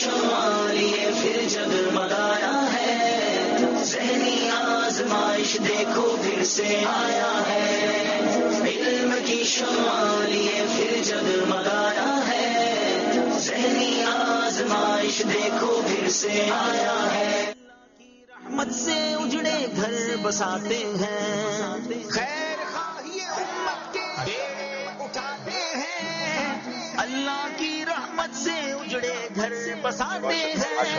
شمال یہ پھر جگمگایا ہے، ذہنی آزمائش دیکھو پھر سے آیا ہے، علم کی شمال یہ پھر جگمگایا ہے، ذہنی آزمائش دیکھو پھر سے آیا ہے، رحمت سے اجڑے گھر بساتے ہیں، خیر خواہی امت کے بیڑے اٹھاتے ہیں، اللہ کی رحمت سے اجڑے گھر بساتے ہیں،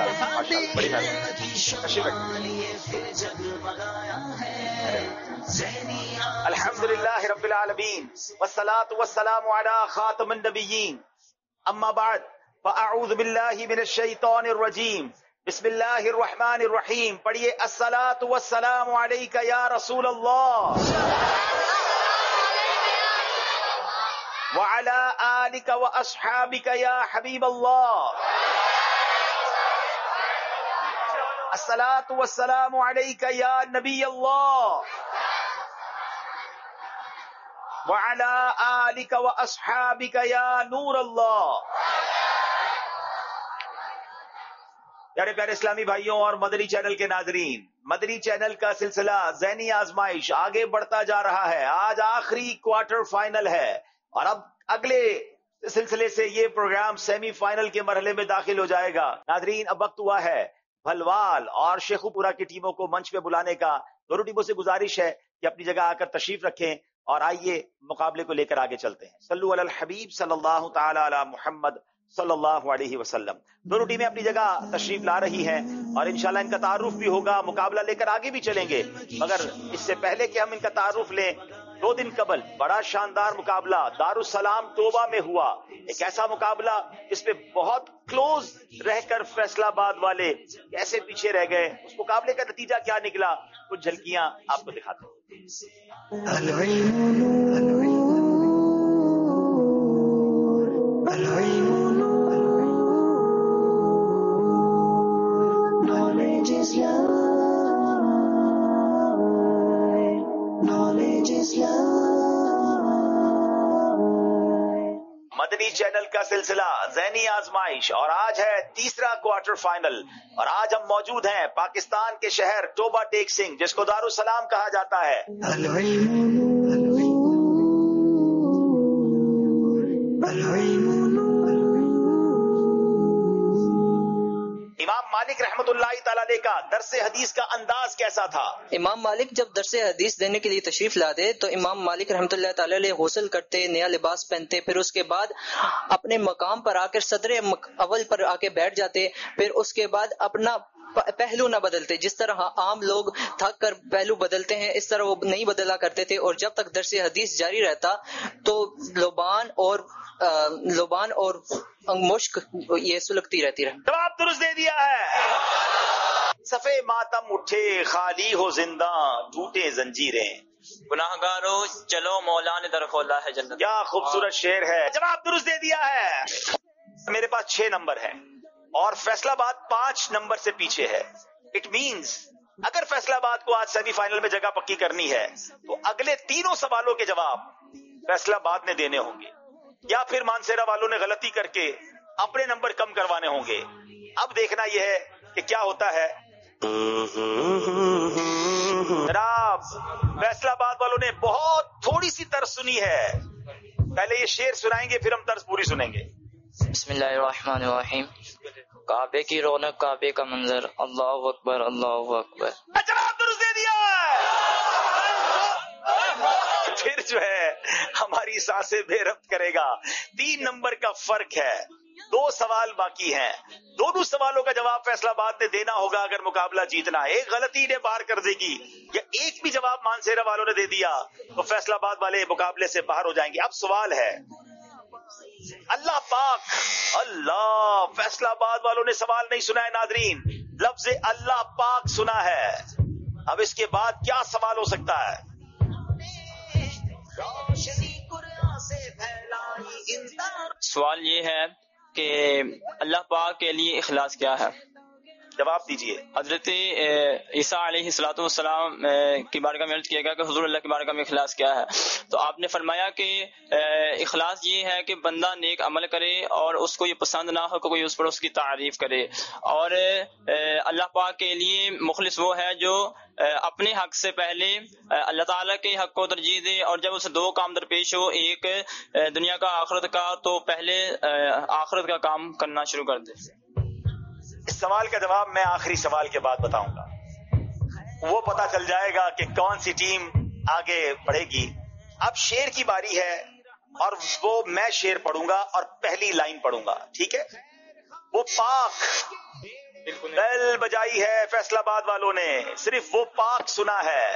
الحمدللہ رب العالمین والصلاة والسلام علی خاتم النبیین، اما بعد فاعوذ باللہ من الشیطان الرجیم، بسم اللہ الرحمن الرحیم۔ پڑھیے الصلاۃ والسلام علیک یا رسول اللہ وعلی آلک واصحابک یا حبیب اللہ، الصلاۃ والسلام علیک یا نبی اللہ وعلی آلک واصحابک یا نور اللہ۔ پیارے پیارے اسلامی بھائیوں اور مدنی چینل کے ناظرین، مدنی چینل کا سلسلہ ذہنی آزمائش آگے بڑھتا جا رہا ہے۔ آج آخری کوارٹر فائنل ہے اور اب اگلے سلسلے سے یہ پروگرام سیمی فائنل کے مرحلے میں داخل ہو جائے گا۔ ناظرین، اب وقت ہوا ہے بھلوال اور شیخو پورہ کی ٹیموں کو منچ پہ بلانے کا۔ دونوں ٹیموں سے گزارش ہے کہ اپنی جگہ آ کر تشریف رکھیں اور آئیے مقابلے کو لے کر آگے چلتے ہیں۔ صلو علی الحبیب صلی اللہ تعالی علی محمد صلی اللہ علیہ وسلم۔ دونوں ٹیمیں اپنی جگہ تشریف لا رہی ہیں اور انشاءاللہ ان کا تعارف بھی ہوگا، مقابلہ لے کر آگے بھی چلیں گے۔ مگر اس سے پہلے کہ ہم ان کا تعارف لیں، 2 دن قبل بڑا شاندار مقابلہ دارالسلام توبہ میں ہوا، ایک ایسا مقابلہ جس پہ بہت کلوز رہ کر فیصلہ آباد والے کیسے پیچھے رہ گئے، اس مقابلے کا نتیجہ کیا نکلا، کچھ جھلکیاں آپ کو دکھاتے ہیں۔ مدنی چینل کا سلسلہ ذہنی آزمائش اور آج ہے تیسرا کوارٹر فائنل، اور آج ہم موجود ہیں پاکستان کے شہر ٹوبہ ٹیک سنگھ، جس کو دارالسلام کہا جاتا ہے۔ امام مالک رحمت اللہ تعالی علیہ کا درس حدیث کا انداز کیسا تھا؟ امام مالک جب درس حدیث دینے کے لیے تشریف لاتے تو امام مالک رحمۃ اللہ تعالی علیہ غسل کرتے، نیا لباس پہنتے، پھر اس کے بعد اپنے مقام پر آ کر صدر اول پر آ کے بیٹھ جاتے، پھر اس کے بعد اپنا پہلو نہ بدلتے، جس طرح عام لوگ تھک کر پہلو بدلتے ہیں اس طرح وہ نہیں بدلا کرتے تھے، اور جب تک درس حدیث جاری رہتا تو لبان اور مشک یہ سلگتی رہتی رہے۔ جواب درست دے دیا ہے۔ صفے ماتم اٹھے خالی ہو زنداں، ٹوٹے زنجیریں، گناہگارو چلو مولا نے در کھولا ہے جنت۔ کیا خوبصورت شعر ہے، جواب درست دے دیا ہے۔ میرے پاس 6 نمبر ہے اور فیصلہ آباد 5 نمبر سے پیچھے ہے۔ اٹ مینز اگر فیصلہ آباد کو آج سیمی فائنل میں جگہ پکی کرنی ہے تو اگلے 3 سوالوں کے جواب فیصلہ آباد نے دینے ہوں گے، یا پھر مانسیرا والوں نے غلطی کر کے اپنے نمبر کم کروانے ہوں گے۔ اب دیکھنا یہ ہے کہ کیا ہوتا ہے۔ جناب، فیصلہ آباد والوں نے بہت تھوڑی سی طرز سنی ہے، پہلے یہ شعر سنائیں گے پھر ہم طرز پوری سنیں گے۔ بسم اللہ الرحمن الرحیم۔ کعبے کی رونق، کعبے کا منظر، اللہ اکبر اللہ اکبر۔ جواب درست دے دیا ہے۔ پھر جو ہے ہماری سانسیں بے ربط کرے گا۔ 3 نمبر کا فرق ہے، 2 سوال باقی ہیں، دونوں سوالوں کا جواب فیصلہ آباد نے دینا ہوگا اگر مقابلہ جیتنا ہے۔ ایک غلطی نے باہر کر دے گی یا ایک بھی جواب مانسیرا والوں نے دے دیا تو فیصلہ آباد والے مقابلے سے باہر ہو جائیں گے۔ اب سوال ہے، اللہ پاک، اللہ، فیصلہ آباد والوں نے سوال نہیں سنا ہے ناظرین، لفظ اللہ پاک سنا ہے۔ اب اس کے بعد کیا سوال ہو سکتا ہے؟ سوال یہ ہے کہ اللہ پاک کے لیے اخلاص کیا ہے؟ جواب دیجیے. حضرت عیسیٰ علیہ الصلوۃ والسلام کی بارگاہ میں عرض کیا گیا کہ حضور اللہ کی بارگاہ میں اخلاص کیا ہے؟ تو آپ نے فرمایا کہ اخلاص یہ ہے کہ بندہ نیک عمل کرے اور اس کو یہ پسند نہ ہو کہ کوئی اس پر اس کی تعریف کرے، اور اللہ پاک کے لیے مخلص وہ ہے جو اپنے حق سے پہلے اللہ تعالیٰ کے حق کو ترجیح دے، اور جب اسے دو کام درپیش ہو، ایک دنیا کا آخرت کا، تو پہلے آخرت کا کام کرنا شروع کر دے. اس سوال کا جواب میں آخری سوال کے بعد بتاؤں گا. وہ پتا چل جائے گا کہ کون سی ٹیم آگے بڑھے گی. اب شیر کی باری ہے اور وہ میں شیر پڑھوں گا اور پہلی لائن پڑھوں گا، ٹھیک ہے؟ وہ پاک بیل بجائی ہے فیصلہ آباد والوں نے، صرف وہ پاک سنا ہے.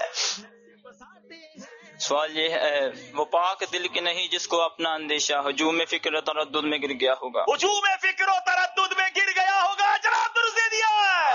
سوال یہ ہے، وہ پاک دل کے نہیں جس کو اپنا اندیشہ ہجوم فکر و تردد میں گر گیا ہوگا. ہجوم فکر و تردد میں گر گیا ہوگا. جناب درست دے دیا.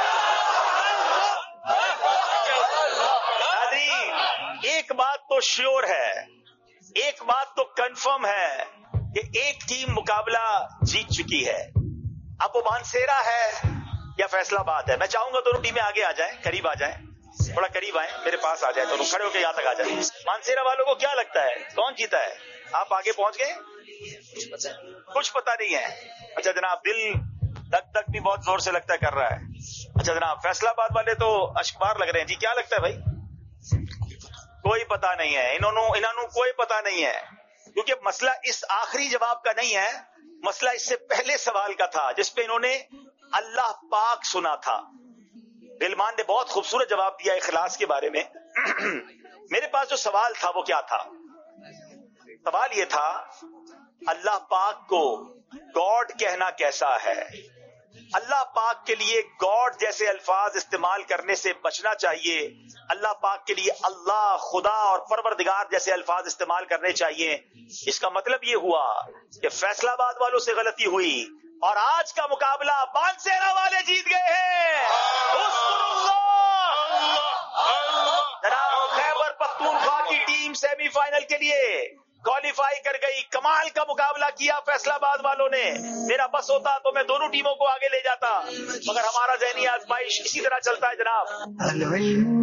ناظرین، ایک بات تو شیور ہے، ایک بات تو کنفرم ہے کہ ایک ٹیم مقابلہ جیت چکی ہے. اب وہ مانسیرا ہے یا فیصلہ آباد ہے. میں چاہوں گا دونوں ٹیمیں آگے آ جائیں، قریب آ جائیں، تھوڑا قریب آئیں، میرے پاس آ جائیں، دونوں کھڑے ہو کے یہاں تک آ جائیں. مانسیرا والوں کو کیا لگتا ہے کون جیتا ہے؟ آپ آگے پہنچ گئے؟ کچھ پتہ نہیں ہے. اچھا جناب، دل دک دک بھی بہت زور سے لگتا ہے کر رہا ہے. اچھا جناب، فیصلہ آباد والے تو اشکبار لگ رہے ہیں جی. کیا لگتا ہے بھائی؟ کوئی پتہ نہیں ہے. انہوں کوئی پتہ نہیں ہے، کیونکہ مسئلہ اس آخری جواب کا نہیں ہے، مسئلہ اس سے پہلے سوال کا تھا جس پہ انہوں نے اللہ پاک سنا تھا. بلمان نے بہت خوبصورت جواب دیا اخلاص کے بارے میں. میرے پاس جو سوال تھا وہ کیا تھا؟ سوال یہ تھا، اللہ پاک کو گاڈ کہنا کیسا ہے؟ اللہ پاک کے لیے گاڈ جیسے الفاظ استعمال کرنے سے بچنا چاہیے. اللہ پاک کے لیے اللہ، خدا اور پروردگار جیسے الفاظ استعمال کرنے چاہیے. اس کا مطلب یہ ہوا کہ فیصلہ آباد والوں سے غلطی ہوئی اور آج کا مقابلہ مانسیرا والے جیت گئے ہیں. جناب، خیبر پختونخوا کی ٹیم سیمی فائنل کے لیے کوالیفائی کر گئی. کمال کا مقابلہ کیا فیصلہ آباد والوں نے. میرا بس ہوتا تو میں دونوں ٹیموں کو آگے لے جاتا، مگر ہمارا ذہنی آزمائش اسی طرح چلتا ہے جناب.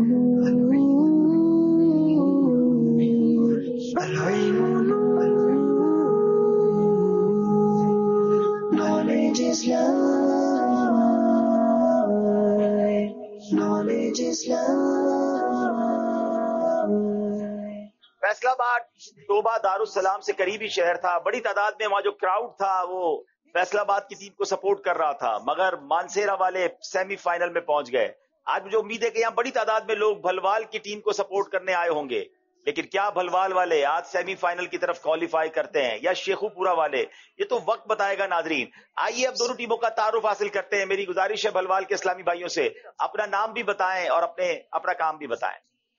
فیصلہ آباد توبہ دارالسلام سے قریبی شہر تھا. بڑی تعداد میں وہاں جو کراؤڈ تھا وہ فیصلہ آباد کی ٹیم کو سپورٹ کر رہا تھا، مگر مانسیرا والے سیمی فائنل میں پہنچ گئے. آج مجھے امید ہے کہ یہاں بڑی تعداد میں لوگ بھلوال کی ٹیم کو سپورٹ کرنے آئے ہوں گے، لیکن کیا بھلوال والے آج سیمی فائنل کی طرف کوالیفائی کرتے ہیں یا شیخو پورا والے؟ یہ تو وقت بتائے گا. ناظرین، آئیے اب دونوں ٹیموں کا تعارف حاصل کرتے ہیں. میری گزارش ہے بھلوال کے اسلامی بھائیوں سے اپنا نام بھی بتائیں اور اپنا کام بھی بتائیں.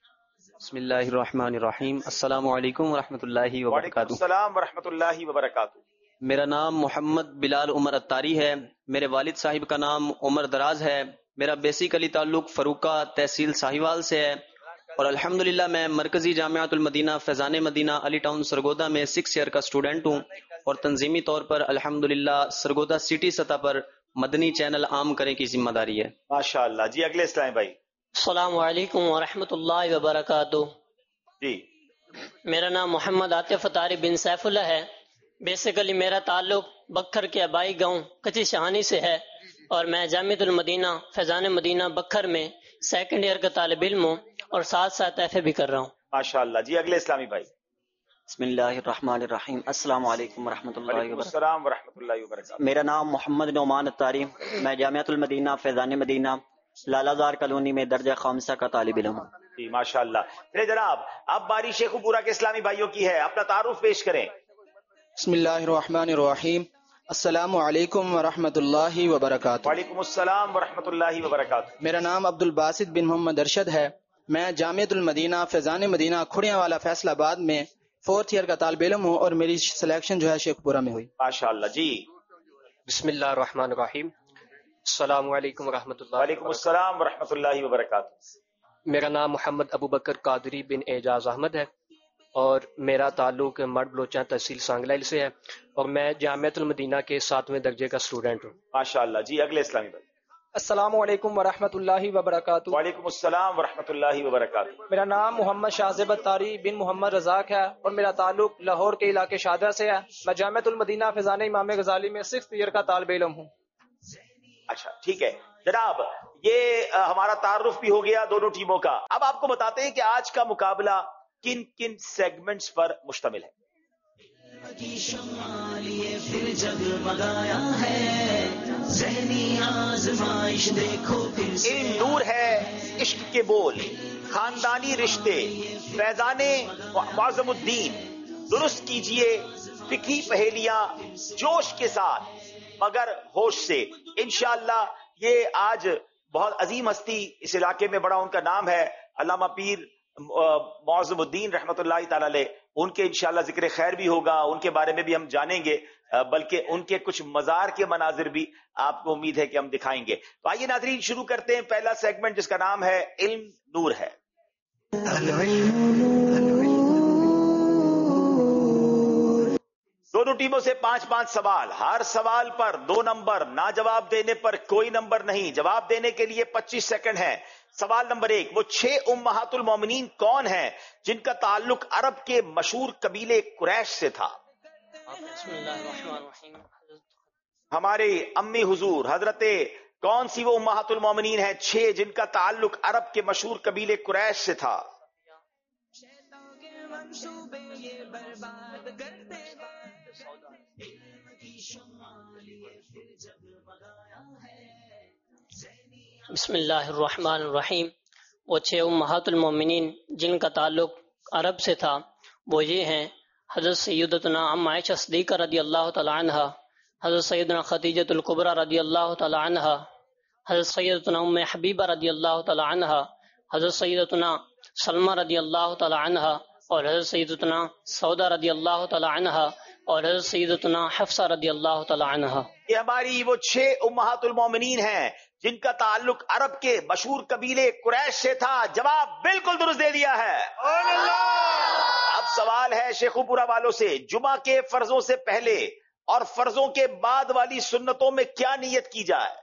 بسم اللہ الرحمن الرحیم. السلام علیکم ورحمۃ اللہ وعلیکم وبرکاتہ. السلام ورحمۃ اللہ وبرکاتہ. میرا نام محمد بلال عمر اتاری ہے. میرے والد صاحب کا نام عمر دراز ہے. میرا بیسیکلی تعلق فروقہ تحصیل ساہیوال سے ہے، اور الحمدللہ میں مرکزی جامعۃ المدینہ فیضان مدینہ علی ٹاؤن سرگودا میں 6 ایئر کا اسٹوڈنٹ ہوں، اور تنظیمی طور پر الحمدللہ سرگودا سٹی سطح پر مدنی چینل عام کرنے کی ذمہ داری ہے. ماشاء اللہ. جی اگلے اسلامی بھائی. السلام علیکم ورحمۃ اللہ وبرکاتہ. جی میرا نام محمد عاطف اتاری بن سیف اللہ ہے. بیسیکلی میرا تعلق بکھر کے آبائی گاؤں کچی شہانی سے ہے، اور میں جامعۃ المدینہ فیضان مدینہ بکھر میں 2nd ایئر کا طالب علم ہوں، اور ساتھ ساتھ ایف اے بھی کر رہا ہوں. ماشاء اللہ. جی اگلے اسلامی بھائی. بسم اللہ الرحمن الرحیم. السلام علیکم ورحمۃ اللہ وعلیکم وبرکاتہ. السلام ورحمۃ اللہ وبرکاتہ. میرا نام محمد نعمان اتاری، میں جامعۃ المدینہ فیضان مدینہ لالا زار کالونی میں درجہ خامسہ کا طالب علم ہوں. جی ماشاء اللہ. پھر جناب اب باری شیخو پورا کے اسلامی بھائیوں کی ہے، اپنا تعارف پیش کریں. بسم اللہ الرحمن الرحیم. السلام علیکم ورحمۃ اللہ وبرکاتہ. وعلیکم السلام ورحمۃ اللہ وبرکاتہ. میرا نام عبد الباسط بن محمد ارشد ہے. میں جامعۃ المدینہ فیضان مدینہ کھڑیاں والا فیصل آباد میں 4th ایئر کا طالب علم ہوں، اور میری سلیکشن جو ہے شیخ پورہ میں ہوئی. ماشاء اللہ. جی بسم اللہ الرحمن الرحیم. السلام علیکم ورحمۃ اللہ. وعلیکم السلام ورحمۃ اللہ وبرکاتہ. میرا نام محمد ابو بکر قادری بن اعجاز احمد ہے، اور میرا تعلق مرد بلوچاں تحصیل سانگلائل سے ہے، اور میں جامعۃ المدینہ کے 7ویں درجے کا اسٹوڈنٹ ہوں. ماشاء اللہ. جی اگلے اسلامی بھائی. السلام علیکم ورحمۃ اللہ وبرکاتہ۔ وعلیکم السلام ورحمۃ اللہ وبرکاتہ۔ میرا نام محمد شاہزیب اتاری بن محمد رزاق ہے اور میرا تعلق لاہور کے علاقے شادرہ سے ہے۔ میں جامعۃ المدینہ فیضان امام غزالی میں 6th ایئر کا طالب علم ہوں۔ اچھا ٹھیک ہے جناب، یہ ہمارا تعارف بھی ہو گیا دونوں ٹیموں کا۔ اب آپ کو بتاتے ہیں کہ آج کا مقابلہ کن کن سیگمنٹس پر مشتمل ہے۔ کی شمع لیے پھر جگمگایا ہے، ذہنی آزمائش دیکھو پھر سے۔ علم نور ہے، عشق کے بول، خاندانی رشتے، فیضان معظم الدین، درست کیجئے فکری پہیلیاں جوش کے ساتھ مگر ہوش سے۔ انشاءاللہ یہ آج بہت عظیم ہستی اس علاقے میں، بڑا ان کا نام ہے، علامہ پیر معظم الدین رحمۃ اللہ تعالی علیہ۔ ان کے انشاءاللہ ذکر خیر بھی ہوگا، ان کے بارے میں بھی ہم جانیں گے، بلکہ ان کے کچھ مزار کے مناظر بھی آپ کو امید ہے کہ ہم دکھائیں گے۔ تو آئیے ناظرین شروع کرتے ہیں پہلا سیگمنٹ جس کا نام ہے علم نور ہے۔ دونوں ٹیموں سے 5-5 سوال، ہر سوال پر 2 نمبر، نہ جواب دینے پر کوئی نمبر نہیں، جواب دینے کے لیے 25 سیکنڈ ہیں۔ سوال نمبر 1، وہ 6 امہات المومنین کون ہیں جن کا تعلق عرب کے مشہور قبیلے قریش سے تھا؟ بسم اللہ الرحمن الرحیم۔ ہمارے امی حضور حضرت کون سی وہ امہات المومنین ہیں 6 جن کا تعلق عرب کے مشہور قبیلے قریش سے تھا؟ بسم اللہ الرحمن الرحیم۔ وہ 6 امہات المومنین جن کا تعلق عرب سے تھا وہ یہ ہیں: حضرت سیدتنا ام عائشہ صدیقہ رضی اللہ تعالی عنہا، حضرت سیدنا خدیجہ الکبریٰ رضی اللہ تعالی عنہا، حضرت سیدتنا ام حبیبہ رضی اللہ تعالی عنہا، حضرت سیدتنا سلمہ رضی اللہ تعالی عنہا، اور حضرت سیدتنا سودا رضی اللہ تعالی عنہا، اور حضرت سیدتنا حفصہ رضی اللہ تعالی عنہا۔ یہ ہماری وہ 6 امہات المومنین ہیں جن کا تعلق عرب کے مشہور قبیلے قریش سے تھا۔ جواب بالکل درست دے دیا ہے۔ اب سوال ہے شیخو پورا والوں سے، جمعہ کے فرضوں سے پہلے اور فرضوں کے بعد والی سنتوں میں کیا نیت کی جائے؟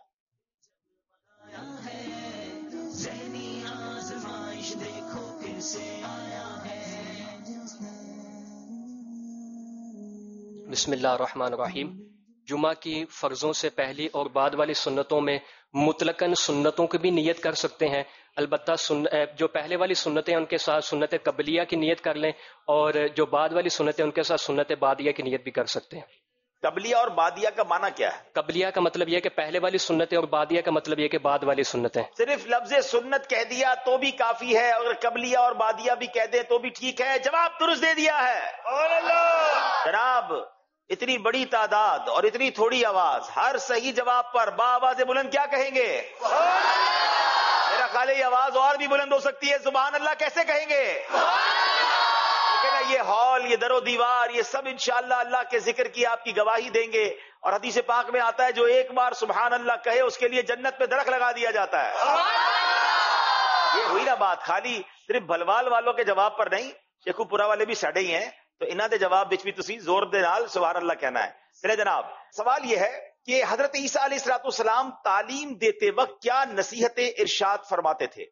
بسم اللہ الرحمن الرحیم۔ جمعہ کی فرضوں سے پہلی اور بعد والی سنتوں میں مطلقاً سنتوں کی بھی نیت کر سکتے ہیں، البتہ جو پہلے والی سنتیں ان کے ساتھ سنت قبلیہ کی نیت کر لیں، اور جو بعد والی سنتیں ان کے ساتھ سنت بعدیہ کی نیت بھی کر سکتے ہیں۔ قبلیہ اور بعدیہ کا معنی کیا ہے؟ قبلیہ کا مطلب یہ کہ پہلے والی سنتیں، اور بعدیہ کا مطلب یہ کہ بعد والی سنتیں۔ صرف لفظ سنت کہہ دیا تو بھی کافی ہے، اگر قبلیہ اور بعدیہ بھی کہہ دیں تو بھی ٹھیک ہے۔ جواب درست دے دیا ہے۔ جناب اتنی بڑی تعداد اور اتنی تھوڑی آواز، ہر صحیح جواب پر بآواز بلند کیا کہیں گے؟ میرا خیال ہے یہ آواز اور بھی بلند ہو سکتی ہے، سبحان اللہ کیسے کہیں گے؟ لیکن یہ ہال، یہ در و دیوار، یہ سب انشاءاللہ اللہ کے ذکر کی آپ کی گواہی دیں گے، اور حدیث پاک میں آتا ہے جو ایک بار سبحان اللہ کہے اس کے لیے جنت میں درخت لگا دیا جاتا ہے۔ یہ ہوئی نا بات، خالی صرف بھلوال والوں کے جواب پر نہیں، شیخو پورا والے بھی ساڈے ہی ہیں، تو انہاں دے جواب وچ بھی تسی زور دے نال سبحان اللہ کہنا ہے۔ چلے جناب، سوال یہ ہے کہ حضرت عیسیٰ علیہ السلام تعلیم دیتے وقت کیا نصیحت ارشاد فرماتے تھے؟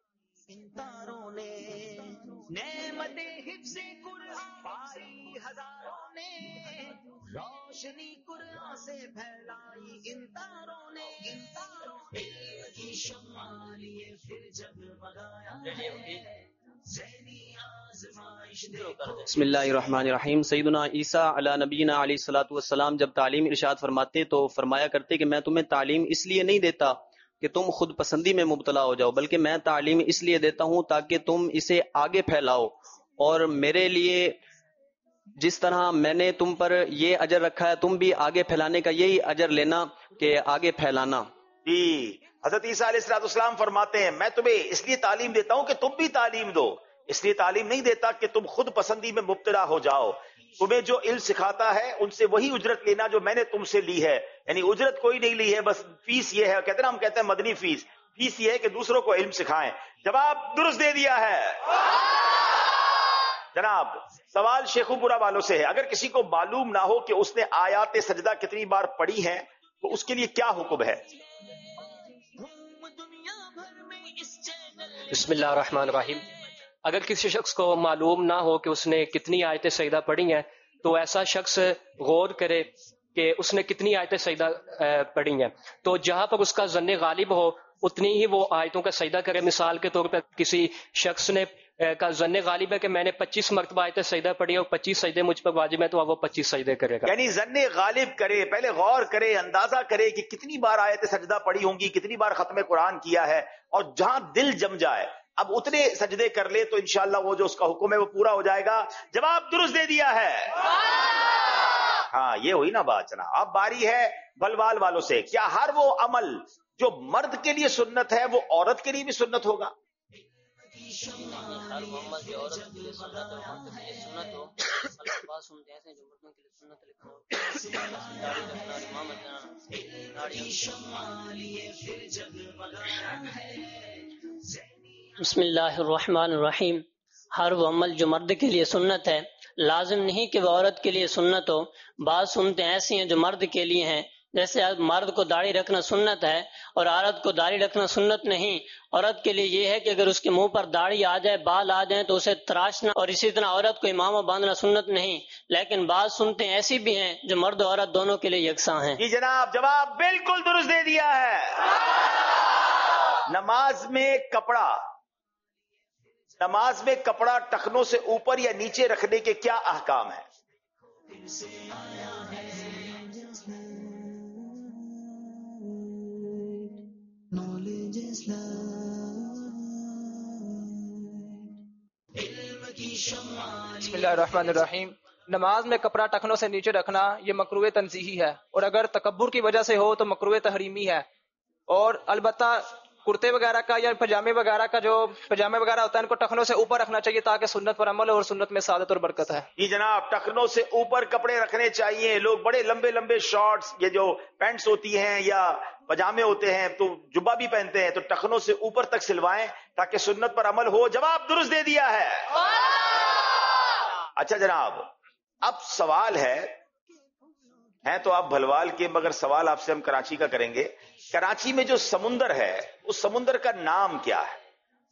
روشنی قرآن سے پھیلائی ان تاروں نے، ان تاروں نے کی شمع لیے پھر جگمگایا ہے، ذہنی آزمائش دیکھو۔ بسم اللہ الرحمن الرحیم۔ سیدنا عیسیٰ علی نبینا علیہ الصلوۃ والسلام جب تعلیم ارشاد فرماتے تو فرمایا کرتے کہ میں تمہیں تعلیم اس لیے نہیں دیتا کہ تم خود پسندی میں مبتلا ہو جاؤ، بلکہ میں تعلیم اس لیے دیتا ہوں تاکہ تم اسے آگے پھیلاؤ، اور میرے لیے جس طرح میں نے تم پر یہ اجر رکھا ہے تم بھی آگے پھیلانے کا یہی اجر لینا کہ آگے پھیلانا۔ جی، حضرت عیسیٰ علیہ السلام فرماتے ہیں میں تمہیں اس لیے تعلیم دیتا ہوں کہ تم بھی تعلیم دو، اس لیے تعلیم نہیں دیتا کہ تم خود پسندی میں مبتلا ہو جاؤ۔ تمہیں جو علم سکھاتا ہے ان سے وہی اجرت لینا جو میں نے تم سے لی ہے، یعنی اجرت کوئی نہیں لی ہے، بس فیس یہ ہے، کہتے ہیں ہم کہتے ہیں مدنی فیس، فیس یہ ہے کہ دوسروں کو علم سکھائیں۔ جواب درست دے دیا ہے۔ جناب سوال شیخو پورا والوں سے ہے، اگر کسی کو معلوم نہ ہو کہ اس نے آیات سجدہ کتنی بار پڑھی ہیں تو اس کے لیے کیا حکم ہے؟ بسم اللہ الرحمن الرحیم. اگر کسی شخص کو معلوم نہ ہو کہ اس نے کتنی آیتیں سجدہ پڑھی ہیں تو ایسا شخص غور کرے کہ اس نے کتنی آیتیں سجدہ پڑھی ہیں، تو جہاں پر اس کا ظن غالب ہو اتنی ہی وہ آیتوں کا سجدہ کرے. مثال کے طور پر کسی شخص نے کا ظن غالب ہے کہ میں نے 25 مرتبہ آیتیں سجدہ پڑھی اور 25 سجدے مجھ پر واجب ہیں، تو وہ 25 سجدے کرے گا. یعنی ظن غالب کرے، پہلے غور کرے، اندازہ کرے کہ کتنی بار آیت سجدہ پڑھی ہوں گی، کتنی بار ختم قرآن کیا ہے، اور جہاں دل جم جائے اب اتنے سجدے کر لے تو انشاءاللہ وہ جو اس کا حکم ہے وہ پورا ہو جائے گا. جواب درست دے دیا ہے. ہاں یہ ہوئی نا بات جناب. اب باری ہے بلوال والوں سے، کیا ہر وہ عمل جو مرد کے لیے سنت ہے وہ عورت کے لیے بھی سنت ہوگا؟ ہر محمد جو عورت کے لیے سنت ہو، مرد کے لیے سنت ہو. الفاظ سنتے ہیں جو مردوں کے لیے سنت لکھا ہو، داڑھی رکھنا، امامت کرنا. بسم اللہ الرحمن الرحیم. ہر وہ عمل جو مرد کے لیے سنت ہے لازم نہیں کہ وہ عورت کے لیے سنت ہو. بعض سنتیں ایسی ہیں جو مرد کے لیے ہیں، جیسے مرد کو داڑھی رکھنا سنت ہے اور عورت کو داڑھی رکھنا سنت نہیں. عورت کے لیے یہ ہے کہ اگر اس کے منہ پر داڑھی آ جائے، بال آ جائیں تو اسے تراشنا، اور اسی طرح عورت کو امامہ باندھنا سنت نہیں. لیکن بعض سنتیں ایسی بھی ہیں جو مرد اور عورت دونوں کے لیے یکساں ہیں. جی جناب جواب بالکل درست دے دیا ہے. نماز میں کپڑا ٹخنوں سے اوپر یا نیچے رکھنے کے کیا احکام ہیں؟ بسم اللہ الرحمن الرحیم. نماز میں کپڑا ٹخنوں سے نیچے رکھنا یہ مکروہ تنزیہی ہے، اور اگر تکبر کی وجہ سے ہو تو مکروہ تحریمی ہے. اور البتہ کرتے وغیرہ کا یا پجامے وغیرہ کا جو پجامے وغیرہ ہوتا ہے ان کو ٹخنوں سے اوپر رکھنا چاہیے تاکہ سنت پر عمل اور سنت میں سعادت اور برکت ہے. جی جناب ٹخنوں سے اوپر کپڑے رکھنے چاہیے. لوگ بڑے لمبے لمبے شارٹس، یہ جو پینٹس ہوتی ہیں یا پجامے ہوتے ہیں تو جبہ بھی پہنتے ہیں، تو ٹخنوں سے اوپر تک سلوائیں تاکہ سنت پر عمل ہو. جواب درست دے دیا ہے. اچھا جناب اب سوال ہے تو آپ بھلوال کے، مگر سوال آپ سے ہم کراچی کا کریں گے. کراچی میں جو سمندر ہے اس سمندر کا نام کیا ہے؟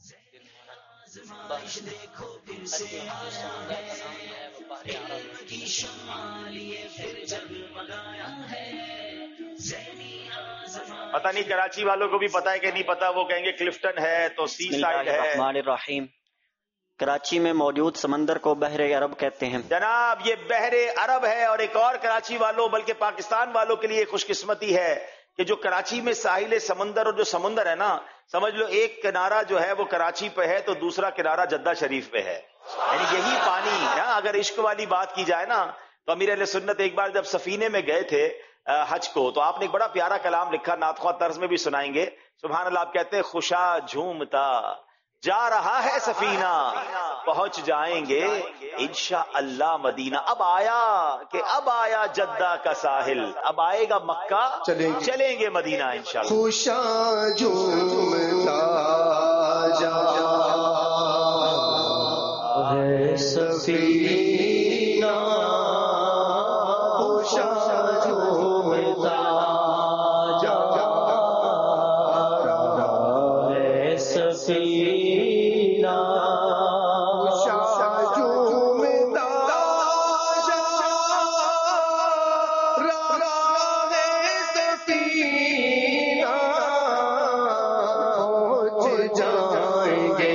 پتہ نہیں کراچی والوں کو بھی پتا ہے کہ نہیں پتا. وہ کہیں گے کلفٹن ہے تو سی سائڈ ہے. الرحمن الرحیم. کراچی میں موجود سمندر کو بحر عرب کہتے ہیں. جناب یہ بحر عرب ہے. اور ایک اور کراچی والوں بلکہ پاکستان والوں کے لیے خوش قسمتی ہے کہ جو کراچی میں ساحل سمندر، اور جو سمندر ہے نا، سمجھ لو ایک کنارہ جو ہے وہ کراچی پہ ہے تو دوسرا کنارہ جدہ شریف پہ ہے. یعنی یہی پانی نا. اگر عشق والی بات کی جائے نا تو امیر اہل سنت ایک بار جب سفینے میں گئے تھے حج کو، تو آپ نے ایک بڑا پیارا کلام لکھا، نعت خواہ طرز میں بھی سنائیں گے. سبحان اللہ. آپ کہتے ہیں خوشا جھومتا جا رہا ہے سفینہ، پہنچ جائیں گے انشاءاللہ مدینہ. اب آیا جدہ کا ساحل، اب آئے گا مکہ، چلیں گے مدینہ انشاءاللہ. خوشا جھومتا جا ہے سفینہ، خوشا جھومتا جا ہے سفینہ، خوشا جھومتا جا رہا ہے سفینہ، پہنچ جائیں گے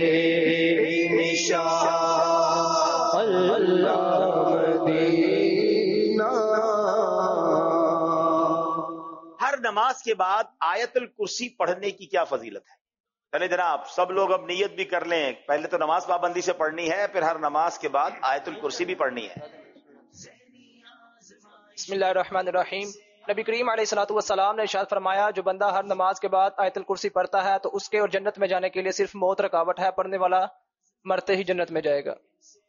ہر نماز کے بعد آیت الکرسی پڑھنے کی کیا فضیلت ہے؟ چلے جناب سب لوگ اب نیت بھی کر لیں. پہلے تو نماز پابندی سے پڑھنی ہے، پھر ہر نماز کے بعد آیت الکرسی بھی پڑھنی ہے. بسم اللہ الرحمن الرحیم. نبی کریم علیہ الصلوۃ والسلام نے ارشاد فرمایا جو بندہ ہر نماز کے بعد آیت الکرسی پڑھتا ہے تو اس کے اور جنت میں جانے کے لیے صرف موت رکاوٹ ہے، پڑھنے والا مرتے ہی جنت میں جائے گا.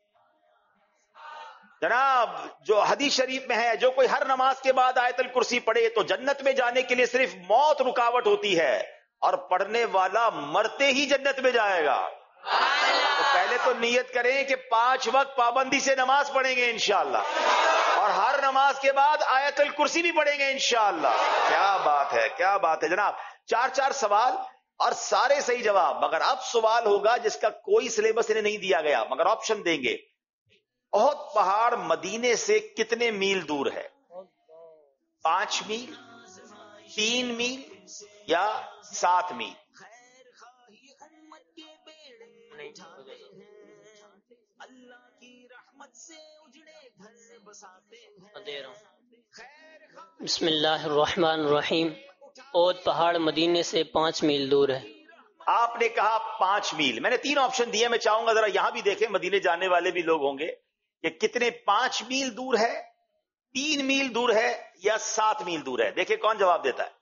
جناب جو حدیث شریف میں ہے جو کوئی ہر نماز کے بعد آیت الکرسی پڑھے تو جنت میں جانے کے لیے صرف موت رکاوٹ ہوتی ہے، اور پڑھنے والا مرتے ہی جنت میں جائے گا. تو پہلے تو نیت کریں کہ 5 وقت پابندی سے نماز پڑھیں گے انشاءاللہ، اور ہر نماز کے بعد آیت الکرسی بھی پڑھیں گے انشاءاللہ. کیا بات ہے، کیا بات ہے جناب. 4 سوال اور سارے صحیح جواب. مگر اب سوال ہوگا جس کا کوئی سلیبس انہیں نہیں دیا گیا، مگر آپشن دیں گے. احد پہاڑ مدینے سے کتنے میل دور ہے؟ 5 میل، 3 میل یا 7 میل؟ بسم اللہ الرحمن الرحیم. احد پہاڑ مدینے سے 5 میل دور ہے. آپ نے کہا 5 میل. میں نے 3 آپشن دیے، میں چاہوں گا ذرا یہاں بھی دیکھیں، مدینے جانے والے بھی لوگ ہوں گے، کہ کتنے 5 میل دور ہے، 3 میل دور ہے یا 7 میل دور ہے. دیکھیں کون جواب دیتا ہے.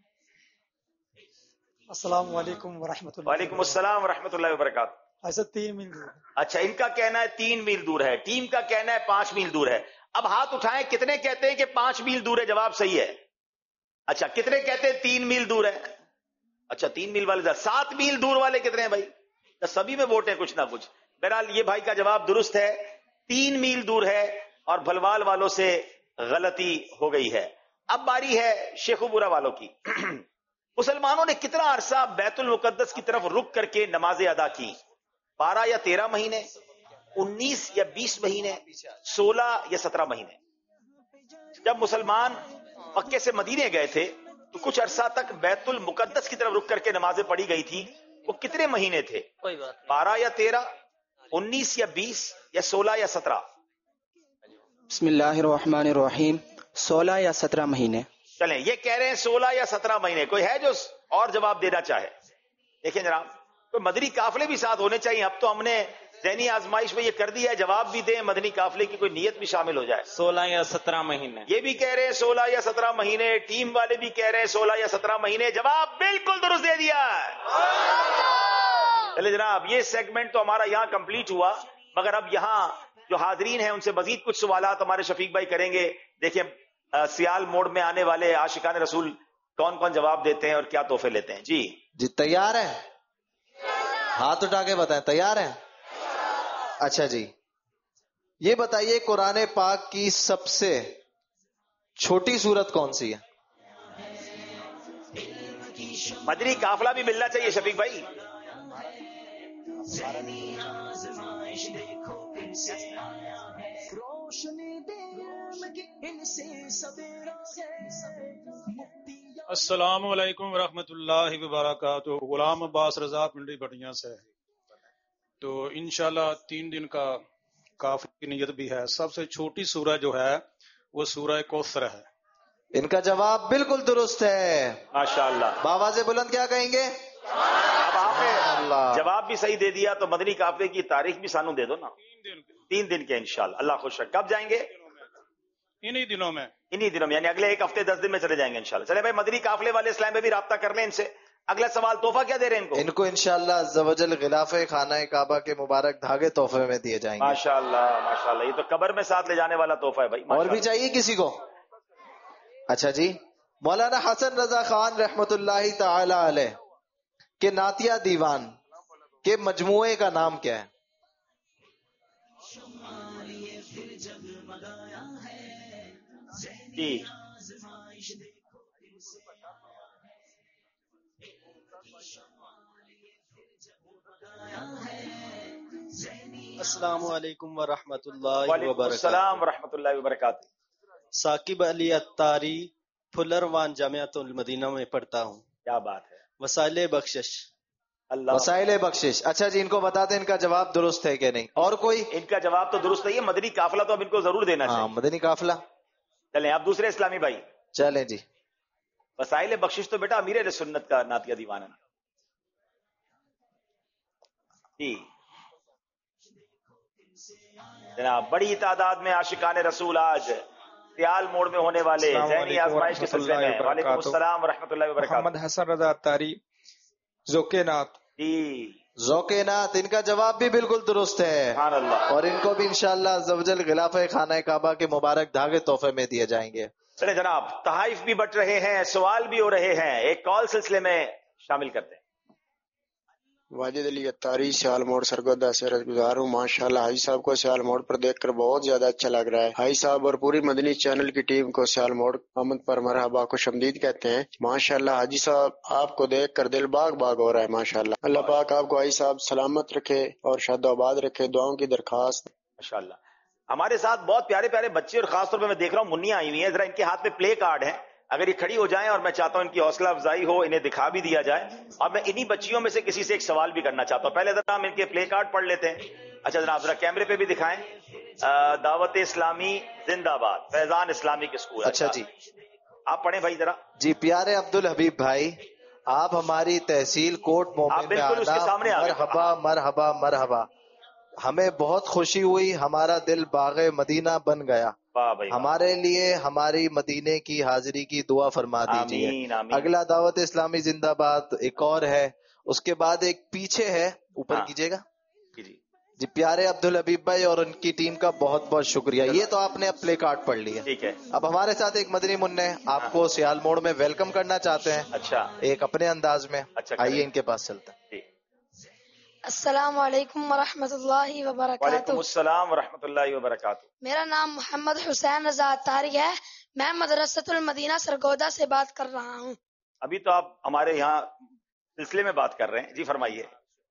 السلام علیکم ورحمۃ اللہ. وعلیکم السلام ورحمۃ اللہ وبرکاتہ. ایسا 3 میل دور. اچھا، ان کا کہنا ہے 3 میل دور ہے، ٹیم کا کہنا ہے 5 میل دور ہے. اب ہاتھ اٹھائیں، کتنے کہتے ہیں کہ 5 میل دور ہے؟ جواب صحیح ہے. اچھا، کتنے کہتے ہیں 3 میل دور ہے؟ اچھا، 3 میل والے. 7 میل دور والے کتنے ہیں بھائی؟ سبھی میں ووٹ ہے کچھ نہ کچھ. بہرحال یہ بھائی کا جواب درست ہے، 3 میل دور ہے، اور بھلوال والوں سے غلطی ہو گئی ہے. اب باری ہے شیخ پورا والوں کی. مسلمانوں نے کتنا عرصہ بیت المقدس کی طرف رک کر کے نمازیں ادا کی؟ 12 یا 13 مہینے، 19 یا 20 مہینے، 16 یا 17 مہینے؟ جب مسلمان مکے سے مدینے گئے تھے تو کچھ عرصہ تک بیت المقدس کی طرف رک کر کے نمازیں پڑھی گئی تھی. وہ کتنے مہینے تھے؟ 12 یا 13، 19 یا 20 یا 16 یا 17؟ بسم اللہ الرحمن الرحیم. 16 یا 17 مہینے. چلیں، یہ کہہ رہے ہیں 16 یا 17 مہینے. کوئی ہے جو اور جواب دینا چاہے؟ دیکھیں جناب، کوئی مدنی قافلے بھی ساتھ ہونے چاہیے. اب تو ہم نے ذہنی آزمائش میں یہ کر دیا ہے، جواب بھی دیں، مدنی قافلے کی کوئی نیت بھی شامل ہو جائے. 16 یا 17 مہینے. یہ بھی کہہ رہے ہیں 16 یا 17 مہینے، ٹیم والے بھی کہہ رہے ہیں 16 یا 17 مہینے. جواب بالکل درست دے دیا. چلے جناب، یہ سیگمنٹ تو ہمارا یہاں کمپلیٹ ہوا، مگر اب یہاں جو حاضرین ہیں ان سے مزید کچھ سوالات ہمارے شفیق بھائی کریں گے. دیکھیں سیال موڈ میں آنے والے عاشقان رسول کون کون جواب دیتے ہیں اور کیا تحفے لیتے ہیں. جی تیار ہیں؟ ہاتھ اٹھا کے بتائیں، تیار ہیں؟ اچھا جی، یہ بتائیے قرآن پاک کی سب سے چھوٹی سورت کون سی ہے؟ مدنی قافلہ بھی ملنا چاہیے شفیق بھائی. السلام علیکم ورحمۃ اللہ وبرکاتہ. غلام عباس رضا پنڈی بٹیاں سے. تو انشاءاللہ 3 دن کا قافلے کی نیت بھی ہے. سب سے چھوٹی سورہ جو ہے وہ سورہ کوثر ہے. ان کا جواب بالکل درست ہے. ماشاءاللہ. بآواز بلند کیا کہیں گے؟ اب آپ نے جواب بھی صحیح دے دیا تو مدنی قافلے کی تاریخ بھی سانو دے دو نا. 3 دن کے انشاءاللہ. اللہ خوش رکھ. کب جائیں گے؟ انہی دنوں میں. یعنی اگلے 1 ہفتے 10 دن میں چلے جائیں گے انشاءاللہ. چلے بھائی، مدنی قافلے والے اسلام میں بھی رابطہ کر لیں ان سے. اگلا سوال، تحفہ کیا دے رہے ہیں ان کو انشاءاللہ عز و جل غلاف خانہ کعبہ کے مبارک دھاگے تحفے میں دیے جائیں گے. ماشاءاللہ ماشاءاللہ. یہ تو قبر میں ساتھ لے جانے والا تحفہ ہے بھائی. اور بھی چاہیے کسی کو؟ اچھا جی، مولانا حسن رضا خان رحمت اللہ تعالی علیہ کے نعتیہ دیوان کے مجموعے کا نام کیا ہے؟ جی السلام علیکم ورحمۃ اللہ وعلیکم وبرکاتہ. السلام ورحمۃ اللہ وبرکاتہ. ثاقب علی اتاری پھلروان جامعۃ المدینہ میں پڑھتا ہوں. کیا بات ہے. وسائل بخشش. اللہ. وسائل بخشش. اچھا جی، ان کو بتا دیں ان کا جواب درست ہے کہ نہیں. اور کوئی؟ ان کا جواب تو درست نہیں ہے. مدنی قافلہ تو اب ان کو ضرور دینا چاہیے. مدنی قافلہ. چلیں آپ دوسرے اسلامی بھائی. چلیں جی. وسائل بخشش تو بیٹا امیر اہل سنت کا نعتیہ دیوان ہے جی. جناب، بڑی تعداد میں عاشقان رسول آج سیال موڑ میں ہونے والے ذہنی آزمائش کے سلسلے میں. وعلیکم السلام ورحمۃ اللہ وبرکاتہ. محمد حسن رضا اتاری ذوق نعت. جی ذوق نعت. ان کا جواب بھی بالکل درست ہے. سبحان اللہ. اور ان کو بھی انشاءاللہ عز و جل غلاف خانہ کعبہ کے مبارک دھاگے تحفے میں دیے جائیں گے. چلے جناب، تحائف بھی بٹ رہے ہیں، سوال بھی ہو رہے ہیں. ایک کال سلسلے میں شامل کرتے ہیں. واجد علی اتاری سیال موڑ سرگودا سے عرض گزار ہوں. ماشاءاللہ حاجی صاحب کو سیال موڑ پر دیکھ کر بہت زیادہ اچھا لگ رہا ہے. حاجی صاحب اور پوری مدنی چینل کی ٹیم کو سیال موڑ آمد پر مرحبا خوش آمدید کہتے ہیں. ماشاءاللہ حاجی صاحب آپ کو دیکھ کر دل باغ باغ ہو رہا ہے. ماشاءاللہ اللہ پاک آپ کو حاجی صاحب سلامت رکھے اور شاد و آباد رکھے. دعاؤں کی درخواست. ماشاءاللہ ہمارے ساتھ بہت پیارے پیارے بچے اور خاص طور پہ میں دیکھ رہا ہوں منیاں آئی ہوئی ہیں. ذرا ان کے ہاتھ میں پلے کارڈ ہیں, اگر یہ کھڑی ہو جائیں اور میں چاہتا ہوں ان کی حوصلہ افزائی ہو, انہیں دکھا بھی دیا جائے. اور میں انہی بچیوں میں سے کسی سے ایک سوال بھی کرنا چاہتا ہوں. پہلے ذرا ہم ان کے پلے کارڈ پڑھ لیتے ہیں. اچھا جناب ذرا کیمرے پہ بھی دکھائیں. دعوت اسلامی زندہ باد, فیضان اسلامک اسکول. اچھا جی آپ پڑھیں بھائی ذرا. جی پیارے عبدالحبیب بھائی, آپ ہماری تحصیل کوٹ مومن میں آنا. مرحبا مرحبا مرحبا. ہمیں بہت خوشی ہوئی, ہمارا دل باغ مدینہ بن گیا. ہمارے لیے ہماری مدینے کی حاضری کی دعا فرما دیجیے. اگلا دعوت اسلامی زندہ باد ایک اور ہے, اس کے بعد ایک پیچھے ہے, اوپر کیجیے گا. جی پیارے عبدالحبیب بھائی اور ان کی ٹیم کا بہت بہت شکریہ. یہ تو آپ نے اب پلے کارڈ پڑھ لیا. ٹھیک ہے, اب ہمارے ساتھ ایک مدنی منع آپ کو سیال موڑ میں ویلکم کرنا چاہتے ہیں. اچھا ایک اپنے انداز میں. آئیے ان کے پاس چلتے ہیں. السلام علیکم ورحمۃ اللہ وبرکاتہ. وعلیکم السلام ورحمۃ اللہ وبرکاتہ. میرا نام محمد حسین رضا اتاری ہے. میں مدرسۃ المدینہ سرگودا سے بات کر رہا ہوں. ابھی تو آپ ہمارے یہاں سلسلے میں بات کر رہے ہیں. جی فرمائیے.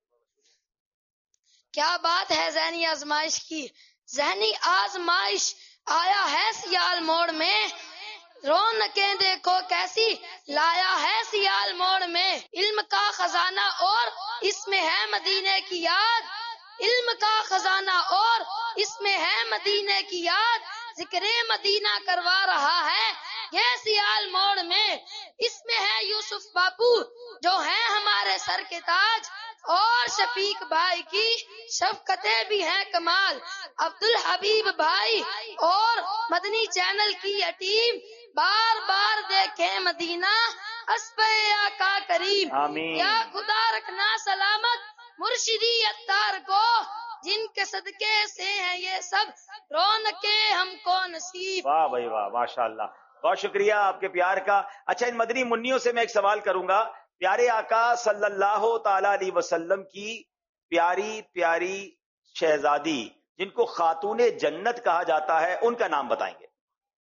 کیا بات ہے ذہنی آزمائش کی. ذہنی آزمائش آیا ہے سیال موڑ میں, رونقیں دیکھو کیسی لایا ہے سیال موڑ میں. علم کا خزانہ اور اس میں ہے مدینے کی یاد. علم کا خزانہ اور اس میں ہے مدینے کی یاد. ذکر مدینہ کروا رہا ہے یہ سیال موڑ میں. اس میں ہے یوسف باپو جو ہیں ہمارے سر کے تاج, اور شفیق بھائی کی شفقتیں بھی ہیں کمال. عبدالحبیب بھائی اور مدنی چینل کی یہ ٹیم بار بار دیکھیں مدینہ, اسبے آقا کریم. یا خدا رکھنا سلامت مرشدی اتار کو, جن کے صدقے سے ہیں یہ سب رونقیں ہم کو نصیب. واہ بھائی واہ, ماشاء اللہ, بہت شکریہ آپ کے پیار کا. اچھا ان مدنی منیوں سے میں ایک سوال کروں گا. پیارے آقا صلی اللہ تعالی علیہ وسلم کی پیاری پیاری شہزادی جن کو خاتون جنت کہا جاتا ہے, ان کا نام بتائیں گے.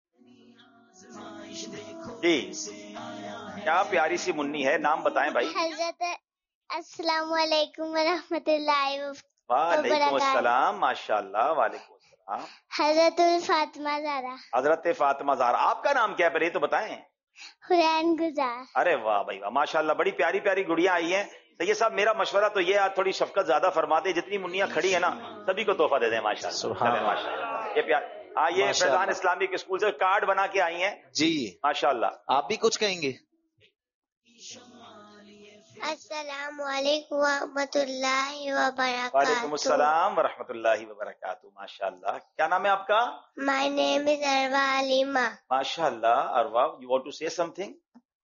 جی کیا پیاری سی منی ہے, نام بتائیں بھائی. حضرت السلام علیکم ورحمۃ اللہ وبرکاتہ. وعلیکم السلام. ماشاء اللہ. وعلیکم السلام. حضرت الفاطمہ زہرا. حضرت فاطمہ زہرا. آپ کا نام کیا ہے پہلے تو بتائیں. حرین گزار. ارے واہ بھائی واہ, ماشاء اللہ, بڑی پیاری پیاری گڑیاں آئی ہیں. سید صاحب میرا مشورہ تو یہ, آج تھوڑی شفقت زیادہ فرما دیں, جتنی منیاں کھڑی ہیں نا سبھی کو تحفہ دے دیں. ماشاء اللہ. یہ پیار. یہ فیضان اسلامک اسکول سے کارڈ بنا کے آئی ہیں. جی ماشاء اللہ. آپ بھی کچھ کہیں گے. السلام علیکم ورحمۃ اللہ وبرکاتہ. وعلیکم السلام ورحمۃ اللہ وبرکاتہ. ماشاء اللہ. کیا نام ہے آپ کا؟ My name is اروا علیمہ. ماشاء اللہ. اروا, you want to say something?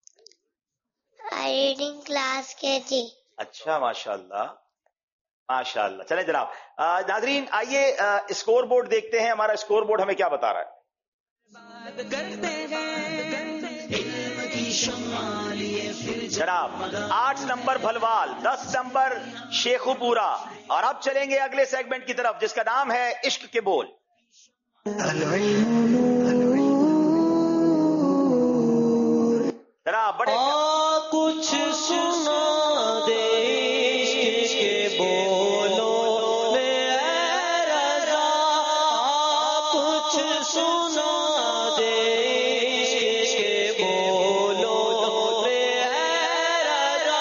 I reading class KG. اچھا ماشاء اللہ. ماشاء اللہ. چلیں جناب. ناظرین آئیے اسکور بورڈ دیکھتے ہیں. ہمارا اسکور بورڈ ہمیں کیا بتا رہا ہے. جناب 8 نمبر بھلوال, 10 نمبر شیخو پورا. اور اب چلیں گے اگلے سیگمنٹ کی طرف جس کا نام ہے عشق کے بول. جناب بڑے کچھ سنا دے عشق کے بولو میں رضا, کچھ سنا دے عشق کے بولو میں رضا.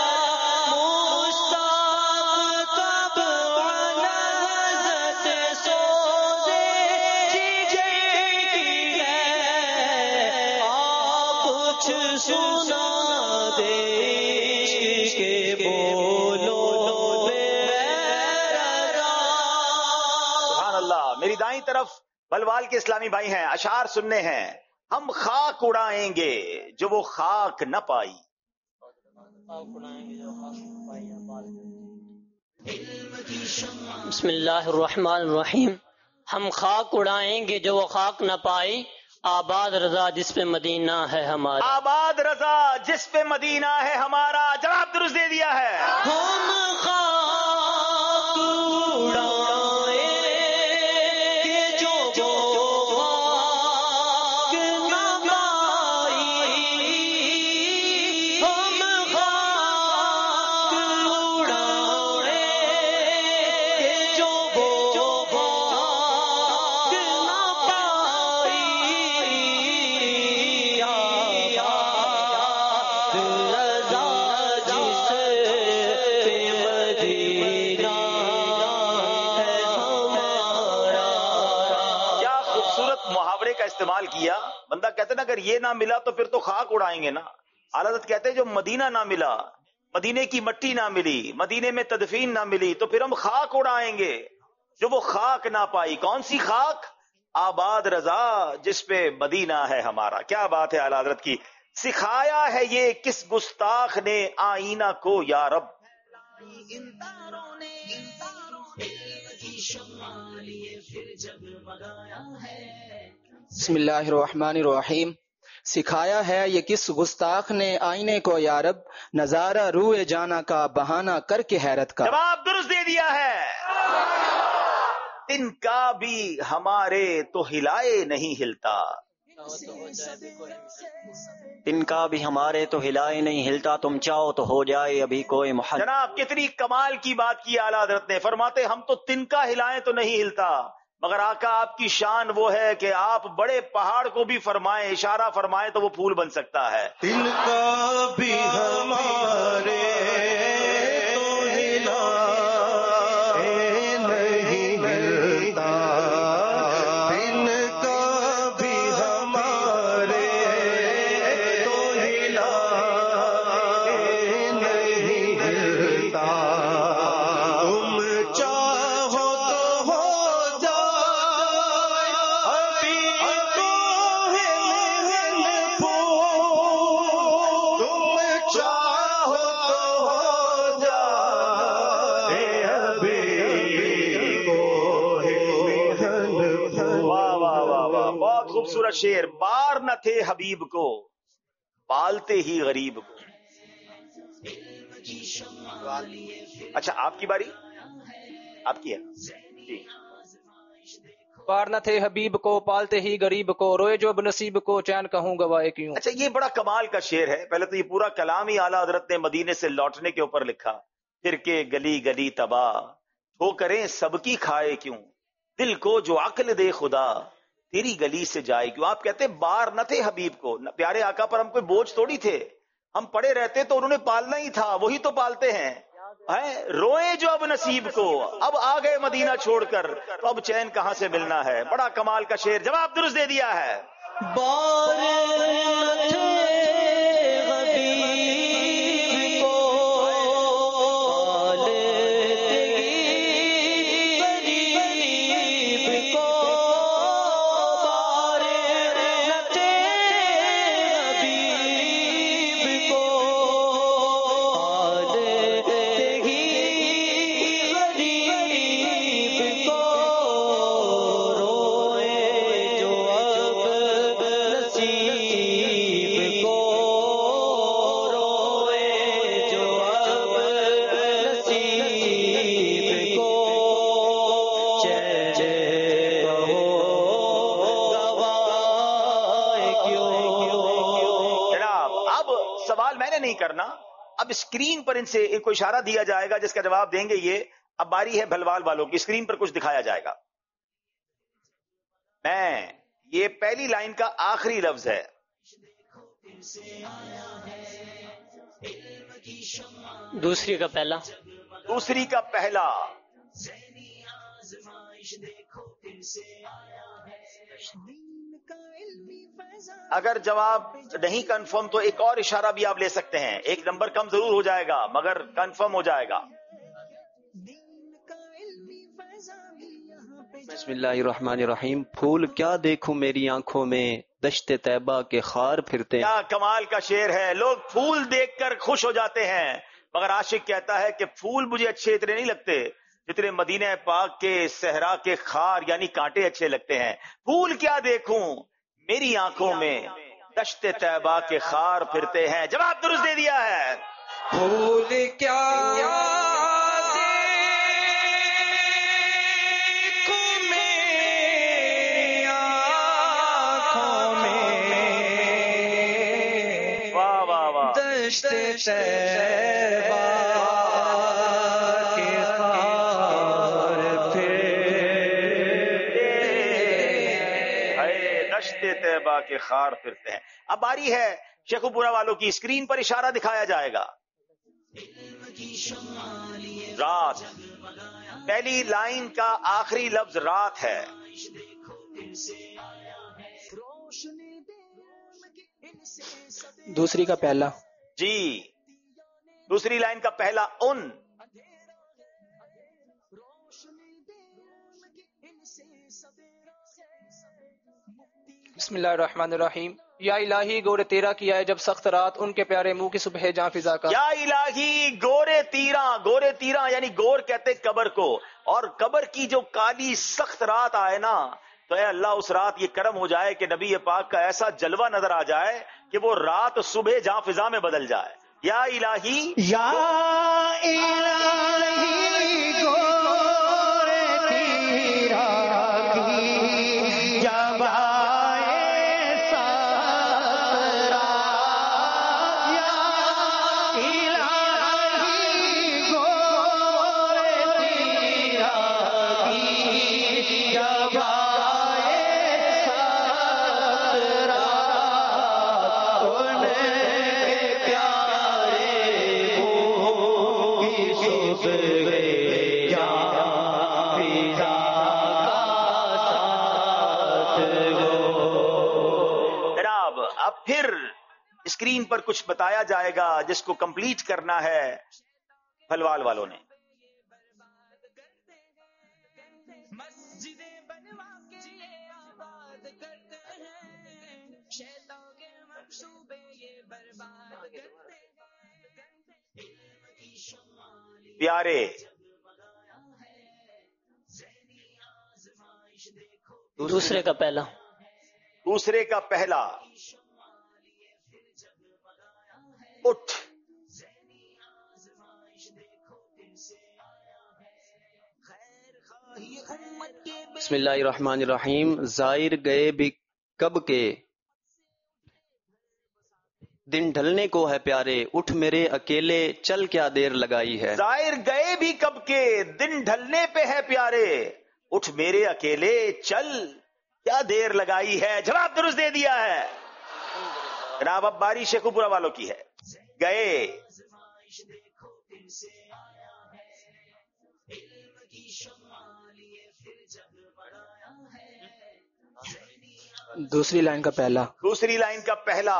مشتاق کب لذت سوزے جگر کی ہے, کچھ سنا دے عشق کے بولو میں رضا. سبحان اللہ. میری دائیں طرف بلوال کے اسلامی بھائی ہیں, اشعار سننے ہیں. ہم خاک اڑائیں گے جو وہ خاک نہ پائی. بسم اللہ الرحمن الرحیم. ہم خاک اڑائیں گے جو وہ خاک نہ پائی, آباد رضا جس پہ مدینہ ہے ہمارا. آباد رضا جس پہ مدینہ ہے ہمارا. جواب درست دے دیا ہے. ہم خاک استعمال کیا. بندہ کہتے نا اگر یہ نہ ملا تو پھر تو خاک اڑائیں گے نا. اعلیٰ حضرت کہتے جو مدینہ نہ ملا، مدینے کی مٹی نہ ملی، مدینے میں تدفین نہ ملی تو پھر ہم خاک اڑائیں گے. جو وہ خاک نہ پائی، کون سی خاک؟ آباد رضا جس پہ مدینہ ہے ہمارا. کیا بات ہے اعلیٰ حضرت کی. سکھایا ہے یہ کس گستاخ نے آئینہ کو یا رب. بسم اللہ الرحمن الرحیم. سکھایا ہے یہ کس گستاخ نے آئینے کو یا رب، نظارہ روئے جانا کا بہانہ کر کے حیرت کا. جواب درست دے دیا ہے. ان کا بھی ہمارے تو ہلائے نہیں ہلتا. ان کا بھی ہمارے تو ہلائے نہیں ہلتا، تم چاہو تو ہو جائے ابھی کوئی محل. جناب کتنی کمال کی بات کی اعلیٰ حضرت نے. فرماتے ہم تو تنکا ہلائیں تو نہیں ہلتا، مگر آقا آپ کی شان وہ ہے کہ آپ بڑے پہاڑ کو بھی فرمائیں، اشارہ فرمائیں تو وہ پھول بن سکتا ہے. تنکا بھی ہمارے تو ہلائے نہیں ہلتا، خوبصورت شعر. بار نہ تھے حبیب کو پالتے ہی غریب کو. اچھا آپ کی باری، آپ کی ہے جی. بار نہ تھے حبیب کو پالتے ہی غریب کو، روئے جو بنصیب کو چین کہوں گوائے کیوں. اچھا یہ بڑا کمال کا شعر ہے. پہلے تو یہ پورا کلام ہی اعلیٰ حضرت نے مدینے سے لوٹنے کے اوپر لکھا. پھر کے گلی گلی تباہ ہو کریں سب کی کھائے کیوں، دل کو جو عقل دے خدا تیری گلی سے جائے کیوں. آپ کہتے بار نہ تھے حبیب کو. پیارے آقا پر ہم کوئی بوجھ تھوڑی تھے، ہم پڑے رہتے تو انہوں نے پالنا ہی تھا، وہی تو پالتے ہیں. روئے جو اب نصیب کو، اب آ گئے مدینہ چھوڑ کر تو اب چین کہاں سے ملنا ہے. بڑا کمال کا شعر. جواب درست دے دیا ہے. کرنا اب اسکرین پر ان سے کوئی اشارہ دیا جائے گا جس کا جواب دیں گے یہ. اب باری ہے بھلوال والوں کی. اسکرین پر کچھ دکھایا جائے گا. میں یہ پہلی لائن کا آخری لفظ ہے. دوسری کا پہلا. دوسری کا پہلا. اگر جواب نہیں کنفرم تو ایک اور اشارہ بھی آپ لے سکتے ہیں. ایک نمبر کم ضرور ہو جائے گا مگر کنفرم ہو جائے گا. بسم اللہ الرحمن الرحیم. پھول کیا دیکھوں میری آنکھوں میں، دشت طیبہ کے خار پھرتے. کیا کمال کا شعر ہے. لوگ پھول دیکھ کر خوش ہو جاتے ہیں مگر عاشق کہتا ہے کہ پھول مجھے اچھے اتنے نہیں لگتے جتنے مدینہ پاک کے صحرا کے خار یعنی کانٹے اچھے لگتے ہیں. پھول کیا دیکھوں میری آنکھوں میں، دشت طیبہ کے خار پھرتے ہیں. جواب درست دے دیا ہے. پھول کیا तैबा के खार फिरते दश्ते तैबा के खार फिरते हैं। अब बारी है शेखुपुरा वालों की। स्क्रीन पर इशारा दिखाया जाएगा। रात, पहली लाइन का आखिरी लफ्ज रात है। दूसरी का पहला जी, दूसरी लाइन का पहला उन। बिस्मिल्लाहिर्रहमानिर्रहीम। या इलाही गोरे तेरा किया है जब सख्त रात, उनके प्यारे मुंह की सुबह जां फिजा का। या इलाही गोरे तीरा यानी गोर कहते कब्र को, और कब्र की जो काली सख्त रात आए ना, तो ऐ अल्लाह उस रात ये करम हो जाए कि नबी पाक का ऐसा जलवा नजर आ जाए कि वो रात सुबह जां फिजा में बदल जाए। या इलाही गोरे तीरा की जब स्क्रीन पर कुछ बताया जाएगा जिसको कंप्लीट करना है भलवाल वालों ने। प्यारे दूसरे का पहला उठ, बिस्मिल्लाहिर्रहमानिर्रहीम। जाहिर गए भी कब के, दिन ढलने को है प्यारे, उठ मेरे अकेले चल क्या देर लगाई है। जाहिर गए भी कब के, दिन ढलने पे है प्यारे, उठ मेरे अकेले चल क्या देर लगाई है। जवाब दुरुस्त दे दिया है जनाब। अब बारी शेखुपुरा वालों की है। गए, दूसरी लाइन का पहला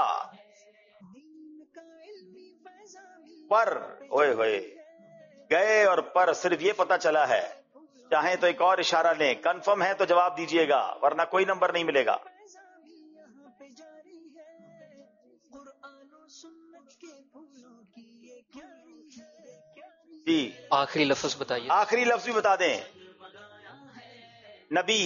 पर, ओए होए, गए और पर सिर्फ ये पता चला है। चाहें तो एक और इशारा लें, कंफर्म है तो जवाब दीजिएगा वरना कोई नंबर नहीं मिलेगा। जी, आखिरी लफ्ज बताइए। आखिरी लफ्ज भी बता दें। नबी,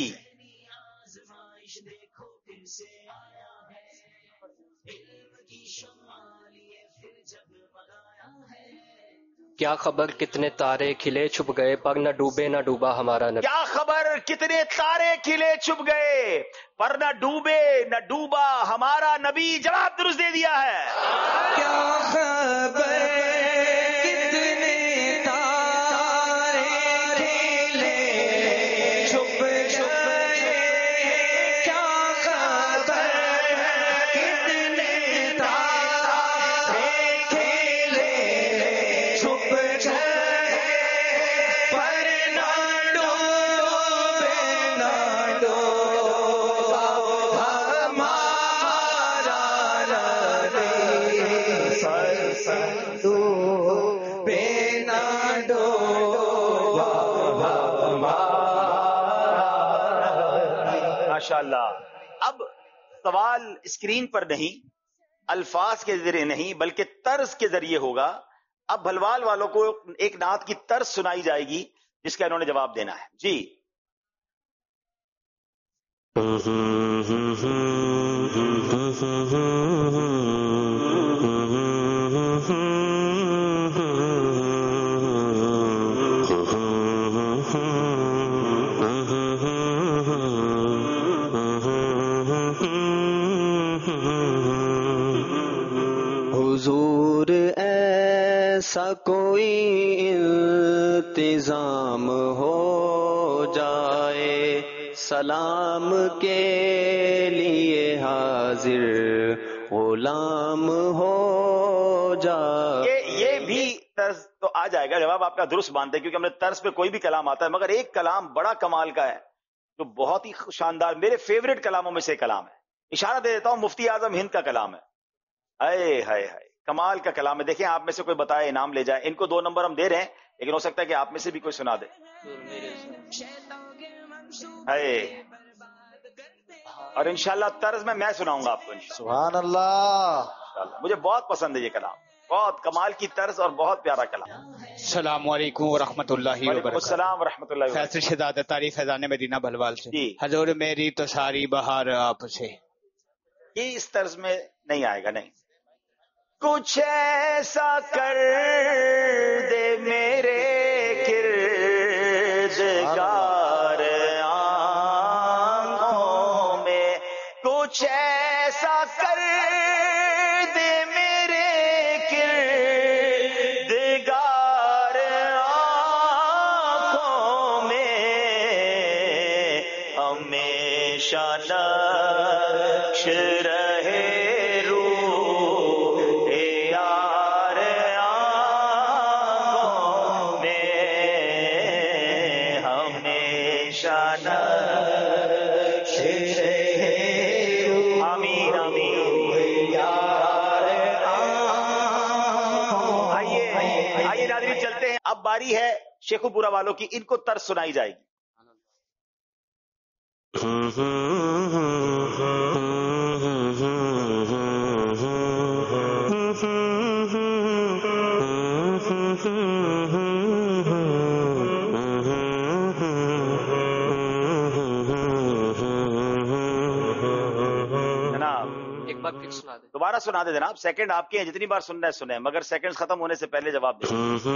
क्या खबर कितने तारे खिले छुप गए, पर न डूबे न डूबा हमारा नबी। क्या खबर कितने तारे खिले छुप गए, पर न डूबे न डूबा हमारा नबी। जवाब दुरुस्त दे दिया है। क्या खबर कितने तारे खिले छुप गए, क्या खबर कितने तारे खिले छुप गए, पर ना डूबे ना डूबा हमारा नबी। डूबे ना डूबा माशाअल्लाह। अब सवाल स्क्रीन पर नहीं, अल्फाज के जरिए नहीं, बल्कि तर्ज के जरिए होगा। अब भलवाल वालों को एक नात की तर्ज सुनाई जाएगी जिसका इन्होंने जवाब देना है। जी, हुजूर ایسا کوئی انتظام ہو جائے سلام کے لیے حاضر غلام ہو جائے. یہ بھی طرز تو آ جائے گا، جواب آپ کا درست مانتے ہیں، کیونکہ ہم نے طرز پہ کوئی بھی کلام آتا ہے، مگر ایک کلام بڑا کمال کا ہے جو بہت ہی شاندار، میرے فیوریٹ کلاموں میں سے کلام ہے. اشارہ دے دیتا ہوں، مفتی اعظم ہند کا کلام ہے. ہائے ہائے ہائے، کمال کا کلام ہے. دیکھیں آپ میں سے کوئی بتائے، انعام لے جائے. ان کو 2 نمبر ہم دے رہے ہیں، لیکن ہو سکتا ہے کہ آپ میں سے بھی کوئی سنا دے. ہائے، اور انشاءاللہ طرز میں سناؤں گا آپ کو. سبحان اللہ. مجھے بہت پسند ہے یہ کلام، بہت کمال کی طرز اور بہت پیارا کلام. السلام علیکم ورحمۃ اللہ وبرکاتہ. السلام ورحمۃ اللہ وبرکاتہ. فیصل شہزاد اتاری فیضان مدینہ بھلوال سے. حضور میری تو ساری بہار آپ سے. یہ اس طرز میں نہیں آئے گا. نہیں، کچھ ایسا کر دے میرے کردگار آنکھوں میں، کچھ ایسا کر دے میرے کردگار آنکھوں میں، ہمیشہ نقش رہے باری ہے شیخو پورا والوں کی، ان کو طرز سنائی جائے گی. جناب ایک بار پھر سنا دیں. دوبارہ سنا دے جناب. سیکنڈ آپ کے ہیں، جتنی بار سننا ہے سنیں، مگر سیکنڈ ختم ہونے سے پہلے جواب دیں.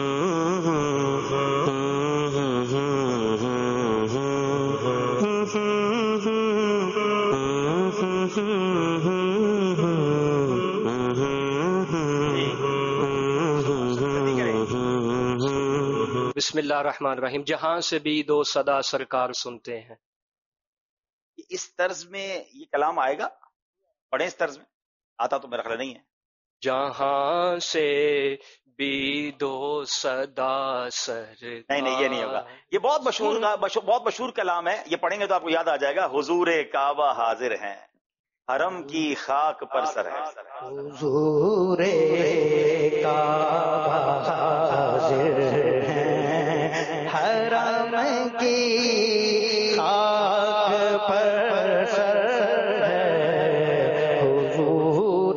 بسم اللہ الرحمن الرحیم. جہاں سے بھی دو صدا سرکار سنتے ہیں. اس طرز میں یہ کلام آئے گا؟ پڑھیں اس طرز میں. آتا تو میرا خیال نہیں ہے. جہاں سے بھی دو صدا سرکار. نہیں یہ نہیں ہوگا. یہ بہت مشہور کلام ہے. یہ پڑھیں گے تو آپ کو یاد آ جائے گا. حضور کعبہ حاضر ہیں، حرم کی خاک پر سر ہے. حضور کعبہ حاضر ہیں، حرم کی خاک پر سر ہے. حضور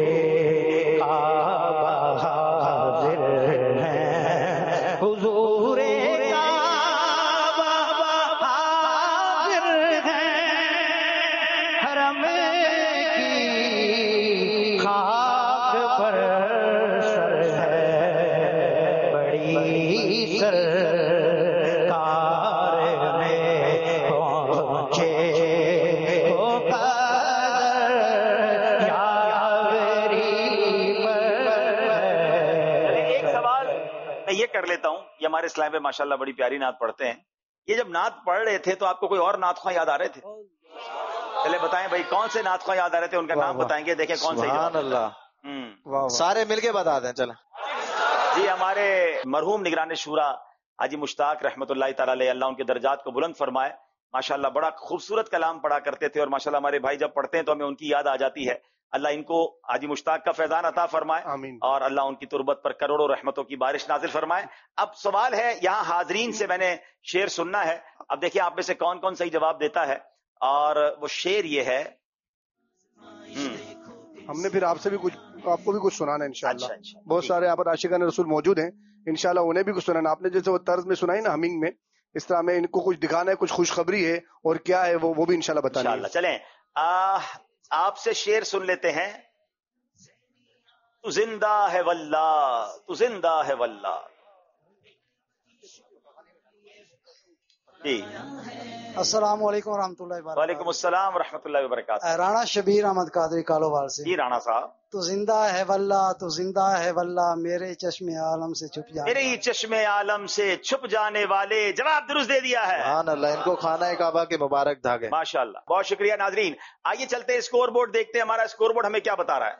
کعبہ حاضر ہیں، حضور کعبہ حاضر ہیں، حرم کی خاک پر سر ہے. بڑی سرکار میں پہنچے ہو قدر یاوری پر. ایک سوال میں یہ کر لیتا ہوں. یہ ہمارے اسلام پہ ماشاءاللہ بڑی پیاری نعت پڑھتے ہیں. یہ جب نعت پڑھ رہے تھے تو آپ کو کوئی اور نعت خواں یاد آ رہے تھے؟ چلے بتائیں بھائی کون سے نعت خواں یاد آ رہے تھے، ان کا نام بتائیں گے. دیکھیں کون سے. سبحان اللہ. سارے مل کے بتا دیں. چلیں جی. ہمارے مرحوم نگران شورا حاجی مشتاق رحمۃ اللہ تعالی علیہ، اللہ ان کے درجات کو بلند فرمائے. ماشاءاللہ بڑا خوبصورت کلام پڑھا کرتے تھے، اور ماشاءاللہ ہمارے بھائی جب پڑھتے ہیں تو ہمیں ان کی یاد آ جاتی ہے. اللہ ان کو حاجی مشتاق کا فیضان عطا فرمائے، اور اللہ ان کی تربت پر کروڑوں رحمتوں کی بارش نازل فرمائے. اب سوال ہے یہاں حاضرین سے، میں نے شعر سننا ہے. اب دیکھیں آپ میں سے کون کون صحیح جواب دیتا ہے. اور وہ شعر یہ ہے. ہم نے پھر آپ سے بھی کچھ، آپ کو بھی کچھ سنانا ہے انشاءاللہ. بہت سارے یہاں پر عاشقان رسول موجود ہیں، انشاءاللہ انہیں بھی کچھ سنانا. آپ نے جیسے وہ طرز میں سنائی نا ہمنگ میں، اس طرح میں ان کو کچھ دکھانا ہے، کچھ خوشخبری ہے اور کیا ہے وہ بھی انشاءاللہ بتانا ہے. چلیں آپ سے شعر سن لیتے ہیں. تو زندہ ہے واللہ، تو زندہ ہے واللہ. جی السلام علیکم ورحمۃ اللہ وبرکاتہ. وعلیکم السلام ورحمۃ اللہ وبرکاتہ. رانا شبیر احمد قادری کالووال سے. جی رانا صاحب. تو زندہ ہے واللہ تو زندہ ہے واللہ میرے چشم عالم سے چھپ جانے میرے ہی چشم عالم سے چھپ جانے والے. جواب درست دے دیا ہے. سبحان اللہ. ان کو خانہ کعبہ کے مبارک دھاگے. ماشاء اللہ, بہت شکریہ. ناظرین آئیے چلتے ہیں اسکور بورڈ دیکھتے ہیں ہمارا اسکور بورڈ ہمیں کیا بتا رہا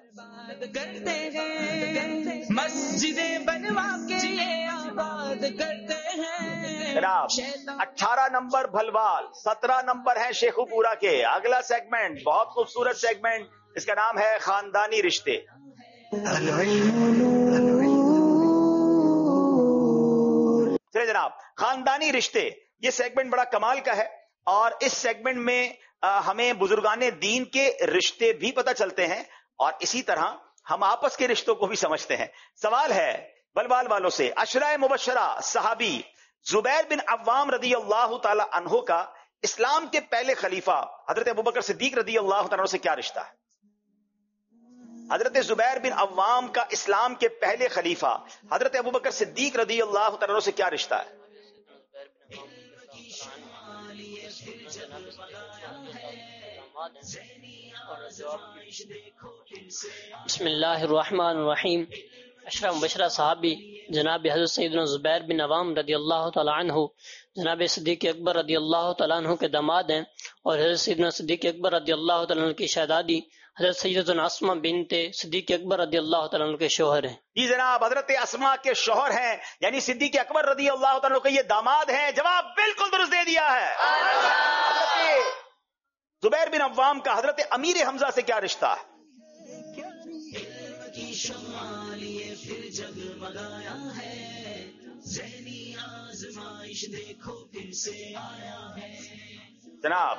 ہے. مسجدیں بنوا کے آباد کرتے ہیں جناب. 18 نمبر بھلوال, 17 نمبر ہے شیخو پورا کے. اگلا سیگمنٹ بہت خوبصورت سیگمنٹ, اس کا نام ہے خاندانی رشتے. چلے جناب, خاندانی رشتے یہ سیگمنٹ بڑا کمال کا ہے, اور اس سیگمنٹ میں ہمیں بزرگان دین کے رشتے بھی پتہ چلتے ہیں, اور اسی طرح ہم آپس کے رشتوں کو بھی سمجھتے ہیں. سوال ہے بلوال والوں سے, عشرہ مبشرہ صحابی زبیر بن عوام رضی اللہ تعالی عنہ کا اسلام کے پہلے خلیفہ حضرت ابوبکر صدیق رضی اللہ تعالی عنہ سے کیا رشتہ ہے؟ حضرت زبیر بن عوام کا اسلام کے پہلے خلیفہ حضرت ابوبکر صدیق رضی اللہ تعالی عنہ سے کیا رشتہ ہے؟ بسم اللہ الرحمن الرحیم. اشرف مبشرہ صحابی جناب حضرت سیدنا زبیر بن عوام رضی اللہ تعالی عنہ جناب صدیق اکبر رضی اللہ تعالیٰ عنہ کے داماد ہیں, اور حضرت سیدنا صدیق اکبر رضی اللہ تعالیٰ عنہ کی شہزادی حضرت سیدنا اسما بنت صدیق اکبر رضی اللہ تعالیٰ عنہ کے شوہر ہیں. جی جناب, حضرت اسما کے شوہر ہیں, یعنی صدیق اکبر رضی اللہ تعالیٰ عنہ کے یہ داماد ہیں. جواب بالکل درست دے دیا ہے. حضرت زبیر بن عوام کا حضرت امیر حمزہ سے کیا رشتہ ہے؟ جناب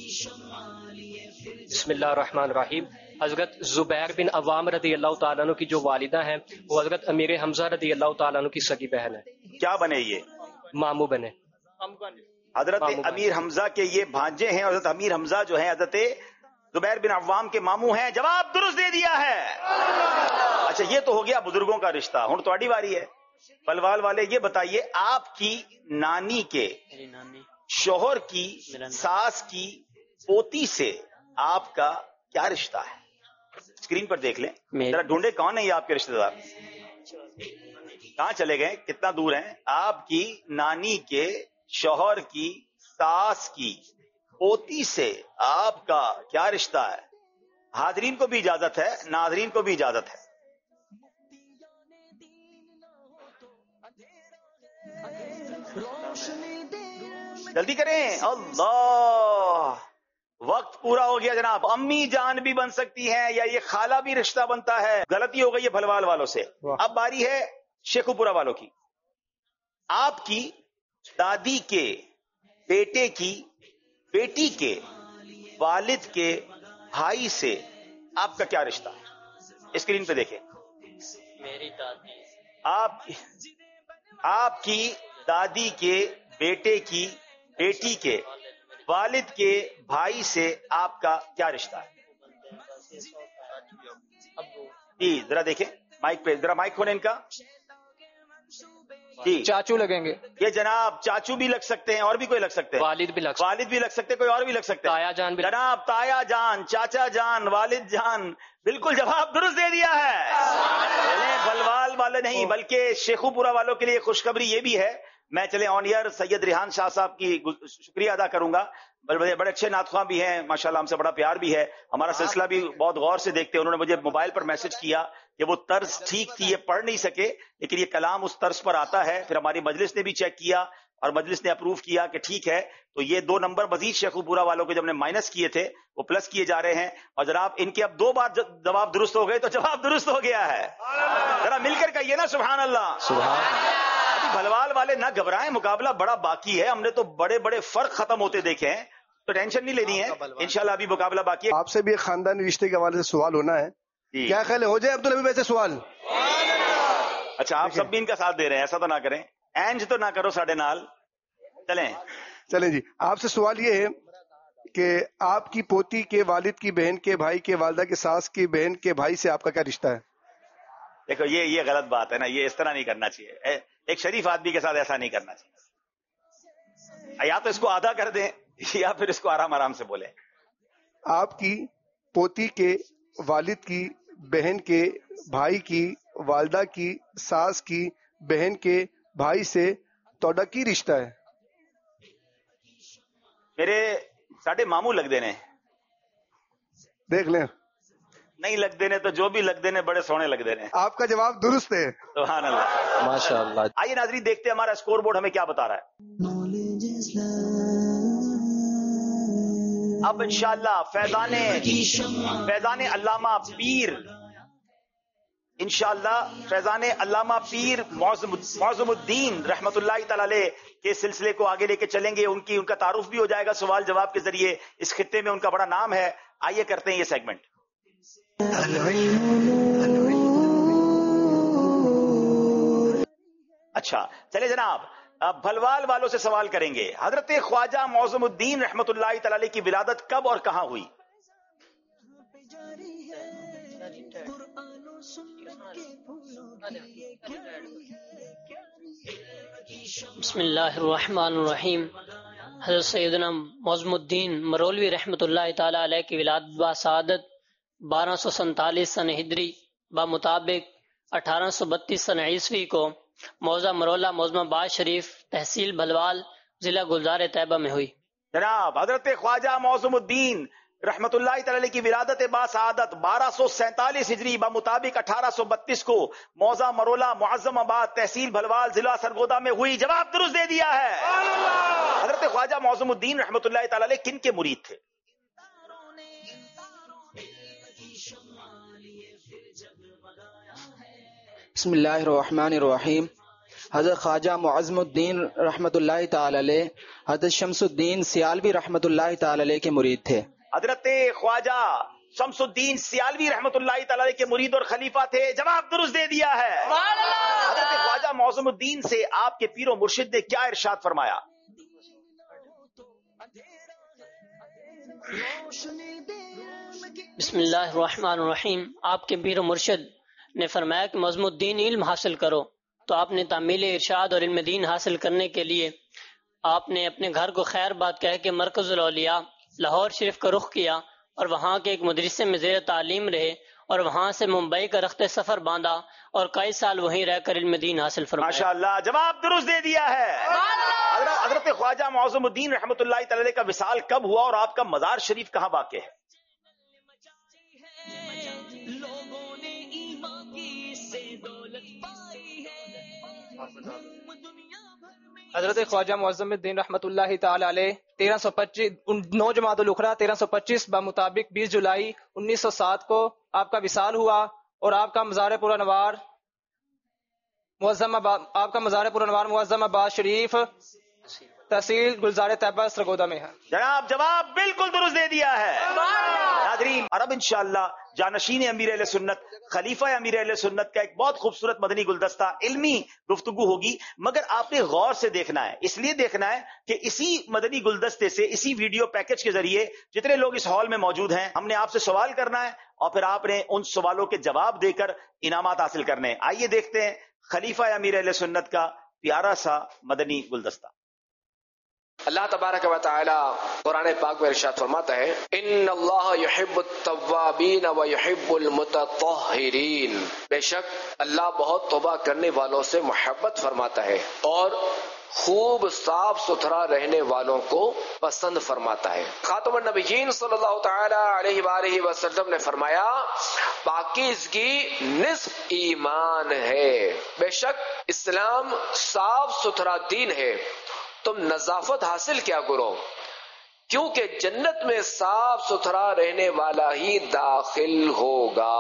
بسم اللہ الرحمن الرحیم. حضرت زبیر بن عوام رضی اللہ تعالیٰ عنہ کی جو والدہ ہیں وہ حضرت امیر حمزہ رضی اللہ تعالیٰ عنہ کی سگی بہن ہے. کیا بنے یہ؟ ماموں بنے. حضرت امیر حمزہ کے یہ بھانجے ہیں. حضرت امیر حمزہ جو ہیں حضرت زبیر بن عوام کے ماموں ہیں. جواب درست دے دیا ہے. اچھا, یہ تو ہو گیا بزرگوں کا رشتہ. ہوں تمہاری باری ہے. بلوال والے یہ بتائیے, آپ کی نانی کے شوہر کی ساس کی پوتی سے آپ کا کیا رشتہ ہے؟ اسکرین پر دیکھ لیں ذرا, ڈھونڈے کون ہے یہ آپ کے رشتہ دار. کہاں چلے گئے, کتنا دور ہیں؟ آپ کی نانی کے شوہر کی ساس کی پوتی سے آپ کا کیا رشتہ ہے؟ حاضرین کو بھی اجازت ہے, ناظرین کو بھی اجازت ہے. جلدی کریں. اللہ, وقت پورا ہو گیا جناب. امی جان بھی بن سکتی ہیں یا یہ خالہ بھی رشتہ بنتا ہے. غلطی ہو گئی ہے بھلوال والوں سے. اب باری ہے شیخو پورا والوں کی. آپ کی دادی کے بیٹے کی بیٹی کے والد کے بھائی سے آپ کا کیا رشتہ ہے؟ اسکرین پہ دیکھیں. میری دادی آپ کی دادی کے بیٹے کی بیٹی کے والد کے بھائی سے آپ کا کیا رشتہ ہے؟ جی ذرا دیکھیں مائک پہ, ذرا مائک کھولیں ان کا. جی چاچو لگیں گے. یہ جناب چاچو بھی لگ سکتے ہیں, اور بھی کوئی لگ سکتے ہیں. والد بھی لگ سکتے, کوئی اور بھی لگ سکتے ہیں. تایا جان بھی جناب, تایا جان, چاچا جان, والد جان. بالکل جواب درست دے دیا ہے. بلوال والے نہیں بلکہ شیخو پورا والوں کے لیے خوشخبری یہ بھی ہے. میں چلے آن ایئر سید ریحان شاہ صاحب کی شکریہ ادا کروں گا. بڑے اچھے نعت بھی ہیں ماشاءاللہ, ہم سے بڑا پیار بھی ہے. ہمارا سلسلہ بھی بہت غور سے دیکھتے ہیں. انہوں نے مجھے موبائل پر میسج کیا کہ وہ طرز ٹھیک تھی, یہ پڑھ نہیں سکے, لیکن یہ کلام اس طرز پر آتا ہے. پھر ہماری مجلس نے بھی چیک کیا اور مجلس نے اپروو کیا کہ ٹھیک ہے. تو یہ 2 نمبر مزید شیخو پورا والوں کے جب نے مائنس کیے تھے وہ پلس کیے جا رہے ہیں. اور جناب ان کے اب 2 بار جواب درست ہو گئے تو جواب درست ہو گیا ہے. ذرا مل کر کہیے نا سبحان اللہ. ابھی بھلوال والے نہ گھبرائیں, مقابلہ بڑا باقی ہے. ہم نے تو بڑے بڑے فرق ختم ہوتے دیکھے ہیں, تو ٹینشن نہیں لینی ہے. انشاءاللہ ابھی مقابلہ باقی ہے. آپ سے بھی ایک خاندانی رشتے کے حوالے سے سوال ہونا ہے. کیا خیال ہے, ہو جائے عبدالحبیب ویسے سوال؟ اچھا, آپ سب بھی ان کا ساتھ دے رہے ہیں, ایسا تو نہ کریں, اینج تو نہ کرو ساڑھے نال. چلیں جی. آپ سے سوال یہ ہے کہ آپ کی پوتی کے والد کی بہن کے بھائی کے والدہ کے ساس کی بہن کے بھائی سے آپ کا کیا رشتہ ہے؟ دیکھو یہ غلط بات ہے نا, یہ اس طرح نہیں کرنا چاہیے. ایک شریف آدمی کے ساتھ ایسا نہیں کرنا چاہیے. یا تو اس کو آدھا کر دیں یا پھر اس کو آرام آرام سے بولیں. آپ کی پوتی کے والد کی بہن کے بھائی کی والدہ کی ساس کی بہن کے بھائی سے توڑا کی رشتہ ہے؟ میرے ساڈے ماموں لگ دینے دیکھ لیں. نہیں لگ دینے تو جو بھی لگ دینے بڑے سونے لگ دینے. آپ کا جواب درست ہے. سبحان اللہ ماشاء اللہ. آئیے ناظرین دیکھتے ہیں ہمارا اسکور بورڈ ہمیں کیا بتا رہا ہے. اب انشاءاللہ فیضان علامہ پیر، انشاءاللہ فیضان علامہ پیر معظم الدین رحمت اللہ تعالی علیہ کے سلسلے کو آگے لے کے چلیں گے. ان کا تعارف بھی ہو جائے گا سوال جواب کے ذریعے. اس خطے میں ان کا بڑا نام ہے. آئیے کرتے ہیں یہ سیگمنٹ. اچھا چلے جناب، اب بھلوال والوں سے سوال کریں گے. حضرت خواجہ معظم الدین رحمت اللہ تعالی علیہ کی ولادت کب اور کہاں ہوئی؟ بسم اللہ الرحمن الرحیم. حضرت سیدنا معظم الدین مرولوی رحمۃ اللہ تعالی علیہ کی ولادت باسعادت 1247 سن ہجری بمطابق 1832 سن عیسوی کو موضع مرولہ معظم آباد شریف تحصیل بھلوال ضلع گلزار طیبہ میں ہوئی. جناب حضرت خواجہ معظم الدین رحمت اللہ تعالی کی ولادت باسعادت 1247 ہجری بمطابق 1832 کو موضع مرولہ معظم آباد تحصیل بھلوال ضلع سرگودا میں ہوئی. جواب درست دے دیا ہے. حضرت خواجہ معظم الدین رحمت اللہ تعالی علیہ کن کے مرید تھے؟ بسم اللہ الرحمن الرحیم. حضرت خواجہ معظم الدین رحمت اللہ تعالی علیہ حضرت شمس الدین سیالوی رحمت اللہ تعالی علیہ کے مرید تھے. حضرت خواجہ شمس الدین سیالوی رحمت اللہ تعالی علیہ کے مرید اور خلیفہ تھے. جواب درست دے دیا ہے. حضرت خواجہ معظم الدین سے آپ کے پیر و مرشد نے کیا ارشاد فرمایا؟ بسم اللہ الرحمن الرحیم. آپ کے پیر و مرشد نے فرمایا کہ معظم الدین علم حاصل کرو. تو آپ نے تعمیل ارشاد اور علم دین حاصل کرنے کے لیے آپ نے اپنے گھر کو خیر بات کہہ کے مرکز الاولیاء لاہور شریف کا رخ کیا اور وہاں کے ایک مدرسے میں زیر تعلیم رہے اور وہاں سے ممبئی کا رخت سفر باندھا اور کئی سال وہیں رہ کر علم دین حاصل فرمایا. ماشاءاللہ جواب درست دے دیا ہے. حضرت خواجہ معظم الدین رحمت اللہ تعالی علیہ کا وصال کب ہوا اور آپ کا مزار شریف کہاں واقع ہے؟ حضرت خواجہ معظم الدین رحمت اللہ تعالی علیہ 9 جمادی الاخری 1325 بمطابق 20 جولائی 1907 کو آپ کا وصال ہوا اور آپ کا مزار پرانوار معظم آباد شریف تحصیل گلزار طیبہ سرگودا میں ہے. جناب جواب بالکل درست دے دیا ہے. ناظرین اور اب انشاءاللہ جانشین امیر اہل سنت خلیفہ امیر اہل سنت کا ایک بہت خوبصورت مدنی گلدستہ علمی گفتگو ہوگی، مگر آپ نے غور سے دیکھنا ہے. اس لیے دیکھنا ہے کہ اسی مدنی گلدستے سے اسی ویڈیو پیکج کے ذریعے جتنے لوگ اس ہال میں موجود ہیں ہم نے آپ سے سوال کرنا ہے اور پھر آپ نے ان سوالوں کے جواب دے کر انعامات حاصل کرنے ہیں. آئیے دیکھتے ہیں خلیفہ امیر اہل سنت کا پیارا سا مدنی گلدستہ. اللہ تبارک و تعالی قرآن پاک میں ارشاد فرماتا ہے ان اللہ یحب التوابین و یحب المتطہرین. بے شک اللہ بہت توبہ کرنے والوں سے محبت فرماتا ہے اور خوب صاف ستھرا رہنے والوں کو پسند فرماتا ہے. خاتم النبیین صلی اللہ تعالی علیہ وآلہ وسلم نے فرمایا پاکیزگی نصف ایمان ہے. بے شک اسلام صاف ستھرا دین ہے، تم نظافت حاصل کیا کرو کیونکہ جنت میں صاف ستھرا رہنے والا ہی داخل ہوگا.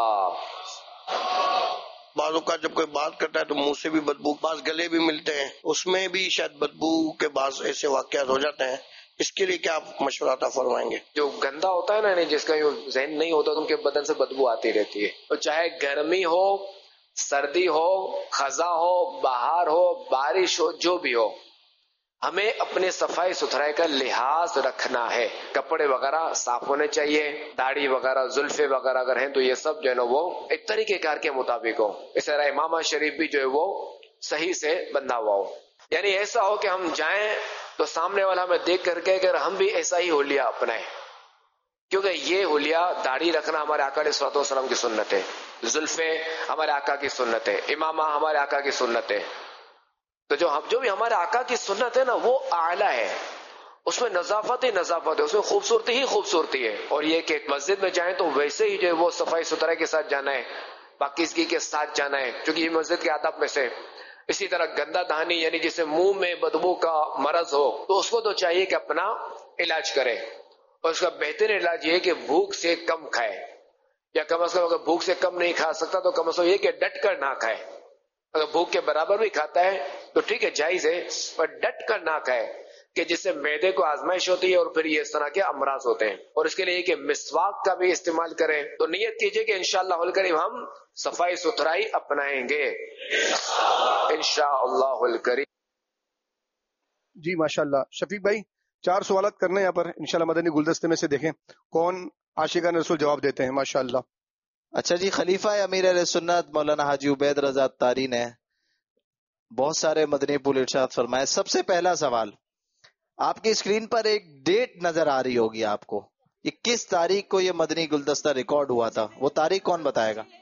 بعض اوقات جب کوئی بات کرتا ہے تو منہ سے بھی بدبو، بعض گلے بھی ملتے ہیں، اس میں بھی شاید بدبو کے بعض ایسے واقعات ہو جاتے ہیں. اس کے لیے کیا آپ مشورہ عطا فرمائیں گے؟ جو گندا ہوتا ہے نا، جس کا ذہن نہیں ہوتا تو ان کے بدن سے بدبو آتی رہتی ہے. تو چاہے گرمی ہو، سردی ہو، خزاں ہو، بہار ہو، بارش ہو، جو بھی ہو، ہمیں اپنے صفائی ستھرائی کا لحاظ رکھنا ہے. کپڑے وغیرہ صاف ہونے چاہیے، داڑھی وغیرہ زلفے وغیرہ اگر ہیں تو یہ سب جو ہے نا وہ ایک طریقہ کار کے مطابق ہو. اس طرح امامہ شریف بھی جو ہے وہ صحیح سے بندھا ہوا ہو، یعنی ایسا ہو کہ ہم جائیں تو سامنے والا ہمیں دیکھ کر کے اگر ہم بھی ایسا ہی حلیہ اپنائیں، کیونکہ یہ حلیہ داڑھی رکھنا ہمارے آقا علیہ الصلوۃ والسلام کی سنت ہے، زلفیں ہمارے آقا کی سنت ہے، امامہ ہمارے آقا کی سنت ہے. تو جو بھی ہمارے آقا کی سنت ہے نا وہ اعلیٰ ہے، اس میں نظافت ہی نظافت ہے، اس میں خوبصورتی ہی خوبصورتی ہے. اور یہ کہ مسجد میں جائیں تو ویسے ہی جو ہے وہ صفائی ستھرائی کے ساتھ جانا ہے، پاکیزگی کے ساتھ جانا ہے، کیونکہ یہ مسجد کے آداب میں سے. اسی طرح گندا دہانی یعنی جسے منہ میں بدبو کا مرض ہو تو اس کو تو چاہیے کہ اپنا علاج کرے، اور اس کا بہترین علاج یہ ہے کہ بھوک سے کم کھائے، یا کم از کم اگر بھوک سے کم نہیں کھا سکتا تو کم از کم یہ کہ ڈٹ کر نہ کھائے. اگر بھوک کے برابر بھی کھاتا ہے تو ٹھیک ہے جائز ہے، پر ڈٹ کر نہ کھائے کہ جس سے معدے کو آزمائش ہوتی ہے اور پھر یہ اس طرح کے امراض ہوتے ہیں. اور اس کے لیے کہ مسواک کا بھی استعمال کریں. تو نیت کیجئے کہ انشاءاللہ الکریم ہم صفائی ستھرائی اپنائیں گے انشاءاللہ الکریم. جی ماشاءاللہ. شفیق بھائی 4 سوالات کرنے ہیں یہاں پر انشاءاللہ مدنی گلدستے میں سے، دیکھیں کون عاشقان رسول جواب دیتے ہیں. ماشاءاللہ. اچھا جی، خلیفہ امیر علیہ سنت مولانا حاجی عبید رضا اتاری نے بہت سارے مدنی پھول ارشاد فرمائے. سب سے پہلا سوال، آپ کی اسکرین پر ایک ڈیٹ نظر آ رہی ہوگی آپ کو، یہ کس تاریخ کو یہ مدنی گلدستہ ریکارڈ ہوا تھا؟ وہ تاریخ کون بتائے گا؟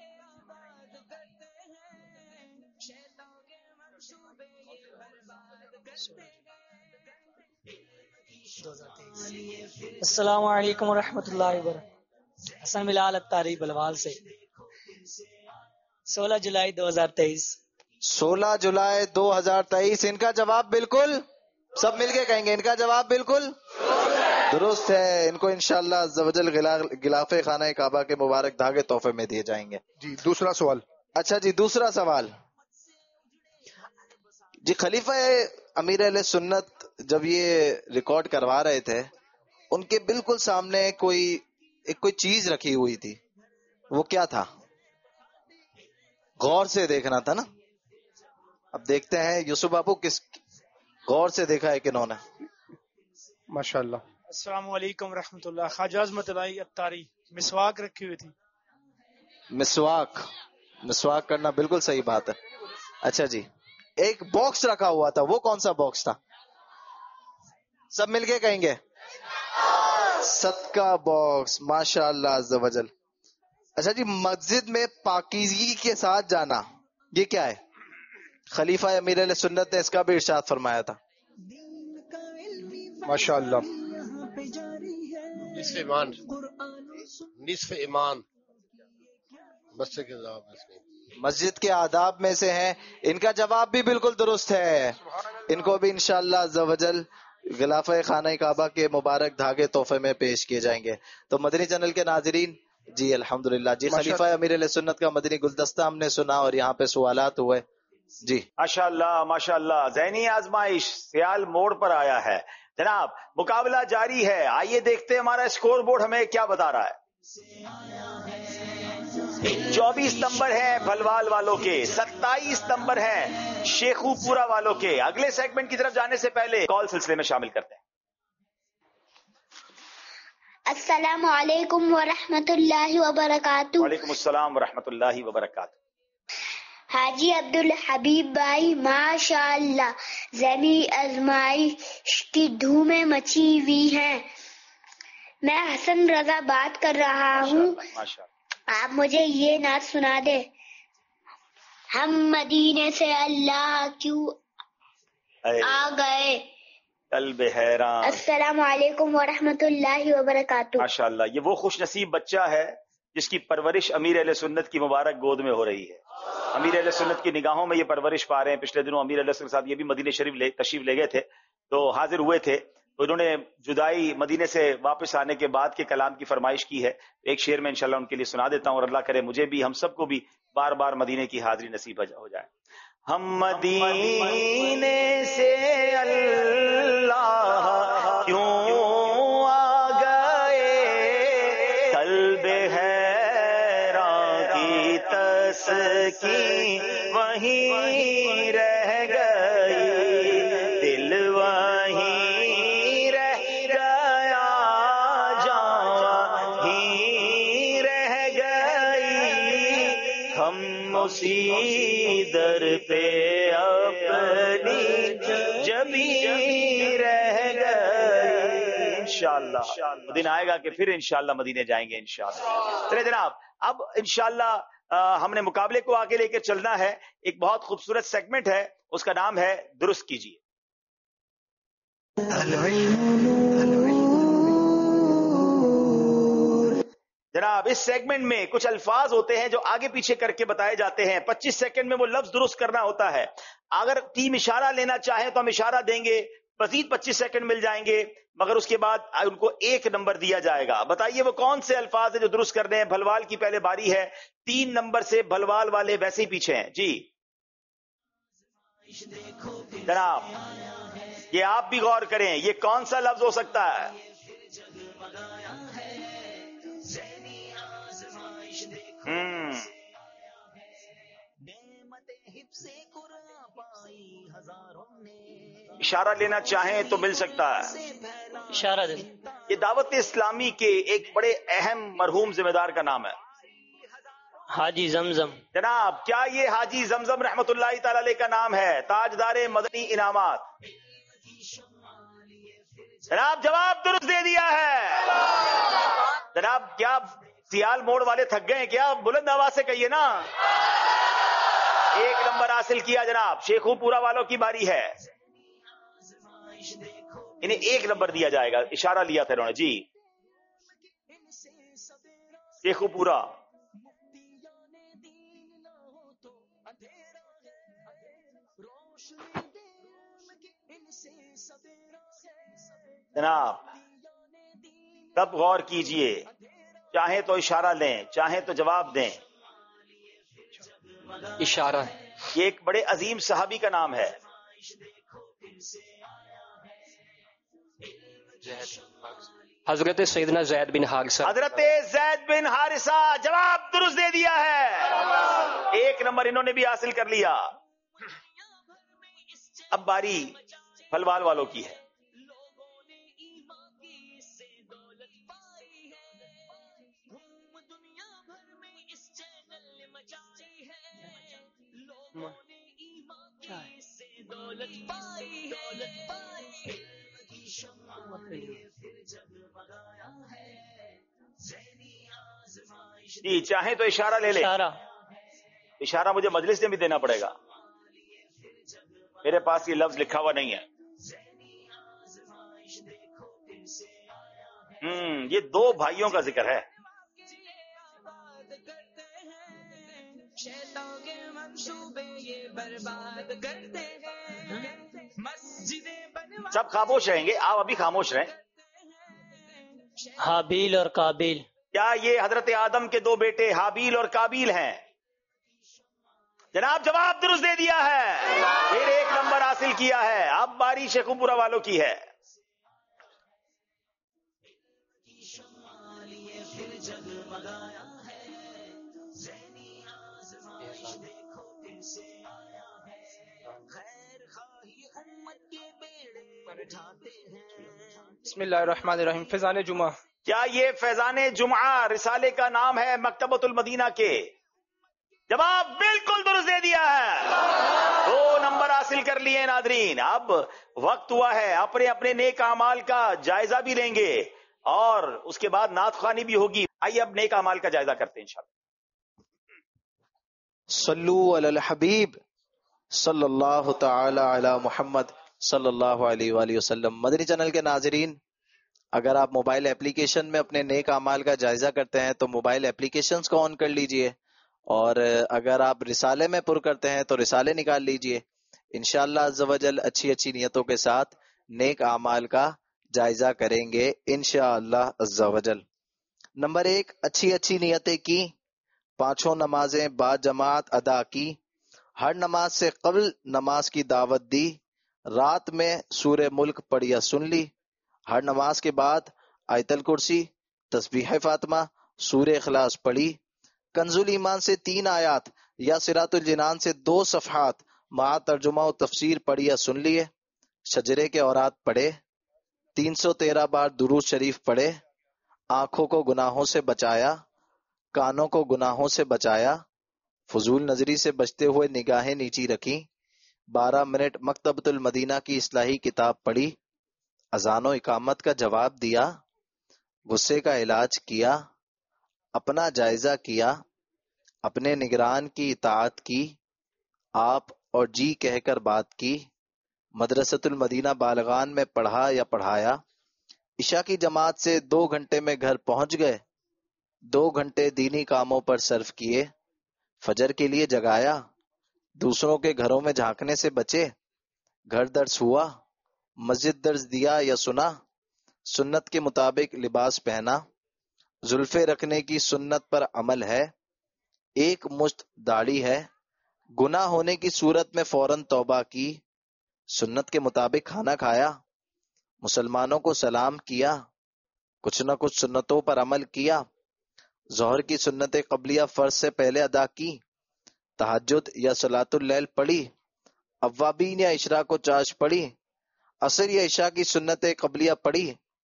السلام علیکم ورحمۃ اللہ وبرکاتہ. حسن بلال اتاری بلوال سے. 16 جولائی 2023. 16 جولائی 2023. ان کا جواب بالکل، سب مل کے کہیں گے، ان کا جواب بالکل درست ہے. ان کو انشاءاللہ عز و جل غلاف خانہ کعبہ کے مبارک دھاگے تحفے میں دیے جائیں گے. جی دوسرا سوال. اچھا جی دوسرا سوال. جی خلیفہ امیر علیہ سنت جب یہ ریکارڈ کروا رہے تھے ان کے بالکل سامنے کوئی چیز رکھی ہوئی تھی، وہ کیا تھا؟ غور سے دیکھنا تھا نا. اب دیکھتے ہیں یوسف بابو کس غور سے دیکھا ہے کنہوں نے. ماشاءاللہ. السلام علیکم ورحمۃ اللہ. خواجہ عظمت اللہ اتاری. مسواک رکھی ہوئی تھی. مسواک کرنا بالکل صحیح بات ہے. اچھا جی ایک باکس رکھا ہوا تھا، وہ کون سا باکس تھا؟ سب مل کے کہیں گے صدقہ باکس. ماشاءاللہ عز و جل. اچھا جی مسجد میں پاکیزگی کے ساتھ جانا یہ کیا ہے؟ خلیفہ امیر علیہ سنت نے اس کا بھی ارشاد فرمایا تھا. ماشاءاللہ. نصف ایمان بس کے جواب مسجد کے آداب میں سے ہیں. ان کا جواب بھی بالکل درست ہے. ان کو بھی انشاءاللہ عز و جل غلاف خانہ کعبہ کے مبارک دھاگے تحفے میں پیش کیے جائیں گے. تو مدنی چینل کے ناظرین جی الحمدللہ جی خلیفہ امیر علیہ سنت کا مدنی گلدستہ ہم نے سنا اور یہاں پہ سوالات ہوئے. جی ماشاءاللہ ماشاءاللہ. ذہنی آزمائش سیال موڑ پر آیا ہے جناب، مقابلہ جاری ہے. آئیے دیکھتے ہیں ہمارا اسکور بورڈ ہمیں کیا بتا رہا ہے. 24 نمبر ہے بھلوال والوں کے، 27 نمبر ہے شیخو پورا والوں کے. اگلے سیگمنٹ کی طرف جانے سے پہلے کال سلسلے میں شامل کرتے ہیں. السلام علیکم ورحمۃ اللہ وبرکاتہ. وعلیکم السلام ورحمۃ اللہ وبرکاتہ. حاجی عبدالحبیب بھائی ماشاءاللہ ذہنی آزمائش کی دھومیں مچی ہوئی ہیں. میں حسن رضا بات کر رہا ہوں. آپ مجھے یہ نعت سنا دے. ہم مدینے سے اللہ کیوں آ گئے قلب حیران. السلام علیکم ورحمۃ اللہ وبرکاتہ. ماشاءاللہ. یہ وہ خوش نصیب بچہ ہے جس کی پرورش امیر علیہ سنت کی مبارک گود میں ہو رہی ہے. امیر علیہ سنت کی نگاہوں میں یہ پرورش پا رہے ہیں. پچھلے دنوں امیر علیہ سنت صاحب یہ بھی مدینہ شریف تشریف لے گئے تھے تو حاضر ہوئے تھے، تو انہوں نے جدائی مدینے سے واپس آنے کے بعد کے کلام کی فرمائش کی ہے. ایک شعر میں انشاءاللہ ان کے لیے سنا دیتا ہوں اور اللہ کرے مجھے بھی ہم سب کو بھی بار بار مدینے کی حاضری نصیب ہو جائے. ہم مدینے سے اللہ کیوں آ گئے، قلب حیران کی تسکین وہیں رہ گئی، دل وہیں رہ گیا، جان ہی رہ گئی. ہم اسی در پہ اپنی جبیں رہ انشاءاللہ وہ دن آئے گا کہ پھر انشاءاللہ مدینے جائیں گے انشاءاللہ. چلے جناب، اب انشاءاللہ ہم نے مقابلے کو آگے لے کے چلنا ہے. ایک بہت خوبصورت سیگمنٹ ہے، اس کا نام ہے درست کیجیے. جناب اس سیگمنٹ میں کچھ الفاظ ہوتے ہیں جو آگے پیچھے کر کے بتائے جاتے ہیں. 25 سیکنڈ میں وہ لفظ درست کرنا ہوتا ہے. اگر ٹیم اشارہ لینا چاہے تو ہم اشارہ دیں گے، مزید 25 سیکنڈ مل جائیں گے، مگر اس کے بعد ان کو 1 نمبر دیا جائے گا. بتائیے وہ کون سے الفاظ ہیں جو درست کرنے ہیں. بھلوال کی پہلے باری ہے. 3 نمبر سے بھلوال والے ویسے ہی پیچھے ہیں. جی جناب یہ آپ بھی غور کریں، یہ کون سا لفظ ہو سکتا ہے؟ اشارہ لینا چاہیں تو مل سکتا ہے. اشارہ دیں. یہ دعوت اسلامی کے ایک بڑے اہم مرحوم ذمہ دار کا نام ہے، حاجی زمزم. جناب کیا یہ حاجی زمزم رحمت اللہ تعالی علیہ کا نام ہے؟ تاجدار مدنی انعامات. جناب جواب درست دے دیا ہے. جناب کیا سیال موڑ والے تھک گئے کیا؟ بلند آواز سے کہیے نا. 1 نمبر حاصل کیا. جناب شیخو پورا والوں کی باری ہے، انہیں 1 نمبر دیا جائے گا. اشارہ لیا تھا انہوں نے. جی شیخو پورا. جناب تب غور کیجئے، چاہیں تو اشارہ لیں، چاہیں تو جواب دیں. اشارہ. یہ ایک بڑے عظیم صحابی کا نام ہے. حضرت سیدنا زید بن حارثہ. حضرت زید بن حارثہ. جواب درست دے دیا ہے. 1 نمبر انہوں نے بھی حاصل کر لیا. اب باری پھلوال والوں کی ہے. جی چاہیں تو اشارہ لے لیں. اشارہ مجھے مجلس میں بھی دینا پڑے گا، میرے پاس یہ لفظ لکھا ہوا نہیں ہے. یہ 2 بھائیوں کا ذکر ہے. سب خاموش رہیں گے، آپ ابھی خاموش رہیں. حابیل اور قابیل. کیا یہ حضرت آدم کے 2 بیٹے حابیل اور قابیل ہیں؟ جناب جواب درست دے دیا ہے، پھر 1 نمبر حاصل کیا ہے. اب باری شیخو پورا والوں کی ہے. بسم اللہ الرحمن الرحیم. فیضان جمعہ. کیا یہ فیضان جمعہ رسالے کا نام ہے مکتبۃ المدینہ کے؟ جواب بالکل درست دے دیا ہے. 2 نمبر حاصل کر لیے ناظرین. اب وقت ہوا ہے اپنے اپنے نیک اعمال کا جائزہ بھی لیں گے اور اس کے بعد نعت خوانی بھی ہوگی. آئیے اب نیک اعمال کا جائزہ کرتے ہیں انشاءاللہ. صلو علی الحبیب صلی اللہ تعالی علی محمد صلی اللہ علیہ وآلہ وسلم. مدنی چینل کے ناظرین، اگر آپ موبائل اپلیکیشن میں اپنے نیک اعمال کا جائزہ کرتے ہیں تو موبائل اپلیکیشنز کو آن کر لیجئے، اور اگر آپ رسالے میں پر کرتے ہیں تو رسالے نکال لیجئے. انشاءاللہ عز و جل اچھی اچھی نیتوں کے ساتھ نیک اعمال کا جائزہ کریں گے انشاءاللہ عز و جل. نمبر 1، اچھی اچھی نیتیں کی، 5 نمازیں با جماعت ادا کی، ہر نماز سے قبل نماز کی دعوت دی، رات میں سورہ ملک پڑھ یا سن لی، ہر نماز کے بعد آیت الکرسی، تسبیح فاطمہ، سورہ اخلاص پڑھی، کنز الایمان سے 3 آیات یا صراط الجنان سے 2 صفحات مع ترجمہ و تفسیر پڑھی یا سن لیے، شجرے کے اورات پڑھے، 313 بار درود شریف پڑھے، آنکھوں کو گناہوں سے بچایا، کانوں کو گناہوں سے بچایا، فضول نظری سے بچتے ہوئے نگاہیں نیچی رکھی، 12 منٹ مکتبۃ المدینہ کی اصلاحی کتاب پڑھی، اذان و اقامت کا جواب دیا، غصے کا علاج کیا، اپنا جائزہ کیا، اپنے نگران کی اطاعت کی، آپ اور جی کہہ کر بات کی، مدرسۃ المدینہ بالغان میں پڑھا یا پڑھایا، عشاء کی جماعت سے 2 گھنٹے میں گھر پہنچ گئے، 2 گھنٹے دینی کاموں پر صرف کیے، فجر کے لیے جگایا، دوسروں کے گھروں میں جھانکنے سے بچے، گھر درس ہوا، مسجد درس دیا یا سنا، سنت کے مطابق لباس پہنا، زلفے رکھنے کی سنت پر عمل ہے، 1 مشت داڑھی ہے، گناہ ہونے کی صورت میں فوراً توبہ کی، سنت کے مطابق کھانا کھایا، مسلمانوں کو سلام کیا، کچھ نہ کچھ سنتوں پر عمل کیا، ظہر کی سنت قبلیہ فرض سے پہلے ادا کی، تہجد یا صلاۃ اللیل پڑھی، اوابین یا اشراق و چاش پڑھی، عصر یا عشاء کی سنت قبلیہ پڑھی،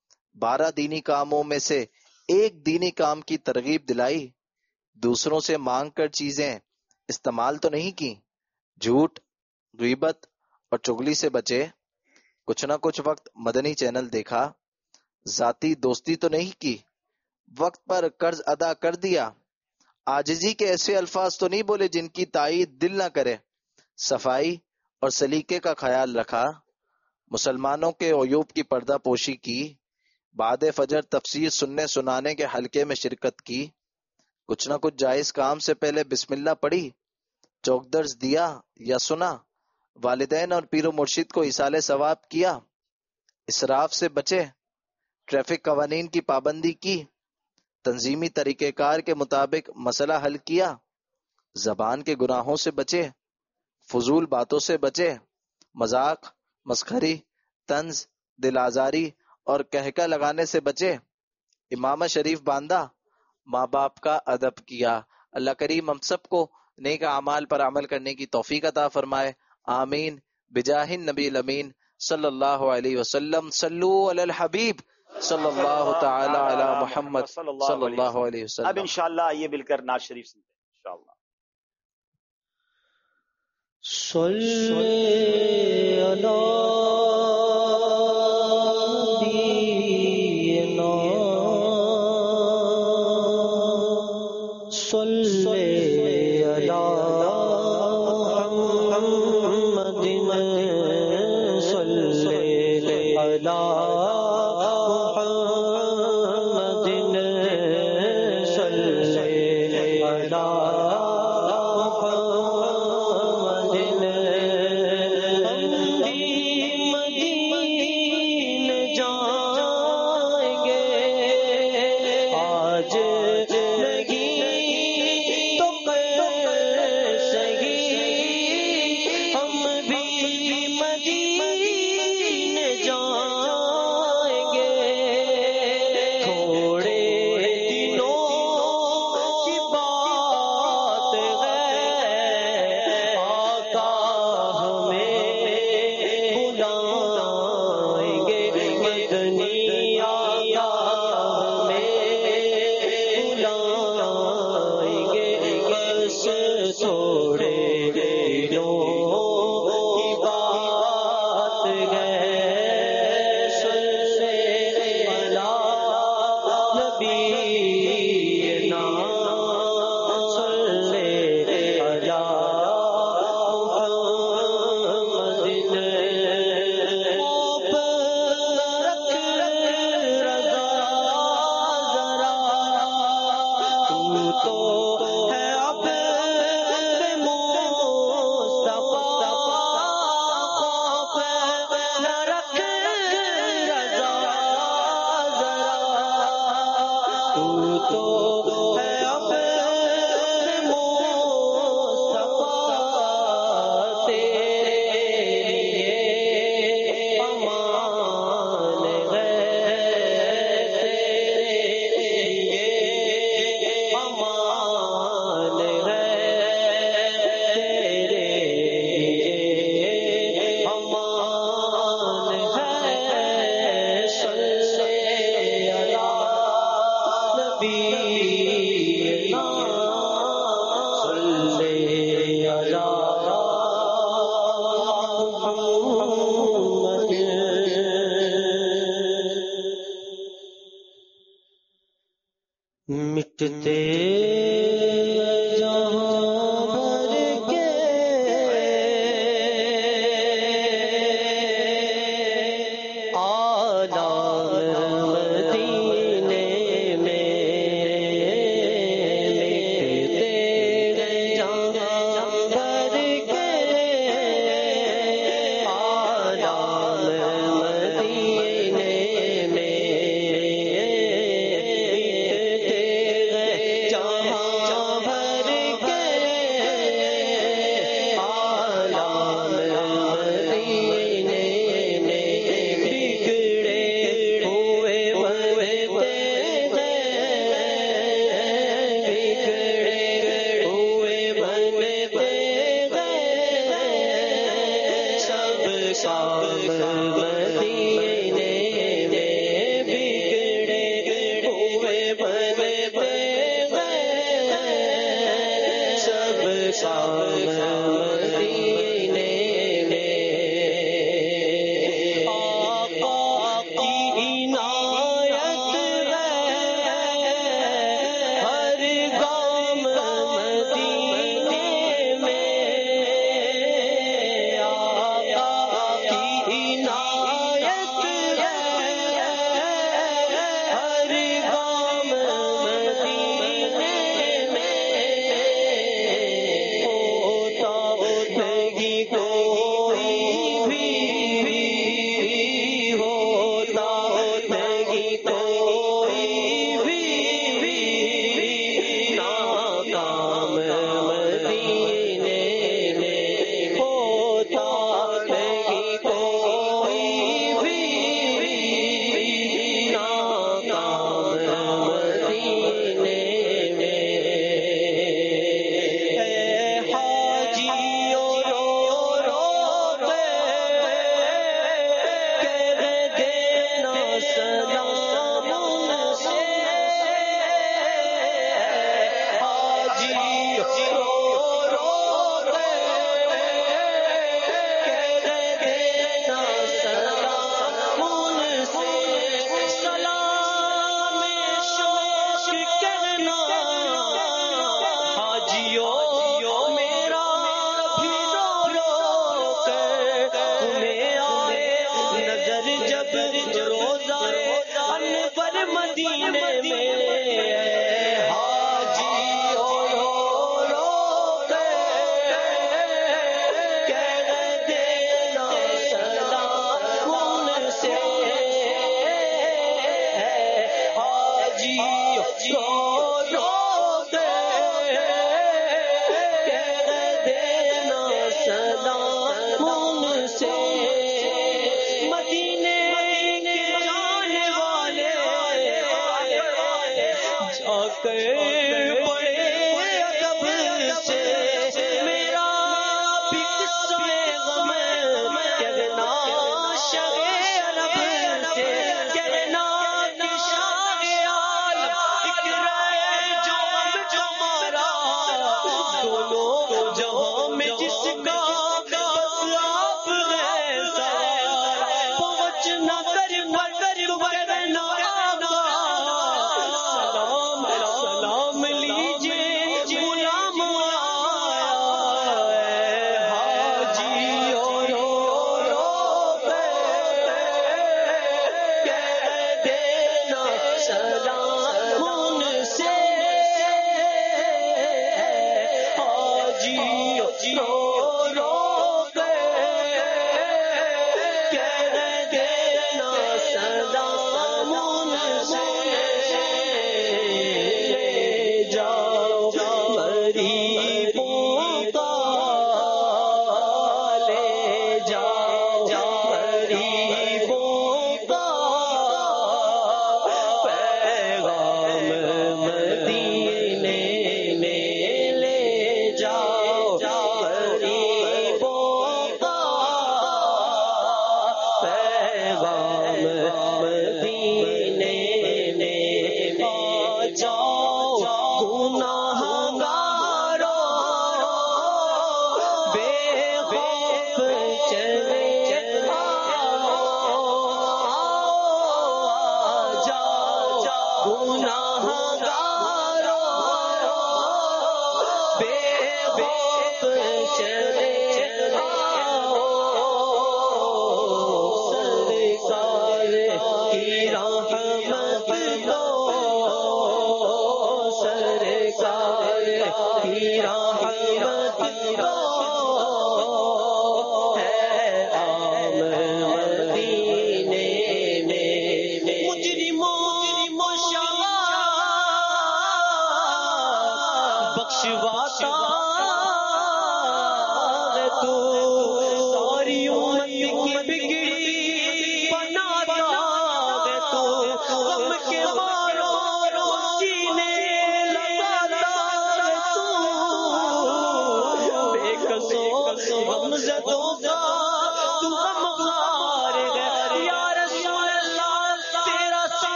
12 دینی کاموں میں سے 1 دینی کام کی ترغیب دلائی، دوسروں سے مانگ کر چیزیں استعمال تو نہیں کی، جھوٹ، غیبت اور چغلی سے بچے، کچھ نہ کچھ وقت مدنی چینل دیکھا، ذاتی دوستی تو نہیں کی، وقت پر قرض ادا کر دیا، عاجزی کے ایسے الفاظ تو نہیں بولے جن کی تائید دل نہ کرے، صفائی اور سلیقے کا خیال رکھا، مسلمانوں کے عیوب کی پردہ پوشی کی، بعد فجر تفسیر سننے سنانے کے حلقے میں شرکت کی، کچھ نہ کچھ جائز کام سے پہلے بسم اللہ پڑھی، چوک درس دیا یا سنا، والدین اور پیر و مرشد کو ایصال ثواب کیا، اسراف سے بچے، ٹریفک قوانین کی پابندی کی، تنظیمی طریقہ کار کے مطابق مسئلہ حل کیا، زبان کے گناہوں سے بچے، فضول باتوں سے بچے، مذاق، مسخری، طنز، دل آزاری اور کہکہ لگانے سے بچے، امامہ شریف باندھا، ماں باپ کا ادب کیا۔ اللہ کریم ہم سب کو نیک اعمال پر عمل کرنے کی توفیق عطا فرمائے، آمین بجاہ النبی الامین صلی اللہ علیہ وسلم۔ صلو علی الحبیب صلی اللہ تعالی علی محمد صلی اللہ علیہ وسلم۔ اب انشاءاللہ آئیے مل کر نعت شریف سنتے ہیں انشاءاللہ۔ صلی علی جتے جہاں بھر کے آلام مدینے میں مٹتے گئے جہاں بھر کے آلام مدینے میں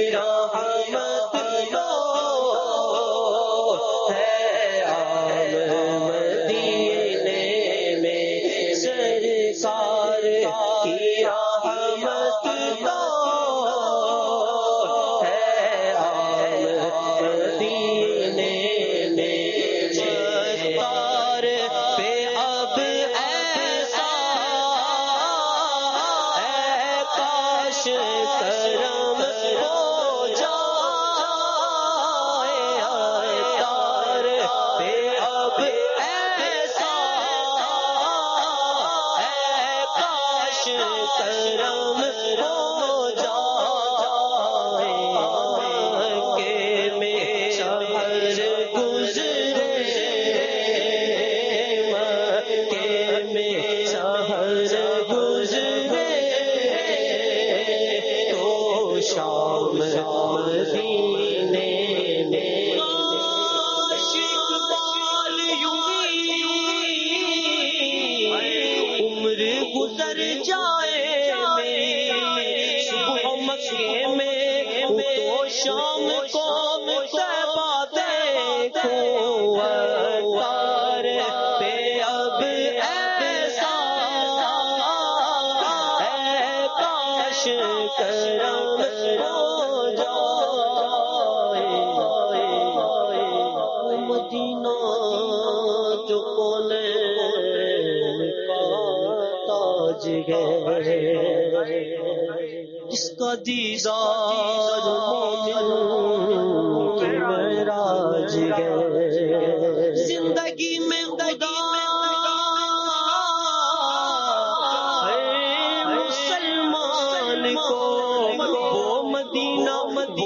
رحمت لا ہے عام مدینے میں سرکار کی رحمت لا ہے عام مدینے میں مختار پہ اب ایسا ہے کاش کرم ہو جائے تار پہ اب ایسا ہے کاش کرم ہو جائے کہ میں شہر گزرے مکے میں شہر گزرے تو شام مدینے میں عاشق بال عمر گزر جائے میری صبح مکے میں تو شام کو طیبہ دیکھوں تار پہ اب ایسا ہے کاش کرم ہو جائے مدینہ جو کونے تاج ہے جس کا دیدار مومن کی معراج ہے زندگی میں خدا ہے مسلمان کو وہ مدینہ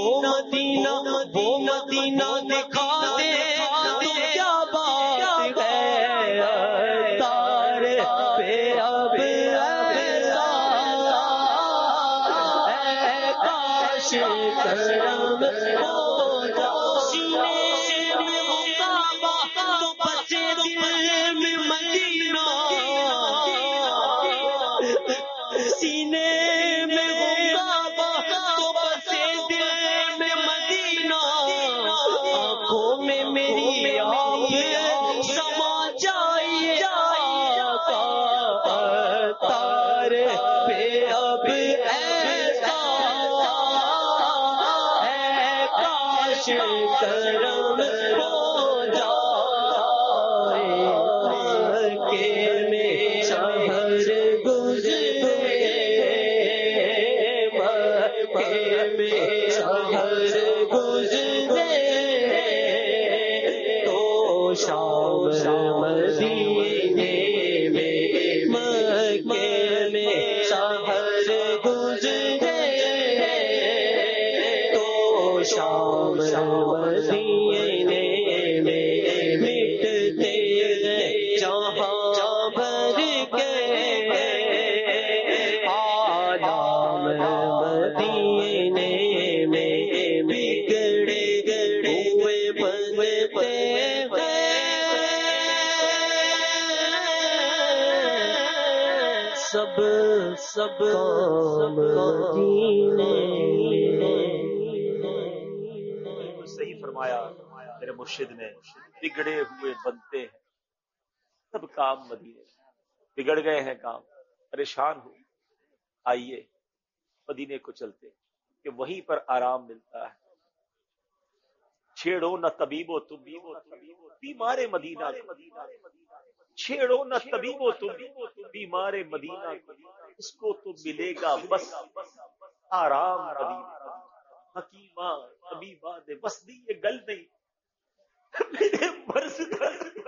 دکھا دے تو کیا بات ہے تار پہ اب ایسا ہے کاش کرم ہو جائے سینے میں کعبہ تو بسے دل میں مدینہ سینے میں کعبہ تو بسے دل میں مدینہ آنکھوں میں میری آپ سما جائے آقا تار پہ اب ایسا ہے کاش کرم ہو جائے کہ میں شہر گزرے مکے میں شہر گزرے تو شام مدینے میں مکے میں شہر گزرے تو شام مدینے میں مٹتے گئے جہاں بھر کے آدم مدینے میں بگڑے ہوئے بنتے سب مدینے صحیح فرمایا میرے مرشد نے، بگڑے ہوئے بنتے ہیں سب کام مدینے میں۔ بگڑ گئے ہیں کام، پریشان ہو، آئیے مدینے کو چلتے کہ وہیں پر آرام ملتا ہے۔ چھیڑو نہ طبیب و تم بیمار مدینہ کو، چھیڑو نہ طبیب و تم بیمار مدینہ کو، اس کو تو ملے گا بس آرام مدینہ۔ حکیمہ طبیبہ نے بس دی یہ گل نہیں، میرے مرض کا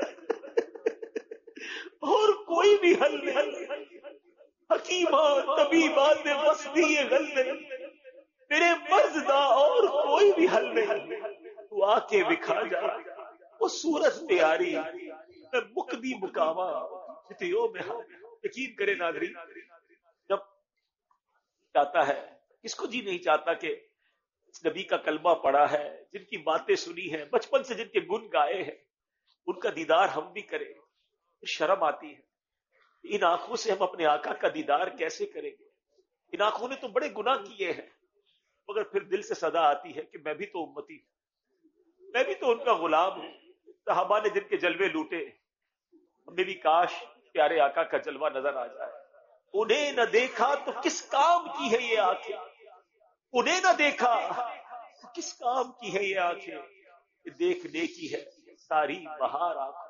اور کوئی بھی حل نہیں۔ حکیمہ طبیبہ نے بس دی یہ گل نہیں، میرے مرض دا اور کوئی بھی حل نہیں۔ تو آ کے بکھا جا وہ صورت پیاری، میں مقدی مقامہ جتیوں میں یقین کرے ناظرین، جب چاہتا ہے کس کو جی نہیں چاہتا کہ اس نبی کا کلمہ پڑھا ہے، جن کی باتیں سنی ہیں، بچپن سے جن کے گن گائے ہیں، ان کا دیدار ہم بھی کریں۔ شرم آتی ہے، ان آنکھوں سے ہم اپنے آقا کا دیدار کیسے کریں گے؟ ان آنکھوں نے تو بڑے گناہ کیے ہیں، مگر پھر دل سے صدا آتی ہے کہ میں بھی تو امتی ہوں، میں بھی تو ان کا غلام ہوں۔ صحابہ نے جن کے جلوے لوٹے، ہمیں بھی کاش پیارے آقا کا جلوہ نظر آ جائے۔ انہیں نہ دیکھا تو کس کام کی ہے یہ آنکھیں، انہیں نہ دیکھا تو کس کام کی ہے یہ آنکھیں، یہ دیکھنے کی ہے ساری بہار آنکھ۔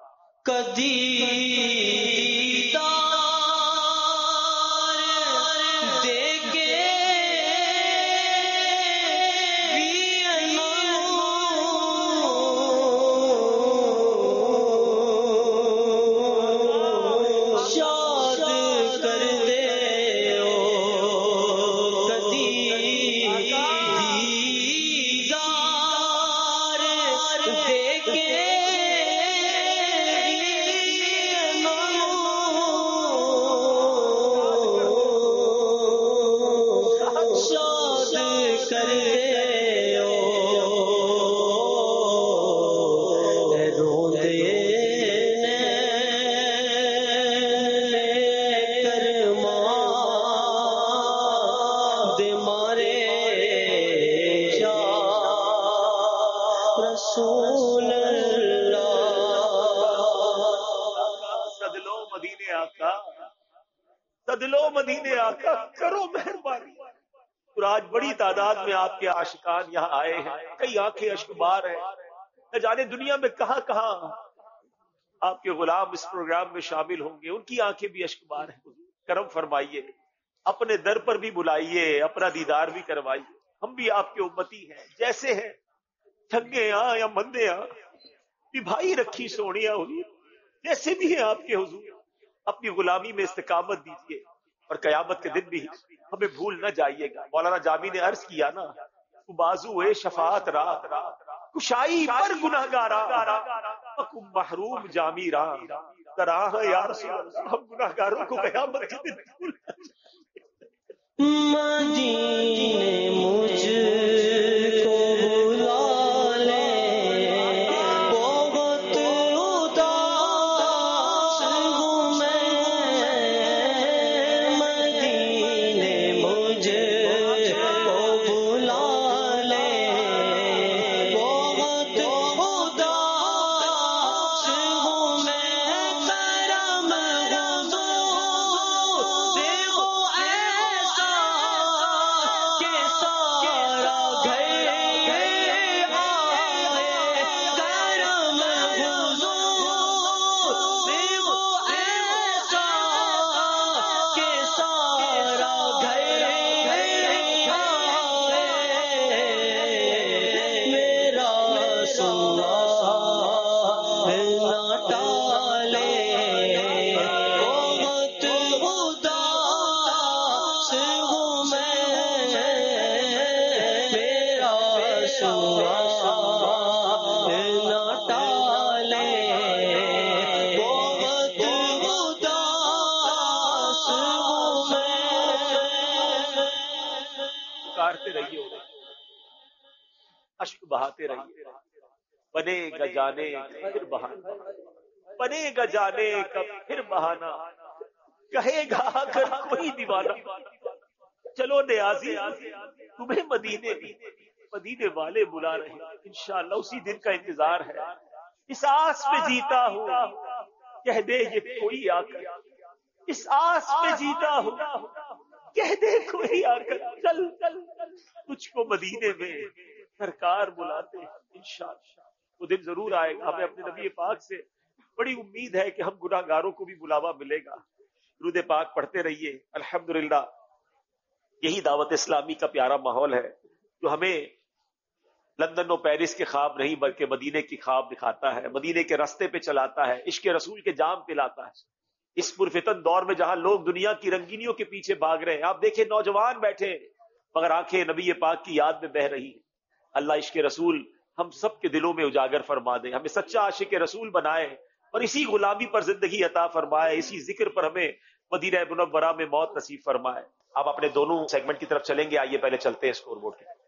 مدینے آقا کرو مہربانی۔ اور آج بڑی تعداد میں آپ کے عاشقان یہاں آئے ہیں، کئی آنکھیں اشکبار ہیں، نہ جانے دنیا میں کہاں کہاں آپ کے غلام اس پروگرام میں شامل ہوں گے، ان کی آنکھیں بھی اشکبار ہیں۔ کرم فرمائیے، اپنے در پر بھی بلائیے، اپنا دیدار بھی کروائیے۔ ہم بھی آپ کے امتی ہیں، جیسے ہیں ٹھگے ہاں یا مندے ہاں بھی بھائی رکھی سونیا حضور، جیسے بھی ہیں آپ کے حضور، اپنی غلامی میں استقامت دیجیے اور قیامت کے دن بھی ہمیں بھول نہ جائیے گا۔ مولانا جامی نے عرض کیا نا، تو بازو شفاعت رات کشائی پر گناہگارا حکم محروم جامی راہ کراہ یا رسول اللہ، ہم گناہگاروں کو قیامت کے دن بھول نہ جائیے۔ مدینے مجھ کو بلا لے، بہت اداس ہوں میں، مدینے مجھ کو بلا لے، بہت اداس ہوں میں، کرم حضور سے ہو ایسا کہ سارا گھر آئے، کرم حضور سے ہو ایسا کہ سارا گھر آئے، میرا سوال نہ ٹالے، بہت اداس ہوں میں، میرا سوال نہ ٹالے، بہت اداس ہوں میں۔ پکارتے رہیے، اشک بہاتے رہیے، بنے گا جانے پھر بہانا، بنے گا جانے کب پھر بہانا، کہے گا اگر کوئی دیوانہ چلو نیازی تمہیں مدینے والے بلا رہے ہیں، انشاءاللہ اسی دن کا انتظار ہے۔ اس آس پہ جیتا ہوں کہہ دے یہ کوئی آ کر، اس آس پہ جیتا ہوں کہہ دے کوئی آ کر، چل تجھ کو مدینے میں سرکار بلاتے ہیں، انشاءاللہ وہ دن ضرور آئے گا۔ ہمیں اپنے نبی پاک سے بڑی امید ہے کہ ہم گناہ گاروں کو بھی بلاوا ملے گا۔ درود پاک پڑھتے رہیے۔ الحمدللہ یہی دعوت اسلامی کا پیارا ماحول ہے جو ہمیں لندن و پیرس کے خواب نہیں بلکہ مدینے کی خواب دکھاتا ہے، مدینے کے راستے پہ چلاتا ہے، عشق رسول کے جام پلاتا ہے۔ اس پرفتن دور میں جہاں لوگ دنیا کی رنگینیوں کے پیچھے بھاگ رہے ہیں، آپ دیکھیں نوجوان بیٹھے مگر آنکھیں نبی پاک کی یاد میں بہ رہی ہیں۔ اللہ عشق رسول ہم سب کے دلوں میں اجاگر فرما دے، ہمیں سچا عاشق رسول بنائے اور اسی غلامی پر زندگی عطا فرمائے، اسی ذکر پر ہمیں مدینہ منورہ میں موت نصیب فرمائے۔ آپ اپنے دونوں سیگمنٹ کی طرف چلیں گے، آئیے پہلے چلتے ہیں اسکور بورڈ کی طرف۔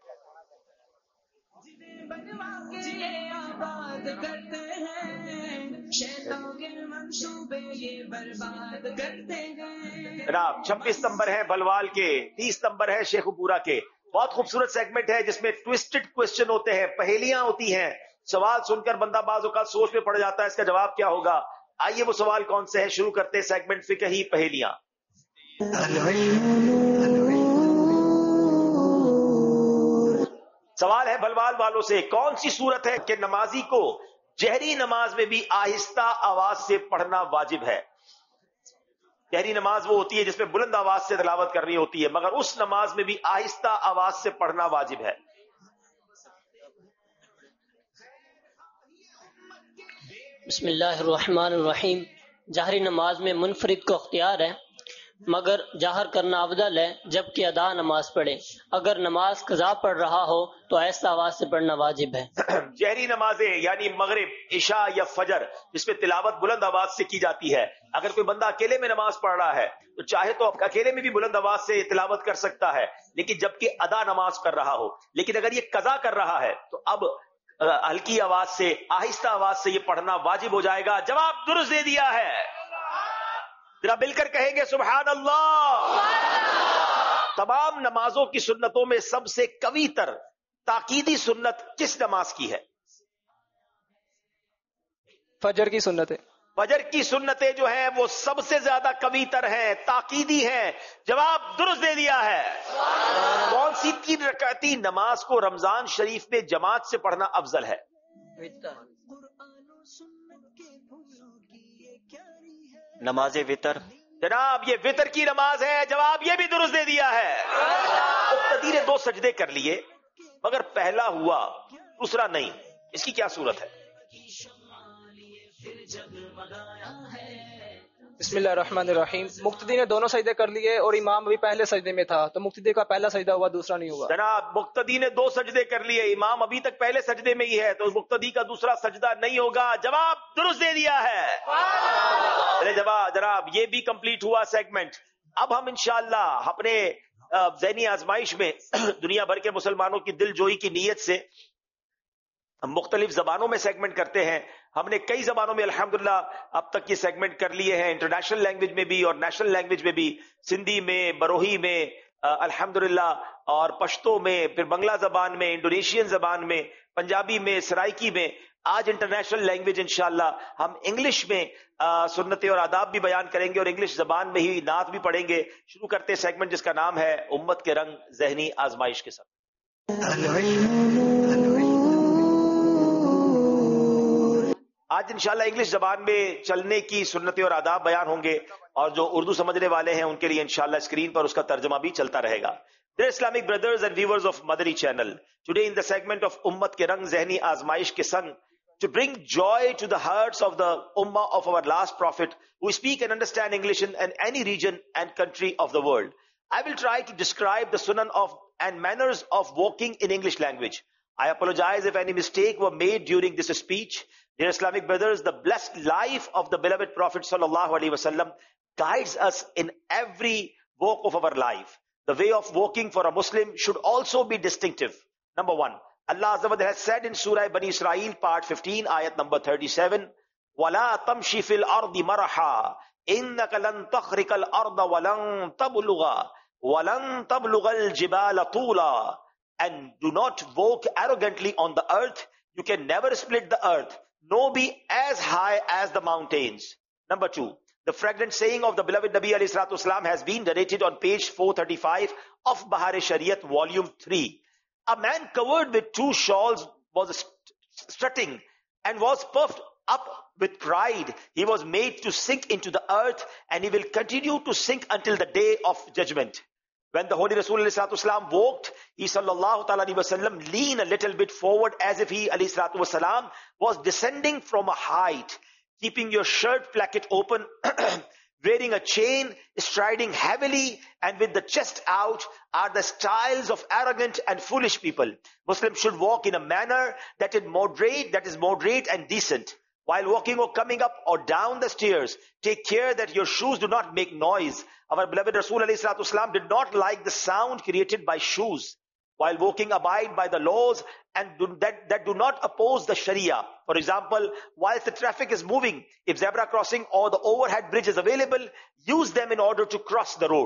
جناب 26 نمبر ہے بلوال کے، 30 نمبر ہے شیخ پورا کے، بہت خوبصورت سیگمنٹ ہے جس میں ٹویسٹڈ کوسچن ہوتے ہیں، پہیلیاں ہوتی ہیں. سوال سن کر بندہ بعض اوقات سوچ میں پڑ جاتا ہے اس کا جواب کیا ہوگا. آئیے وہ سوال کون سے ہیں، شروع کرتے ہیں سیگمنٹ فقہی پہیلیاں. سوال ہے بھلوال والوں سے، کون سی صورت ہے کہ نمازی کو جہری نماز میں بھی آہستہ آواز سے پڑھنا واجب ہے؟ جہری نماز وہ ہوتی ہے جس میں بلند آواز سے تلاوت کرنی ہوتی ہے، مگر اس نماز میں بھی آہستہ آواز سے پڑھنا واجب ہے. بسم اللہ الرحمن الرحیم. جہری نماز میں منفرد کو اختیار ہے، مگر جہر کرنا افضل ہے جبکہ ادا نماز پڑھے. اگر نماز قضا پڑھ رہا ہو تو آہستہ آواز سے پڑھنا واجب ہے. جہری نمازیں یعنی مغرب، عشاء یا فجر جس میں تلاوت بلند آواز سے کی جاتی ہے، اگر کوئی بندہ اکیلے میں نماز پڑھ رہا ہے تو چاہے تو اکیلے میں بھی بلند آواز سے تلاوت کر سکتا ہے، لیکن جبکہ ادا نماز کر رہا ہو. لیکن اگر یہ قضا کر رہا ہے تو اب ہلکی آواز سے، آہستہ آواز سے یہ پڑھنا واجب ہو جائے گا. جواب درست دے دیا ہے. ذرا مل کر کہیں گے سبحان اللہ. تمام نمازوں کی سنتوں میں سب سے قوی تر تاکیدی سنت کس نماز کی ہے؟ فجر کی سنت ہے. فجر کی سنتیں جو ہیں وہ سب سے زیادہ قوی تر ہیں، تاکیدی ہیں. جواب درست دے دیا ہے. کون سی 3 رکعتی نماز کو رمضان شریف میں جماعت سے پڑھنا افضل ہے؟ نماز وطر. جناب یہ وطر کی نماز ہے. جواب یہ بھی درست دے دیا ہے. مقتدی نے 2 سجدے کر لیے مگر پہلا ہوا دوسرا نہیں، اس کی کیا صورت ہے؟ بسم اللہ الرحمن الرحیم. مقتدی نے دونوں سجدے کر لیے اور امام ابھی پہلے سجدے میں تھا تو مقتدی کا پہلا سجدہ ہوا دوسرا نہیں ہوا. جناب مقتدی نے 2 سجدے کر لیے، امام ابھی تک پہلے سجدے میں ہی ہے تو مقتدی کا دوسرا سجدہ نہیں ہوگا. جواب درست دے دیا ہے. جناب یہ بھی کمپلیٹ ہوا سیگمنٹ. اب ہم انشاءاللہ اپنے ذہنی آزمائش میں دنیا بھر کے مسلمانوں کی دل جوئی کی نیت سے ہم مختلف زبانوں میں سیگمنٹ کرتے ہیں. ہم نے کئی زبانوں میں الحمدللہ اب تک یہ سیگمنٹ کر لیے ہیں، انٹرنیشنل لینگویج میں بھی اور نیشنل لینگویج میں بھی، سندھی میں، بروہی میں الحمدللہ، اور پشتو میں، پھر بنگلہ زبان میں، انڈونیشین زبان میں، پنجابی میں، سرائکی میں. آج انٹرنیشنل لینگویج انشاءاللہ ہم انگلش میں سنتیں اور آداب بھی بیان کریں گے اور انگلش زبان میں ہی نعت بھی پڑھیں گے. شروع کرتے سیگمنٹ جس کا نام ہے امت کے رنگ ذہنی آزمائش کے ساتھ. آج انشاءاللہ انگلش زبان میں چلنے کی سنتیں اور آداب بیان ہوں گے اور جو اردو سمجھنے والے ہیں ان کے لیے انشاءاللہ اسکرین پر اس کا ترجمہ بھی چلتا رہے گا. Dear Islamic brothers and viewers of Madani channel, today in the segment of Ummat ke Rang Zehni Azmaish ke Sang, to bring joy to the hearts of the Ummah of our last prophet who speak and understand English in any region and country of the world, I will try to describe the sunan of and manners of walking in English language. I apologize if any mistake were made during this speech. Dear Islamic brothers, the blessed life of the beloved Prophet sallallahu alaihi wasallam guides us in every walk of our life. The way of walking for a Muslim should also be distinctive. Number 1, Allah Azza wa Jalla has said in Surah Bani Israel, part 15, ayat number 37, وَلَا تَمْشِ فِي الْأَرْضِ مَرَحًا إِنَّكَ لَن تَخْرِقَ الْأَرْضَ وَلَن تَبْلُغَ الْجِبَالَ طُولًا. And do not walk arrogantly on the earth. You can never split the earth, nor be as high as the mountains. Number 2, the fragrant saying of the beloved Nabi alayhi salatu wasalam has been narrated on page 435 of Bahar-e-Shariat, volume 3. A man covered with 2 shawls was strutting and was puffed up with pride. He was made to sink into the earth, and he will continue to sink until the day of judgment. When the Holy Rasul alayhi salatu wasalam walked, he sallallahu ta'ala alayhi wasallam leaned a little bit forward as if he alayhi salatu wasalam was descending from a height. Keeping your shirt placket open, wearing a chain, striding heavily, and with the chest out are the styles of arrogant and foolish people. Muslims should walk in a manner that is moderate and decent. While walking or coming up or down the stairs, take care that your shoes do not make noise. Our beloved Rasul alayhi salatu wasalam did not like the sound created by shoes. While walking, abide by the laws and that do not oppose the Sharia. For example, whilst the traffic is moving, if zebra crossing or the overhead bridge is available, use them in order to cross the road.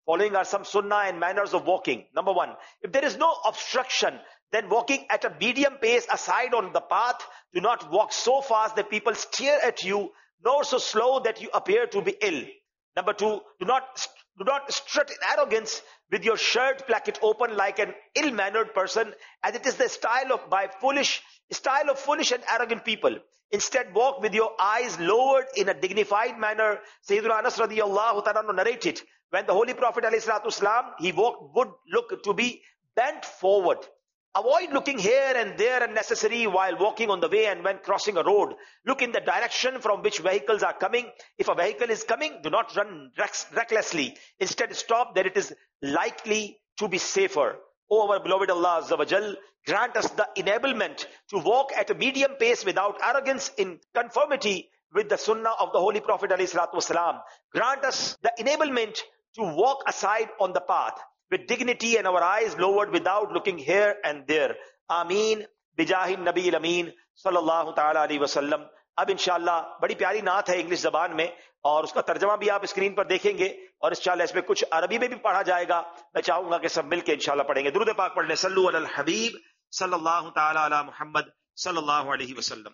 Following are some sunnah and manners of walking. Number one, if there is no obstruction, then walking at a medium pace aside on the path. Do not walk so fast that people stare at you, nor so slow that you appear to be ill. Number two, do not strut in arrogance with your shirt placket open like an ill-mannered person, as it is the style of foolish and arrogant people. Instead, walk with your eyes lowered in a dignified manner. Sayyidina Anas radiyallahu ta'ala narrated, when the Holy Prophet ﷺ, he would look to be bent forward. Avoid looking here and there unnecessary while walking on the way and when crossing a road. Look in the direction from which vehicles are coming. If a vehicle is coming, do not run recklessly. Instead, stop that it is likely to be safer. O our beloved Allah Azza wa Jal, grant us the enablement to walk at a medium pace without arrogance, in conformity with the sunnah of the Holy Prophet ﷺ. Grant us the enablement to walk aside on the path with dignity and our eyes lowered without looking here and there. Ameen. Bijahi Nabi Ameen sallallahu ta'ala alayhi wasallam. اب انشاءاللہ بڑی پیاری نعت ہے English زبان میں، اور اس کا ترجمہ بھی آپ اسکرین پر دیکھیں گے، اور انشاءاللہ اس میں کچھ عربی میں بھی پڑھا جائے گا. میں چاہوں گا کہ سب مل کے انشاءاللہ پڑھیں گے. درود پاک پڑھ لیں. صلو علی الحبیب صلی اللہ تعالی علی محمد صلی اللہ علیہ وسلم.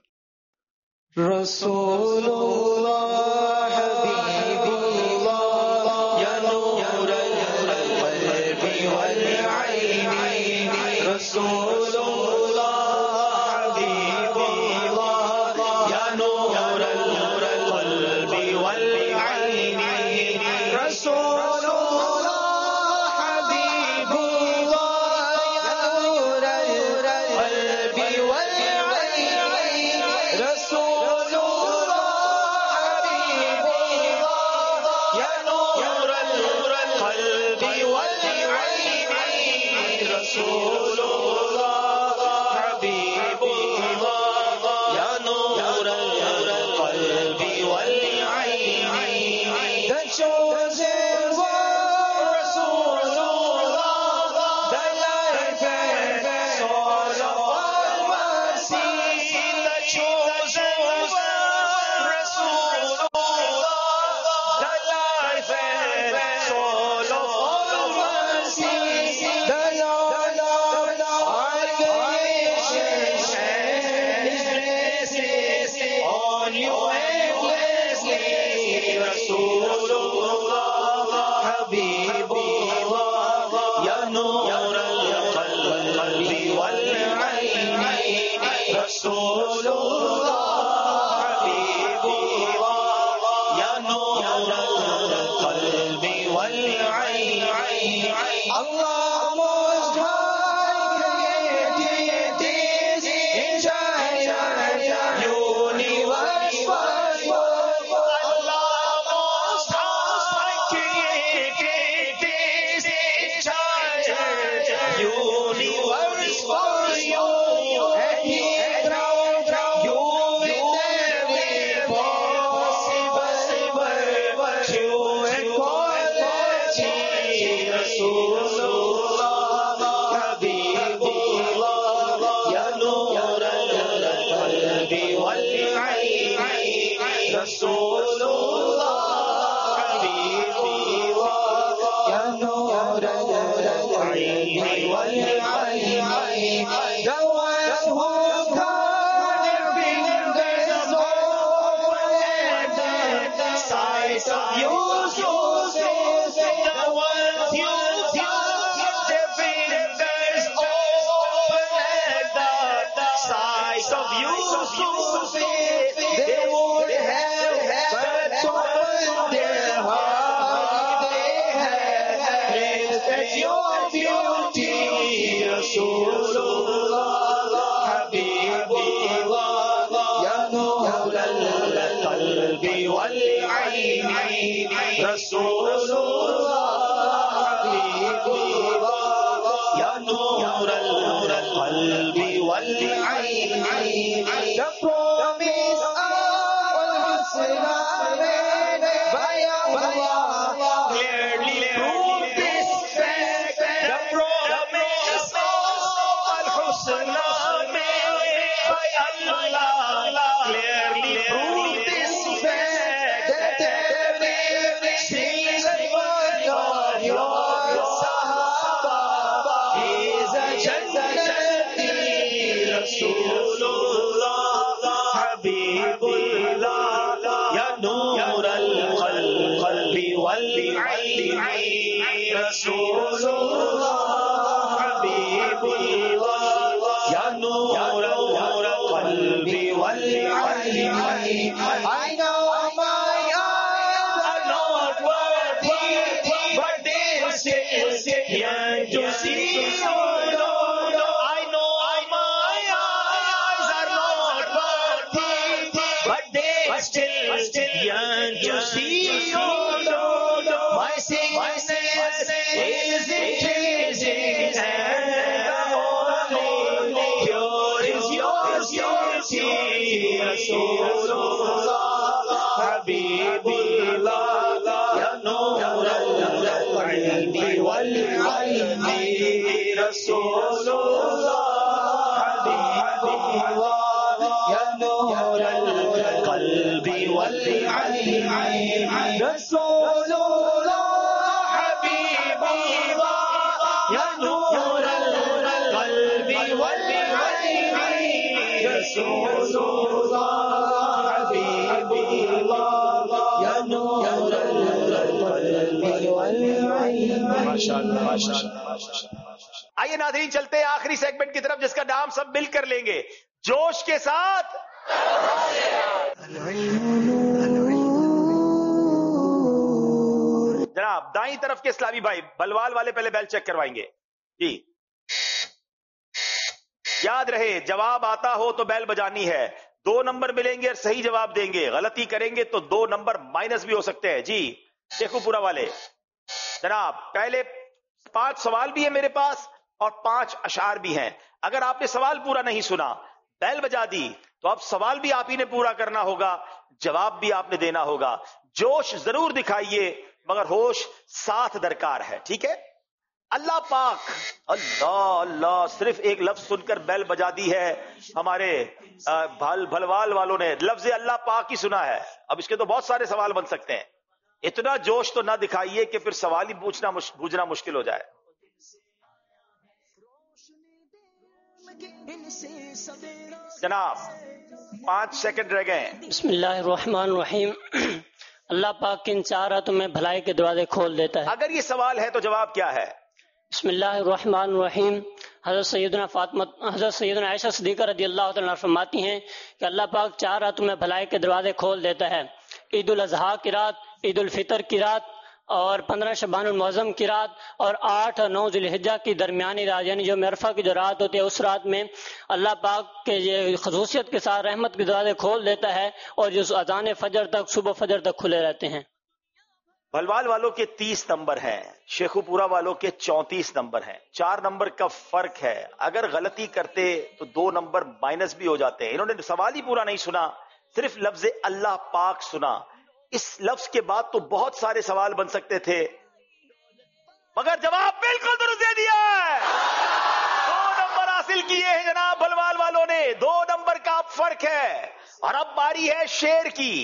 رسول اللہ حبیب اللہ یا نور القلب والعین، رسول اللہ حبیب اللہ یا نور القلب والعین، رسول اللہ حبیب اللہ یا نور القلب والعین، رسول your والعلم رسول اللہ حبیب اللہ یا نور القلب والعلم. I know my eyes are not worthy, but they still yearn to see you. I know my eyes are not worthy, but they still yearn to see you. My sickness is increasing and only cure is yours, Rasulullah, Habibullah, Ya Nur al-Qalbi wal-Ilmi, Rasulullah, Habibullah, Ya Nur al-Qalbi wal-Ilmi, Rasulullah, Habibullah, Ya Nur al-Qalbi wal-Ilmi, Rasulullah, Habibullah, Ya Nur al-Qalbi wal-Ilmi. آئیے ناظرین چلتے ہیں آخری segment کی طرف جس کا نام سب مل کر لیں گے جوش کے ساتھ. جناب دائیں طرف کے اسلامی بھائی بلوال والے پہلے بیل چیک کروائیں گے جی. یاد رہے جواب آتا ہو تو بیل بجانی ہے. 2 نمبر ملیں گے اور صحیح جواب دیں گے. غلطی کریں گے تو 2 نمبر مائنس بھی ہو سکتے ہیں جی. شیخو پورا والے جناب پہلے 5 سوال بھی ہیں میرے پاس اور 5 اشعار بھی ہیں. اگر آپ نے سوال پورا نہیں سنا بیل بجا دی تو اب سوال بھی آپ ہی نے پورا کرنا ہوگا, جواب بھی آپ نے دینا ہوگا. جوش ضرور دکھائیے مگر ہوش ساتھ درکار ہے, ٹھیک ہے. اللہ پاک اللہ اللہ صرف ایک لفظ سن کر بیل بجا دی ہے ہمارے بھلوال والوں نے. لفظ اللہ پاک ہی سنا ہے. اب اس کے تو بہت سارے سوال بن سکتے ہیں. اتنا جوش تو نہ دکھائیے کہ پھر سوال ہی بوجھنا مشکل ہو جائے. جناب 5 سیکنڈ رہ گئے. بسم اللہ الرحمن الرحیم. اللہ پاک کن 4 راتوں میں بھلائی کے دروازے کھول دیتا ہے. اگر یہ سوال ہے تو جواب کیا ہے؟ بسم اللہ الرحمن الرحیم. حضرت سیدنا عائشہ صدیقہ رضی اللہ تعالیٰ فرماتی ہیں کہ اللہ پاک 4 راتوں میں بھلائی کے دروازے کھول دیتا ہے. عید الاضحیٰ کی رات, عید الفطر کی رات اور 15 شعبان المعظم کی رات اور 8 اور 9 ذی الحجہ کی درمیانی رات یعنی جو عرفہ کی جو رات ہوتی ہے اس رات میں اللہ پاک کے یہ خصوصیت کے ساتھ رحمت کے دروازے کھول دیتا ہے اور جو اذان فجر تک صبح فجر تک کھلے رہتے ہیں. بھلوال والوں کے 30 نمبر ہیں, شیخو پورا والوں کے 34 نمبر ہیں. 4 نمبر کا فرق ہے. اگر غلطی کرتے تو 2 نمبر مائنس بھی ہو جاتے ہیں. انہوں نے سوال ہی پورا نہیں سنا, صرف لفظ اللہ پاک سنا. اس لفظ کے بعد تو بہت سارے سوال بن سکتے تھے مگر جواب بالکل درست دے دیا ہے. 2 نمبر حاصل کیے ہیں جناب بھلوال والوں نے. 2 نمبر کا فرق ہے. اور اب باری ہے شیر کی.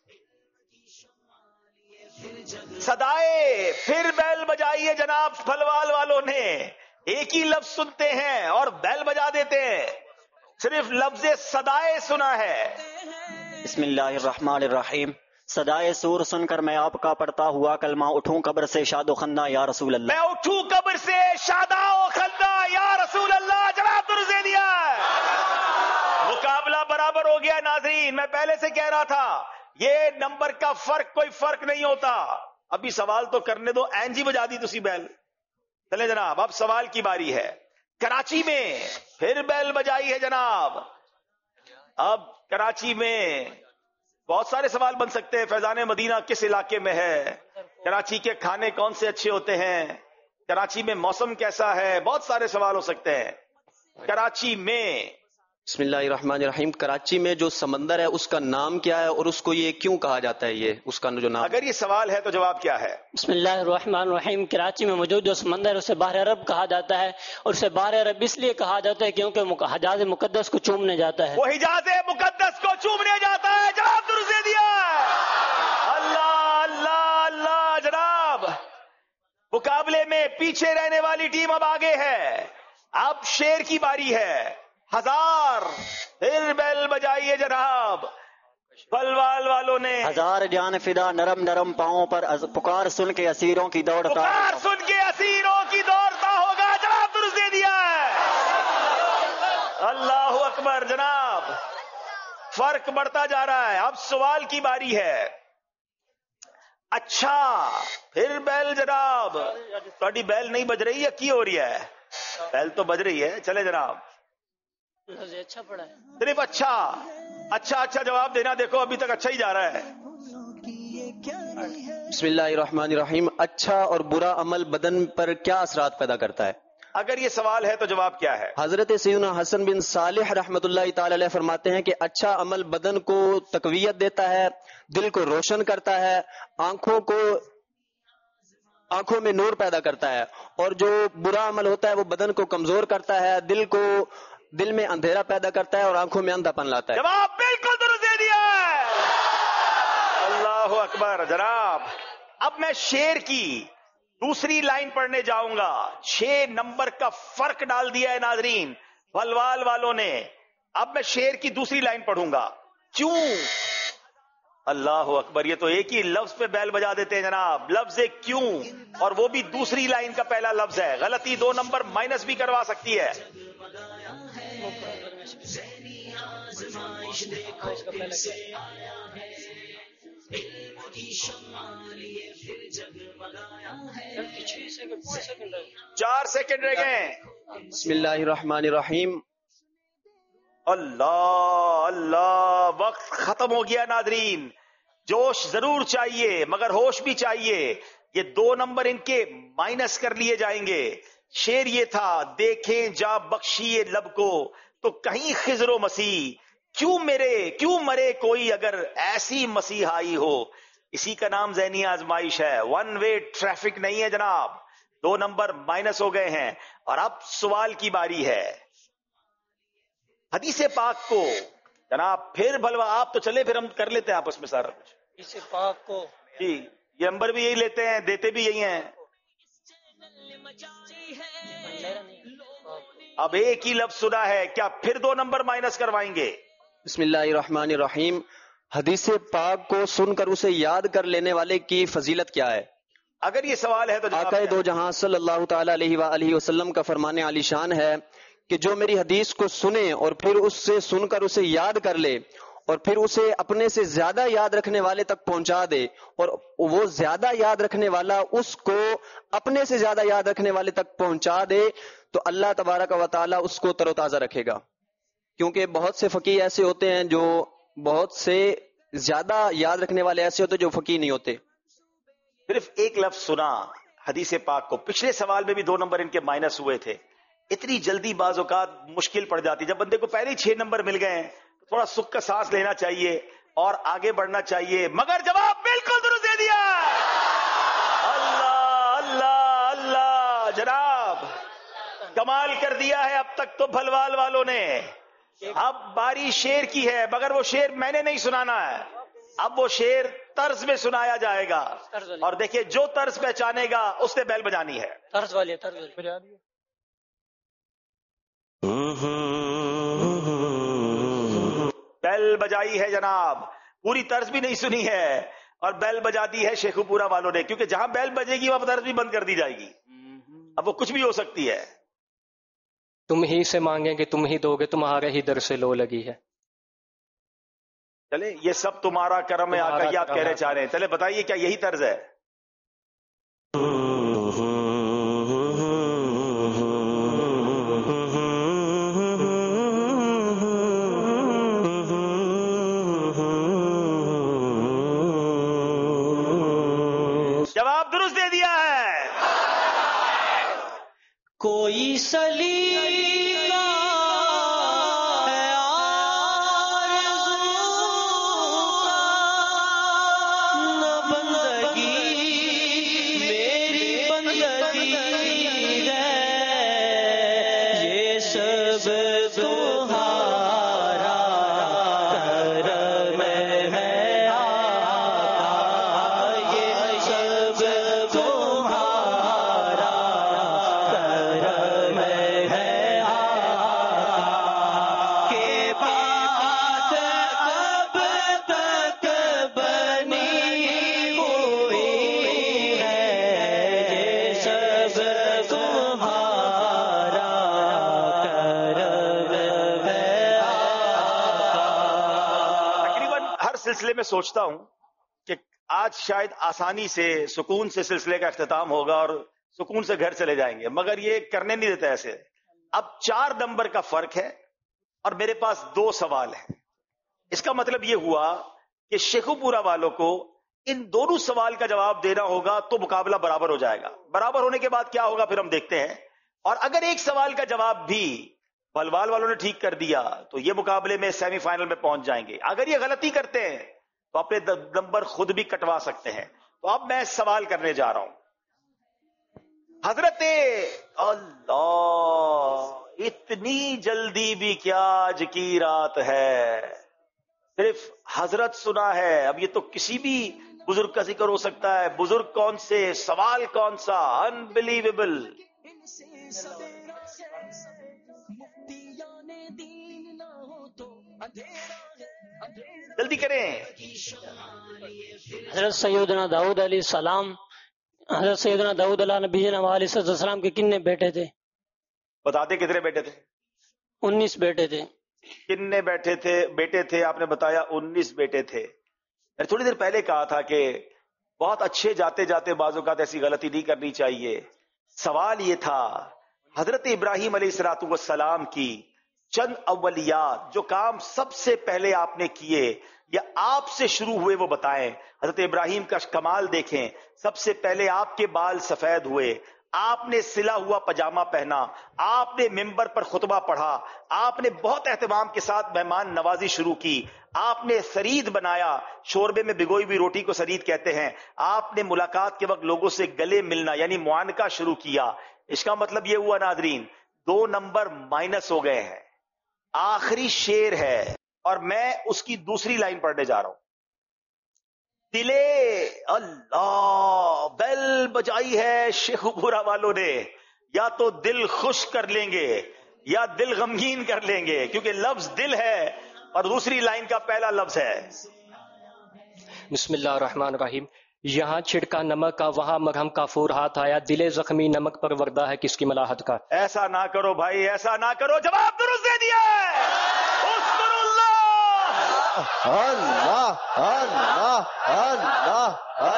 صدائے پھر بیل بجائیے جناب بھلوال والوں نے. ایک ہی لفظ سنتے ہیں اور بیل بجا دیتے ہیں. صرف لفظ صدائے سنا ہے. بسم اللہ الرحمن الرحیم. صدائے سور سن کر میں آپ کا پڑھتا ہوا کلمہ اٹھوں قبر سے شاد و خندہ یا رسول اللہ. میں اٹھوں قبر سے شادہ و خندہ یا رسول اللہ. جواب درست دے دیا. مقابلہ برابر ہو گیا ناظرین. میں پہلے سے کہہ رہا تھا یہ نمبر کا فرق کوئی فرق نہیں ہوتا. ابھی سوال تو کرنے دو. اینجی بجا دی تسی بیل. چلے جناب اب سوال کی باری ہے. کراچی میں پھر بیل بجائی ہے جناب. اب کراچی میں بہت سارے سوال بن سکتے ہیں. فیضان مدینہ کس علاقے میں ہے؟ کراچی کے کھانے کون سے اچھے ہوتے ہیں؟ کراچی میں موسم کیسا ہے؟ بہت سارے سوال ہو سکتے ہیں. کراچی میں بسم اللہ الرحمن الرحیم. کراچی میں جو سمندر ہے اس کا نام کیا ہے اور اس کو یہ کیوں کہا جاتا ہے؟ یہ اس کا جو نام. اگر یہ سوال ہے تو جواب کیا ہے؟ بسم اللہ الرحمن الرحیم. کراچی میں موجود جو سمندر ہے اسے بحر عرب کہا جاتا ہے اور اسے بحر عرب اس لیے کہا جاتا ہے کیونکہ حجاز مقدس کو چومنے جاتا ہے. وہ حجاز مقدس کو چومنے جاتا ہے. جواب درست دے دیا. اللہ اللہ اللہ. جناب مقابلے میں پیچھے رہنے والی ٹیم اب آگے ہے. اب شیر کی باری ہے. 1000 پھر بیل بجائیے جناب. بلوال والوں نے ہزار جان فدا نرم نرم پاؤں پر پکار سن کے اسیروں کی دوڑتا پکار سن کے اسیروں کی دوڑتا ہوگا. جناب درست دے دیا ہے. اللہ اکبر. جناب فرق بڑھتا جا رہا ہے. اب سوال کی باری ہے. اچھا پھر بیل جناب تھوڑی بیل نہیں بج رہی ہے کی ہو رہی ہے؟ بیل تو بج رہی ہے. چلے جناب اچھا پڑا ہے صرف اچھا جواب دینا. دیکھو ابھی تک اچھا ہی جا رہا ہے. بسم اللہ الرحمن الرحیم. اچھا اور برا عمل بدن پر کیا اثرات پیدا کرتا ہے؟ اگر یہ سوال ہے تو جواب کیا ہے؟ حضرت سیدنا حسن بن صالح رحمۃ اللہ تعالی علیہ فرماتے ہیں کہ اچھا عمل بدن کو تقویت دیتا ہے، دل کو روشن کرتا ہے، آنکھوں میں نور پیدا کرتا ہے، اور جو برا عمل ہوتا ہے وہ بدن کو کمزور کرتا ہے، دل میں اندھیرا پیدا کرتا ہے اور آنکھوں میں اندھا پن لاتا ہے. جواب بالکل درست دے دیا ہے. اللہ اکبر. جناب اب میں شعر کی دوسری لائن پڑھنے جاؤں گا. 6 نمبر کا فرق ڈال دیا ہے ناظرین بلوال والوں نے. اب میں شعر کی دوسری لائن پڑھوں گا. کیوں؟ اللہ اکبر. یہ تو ایک ہی لفظ پہ بیل بجا دیتے ہیں جناب. لفظ کیوں، اور وہ بھی دوسری لائن کا پہلا لفظ ہے. غلطی 2 نمبر مائنس بھی کروا سکتی ہے. چار سیکنڈ رہ گئے. بسم اللہ الرحمن الرحیم. اللہ وقت ختم ہو گیا ناظرین. جوش ضرور چاہیے مگر ہوش بھی چاہیے. یہ 2 نمبر ان کے مائنس کر لیے جائیں گے. شعر یہ تھا: دیکھیں جا بخشیے لب کو تو کہیں خضر و مسیح، کیوں مرے کوئی اگر ایسی مسیحائی ہو. اسی کا نام ذہنی آزمائش ہے. 1 وے ٹریفک نہیں ہے جناب. 2 نمبر مائنس ہو گئے ہیں. اور اب سوال کی باری ہے. حدیث پاک کو جناب پھر بھلوا آپ تو چلے، پھر ہم کر لیتے ہیں آپس میں سارا کچھ. حدیث پاک کو جی یہ نمبر بھی یہی لیتے ہیں، دیتے بھی یہی ہیں. اب ایک ہی لفظ سنا ہے، کیا پھر 2 نمبر مائنس کروائیں گے؟ بسم اللہ الرحمن الرحیم. حدیث پاک کو سن کر اسے یاد کر لینے والے کی فضیلت کیا ہے؟ اگر یہ سوال ہے تو آقا دو جہاں صلی اللہ تعالی علیہ وآلہ وسلم کا فرمان عالی شان ہے کہ جو میری حدیث کو سنے اور پھر اس سے سن کر اسے یاد کر لے اور پھر اسے اپنے سے زیادہ یاد رکھنے والے تک پہنچا دے، اور وہ زیادہ یاد رکھنے والا اس کو اپنے سے زیادہ یاد رکھنے والے تک پہنچا دے، تو اللہ تبارک و تعالی اس کو تر و تازہ رکھے گا. کیونکہ بہت سے فقیہ ایسے ہوتے ہیں جو بہت سے زیادہ یاد رکھنے والے ایسے ہوتے جو فقیہ نہیں ہوتے. صرف ایک لفظ سنا حدیث پاک کو. پچھلے سوال میں بھی 2 نمبر ان کے مائنس ہوئے تھے. اتنی جلدی بعض اوقات مشکل پڑ جاتی. جب بندے کو پہلے 6 نمبر مل گئے ہیں تو تھوڑا سکھ کا سانس لینا چاہیے اور آگے بڑھنا چاہیے. مگر جواب بالکل درست دے دیا. اللہ اللہ اللہ جناب کمال کر دیا ہے اب تک تو بھلوال والوں نے. اب باری شعر کی ہے، مگر وہ شعر میں نے نہیں سنانا ہے. اب وہ شعر طرز میں سنایا جائے گا، اور دیکھیے جو طرز پہچانے گا اس نے بیل بجانی ہے. طرز والی بیل بجائی ہے جناب. پوری طرز بھی نہیں سنی ہے اور بیل بجا دی ہے شیخو پورا والوں نے، کیونکہ جہاں بیل بجے گی وہاں طرز بھی بند کر دی جائے گی. اب وہ کچھ بھی ہو سکتی ہے. تم ہی سے مانگیں گے تم ہی دو گے، تمہارے ہی در سے لو لگی ہے. چلے یہ سب تمہارا کرم ہے آقا، یہ آپ کہنے چاہ رہے ہیں. چلے بتائیے کیا یہی طرز ہے؟ جواب درست دے دیا ہے. کوئی سلیقہ ہے آرزو کا، نہ بندگی میری بندگی ہے، یہ سب تمہارا کرم ہے آقا، یہ سب تمہارا کرم ہے سلسلے میں سوچتا ہوں کہ آج شاید آسانی سے سکون سے سلسلے کا اختتام ہوگا اور سکون سے گھر چلے جائیں گے، مگر یہ کرنے نہیں دیتا ایسے. اب 4 نمبر کا فرق ہے اور میرے پاس 2 سوال ہیں. اس کا مطلب یہ ہوا کہ شیخو پورا والوں کو ان دونوں سوال کا جواب دینا ہوگا تو مقابلہ برابر ہو جائے گا. برابر ہونے کے بعد کیا ہوگا پھر ہم دیکھتے ہیں. اور اگر ایک سوال کا جواب بھی بلوال والوں نے ٹھیک کر دیا تو یہ مقابلے میں سیمی فائنل میں پہنچ جائیں گے. اگر یہ غلطی کرتے ہیں تو اپنے نمبر خود بھی کٹوا سکتے ہیں. تو اب میں سوال کرنے جا رہا ہوں. حضرت اللہ، اتنی جلدی بھی کیا آج کی رات ہے، صرف حضرت سنا ہے. اب یہ تو کسی بھی بزرگ کا ذکر ہو سکتا ہے. بزرگ کون سے، سوال کون سا، انبلیویبل. جلدی کریں. حضرت سیدنا داؤد علیہ السلام، حضرت سیدنا داؤد علیہ نبی علیہ السلام کے کتنے بیٹے تھے؟ بتاتے کتنے بیٹے تھے؟ 19 بیٹے تھے. کتنے بیٹے تھے آپ نے بتایا؟ 19 بیٹے تھے. میں نے تھوڑی دیر پہلے کہا تھا کہ بہت اچھے جاتے جاتے بعض اوقات ایسی غلطی نہیں کرنی چاہیے. سوال یہ تھا حضرت ابراہیم علیہ السلام کی چند اولیات، جو کام سب سے پہلے آپ نے کیے یا آپ سے شروع ہوئے وہ بتائیں. حضرت ابراہیم کا کمال دیکھیں. سب سے پہلے آپ کے بال سفید ہوئے، آپ نے سلا ہوا پاجامہ پہنا، آپ نے ممبر پر خطبہ پڑھا، آپ نے بہت اہتمام کے ساتھ مہمان نوازی شروع کی، آپ نے سرید بنایا، شوربے میں بھگوئی ہوئی روٹی کو سرید کہتے ہیں. آپ نے ملاقات کے وقت لوگوں سے گلے ملنا یعنی معانقہ شروع کیا. اس کا مطلب یہ ہوا ناظرین 2 نمبر مائنس ہو گئے ہیں. آخری شعر ہے اور میں اس کی دوسری لائن پڑھنے جا رہا ہوں. دلے اللہ، بیل بجائی ہے شیخ پورا والوں نے. یا تو دل خوش کر لیں گے یا دل غمگین کر لیں گے، کیونکہ لفظ دل ہے اور دوسری لائن کا پہلا لفظ ہے. بسم اللہ الرحمن الرحیم. یہاں چھڑکا نمک کا وہاں مرہم کافور ہاتھ آیا، دل زخمی نمک پر وردہ ہے کس کی ملاحت کا. ایسا نہ کرو بھائی، ایسا نہ کرو. جواب درست دے دیا ہے. اللہ اللہ اللہ،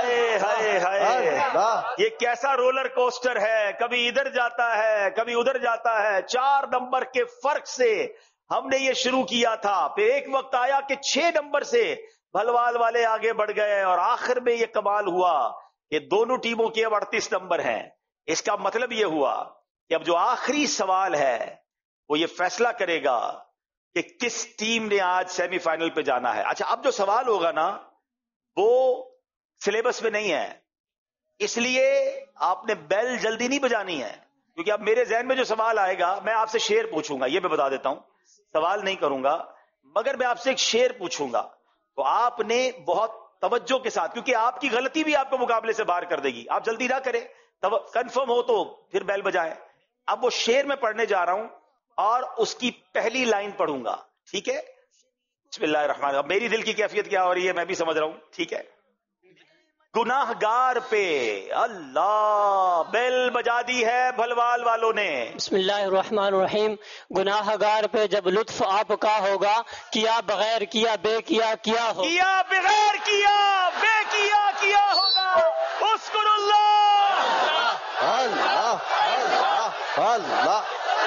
یہ کیسا رولر کوسٹر ہے، کبھی ادھر جاتا ہے کبھی ادھر جاتا ہے. 4 نمبر کے فرق سے ہم نے یہ شروع کیا تھا، پھر ایک وقت آیا کہ 6 نمبر سے بھلوال والے آگے بڑھ گئے اور آخر میں یہ کمال ہوا کہ دونوں ٹیموں کے اب 38 نمبر ہیں. اس کا مطلب یہ ہوا کہ اب جو آخری سوال ہے وہ یہ فیصلہ کرے گا کہ کس ٹیم نے آج سیمی فائنل پہ جانا ہے. اچھا، اب جو سوال ہوگا نا وہ سلیبس میں نہیں ہے، اس لیے آپ نے بیل جلدی نہیں بجانی ہے، کیونکہ اب میرے ذہن میں جو سوال آئے گا میں آپ سے شعر پوچھوں گا. یہ میں بتا دیتا ہوں، سوال نہیں کروں گا مگر میں آپ سے ایک شعر پوچھوں گا تو آپ نے بہت توجہ کے ساتھ، کیونکہ آپ کی غلطی بھی آپ کو مقابلے سے باہر کر دے گی. آپ جلدی نہ کریں، کنفرم ہو تو پھر بیل بجائیں. اب وہ شعر میں پڑھنے جا رہا ہوں اور اس کی پہلی لائن پڑھوں گا، ٹھیک ہے؟ بسم اللہ الرحمن الرحیم. میری دل کی کیفیت کیا ہو رہی ہے میں بھی سمجھ رہا ہوں، ٹھیک ہے؟ گناہ گار پہ اللہ بیل بجا دی ہے بھلوال والوں نے. بسم اللہ الرحمن الرحیم. گناہ گار پہ جب لطف آپ کا ہوگا، کیا بغیر کیا بے کیا کیا ہو، کیا بغیر کیا بے کیا ہوگا. اذکر اللہ اللہ اللہ.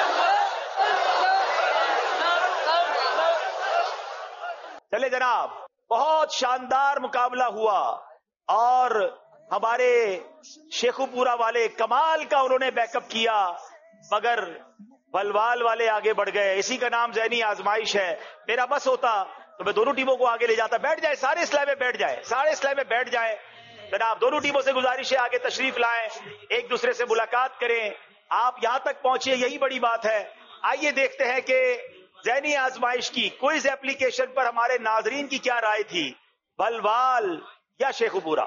چلے جناب، بہت شاندار مقابلہ ہوا اور ہمارے شیخو پورا والے کمال کا انہوں نے بیک اپ کیا، مگر بلوال والے آگے بڑھ گئے. اسی کا نام ذہنی آزمائش ہے. میرا بس ہوتا تو میں دونوں ٹیموں کو آگے لے جاتا. بیٹھ جائے سارے اسلام میں بیٹھ جائے، سارے اسلام میں بیٹھ جائیں. جناب دونوں ٹیموں سے گزارش ہے آگے تشریف لائیں، ایک دوسرے سے ملاقات کریں. آپ یہاں تک پہنچے یہی بڑی بات ہے. آئیے دیکھتے ہیں کہ ذہنی آزمائش کی کوئز ایپلیکیشن پر ہمارے ناظرین کی کیا رائے تھی، بلوال یا شیخو پورا.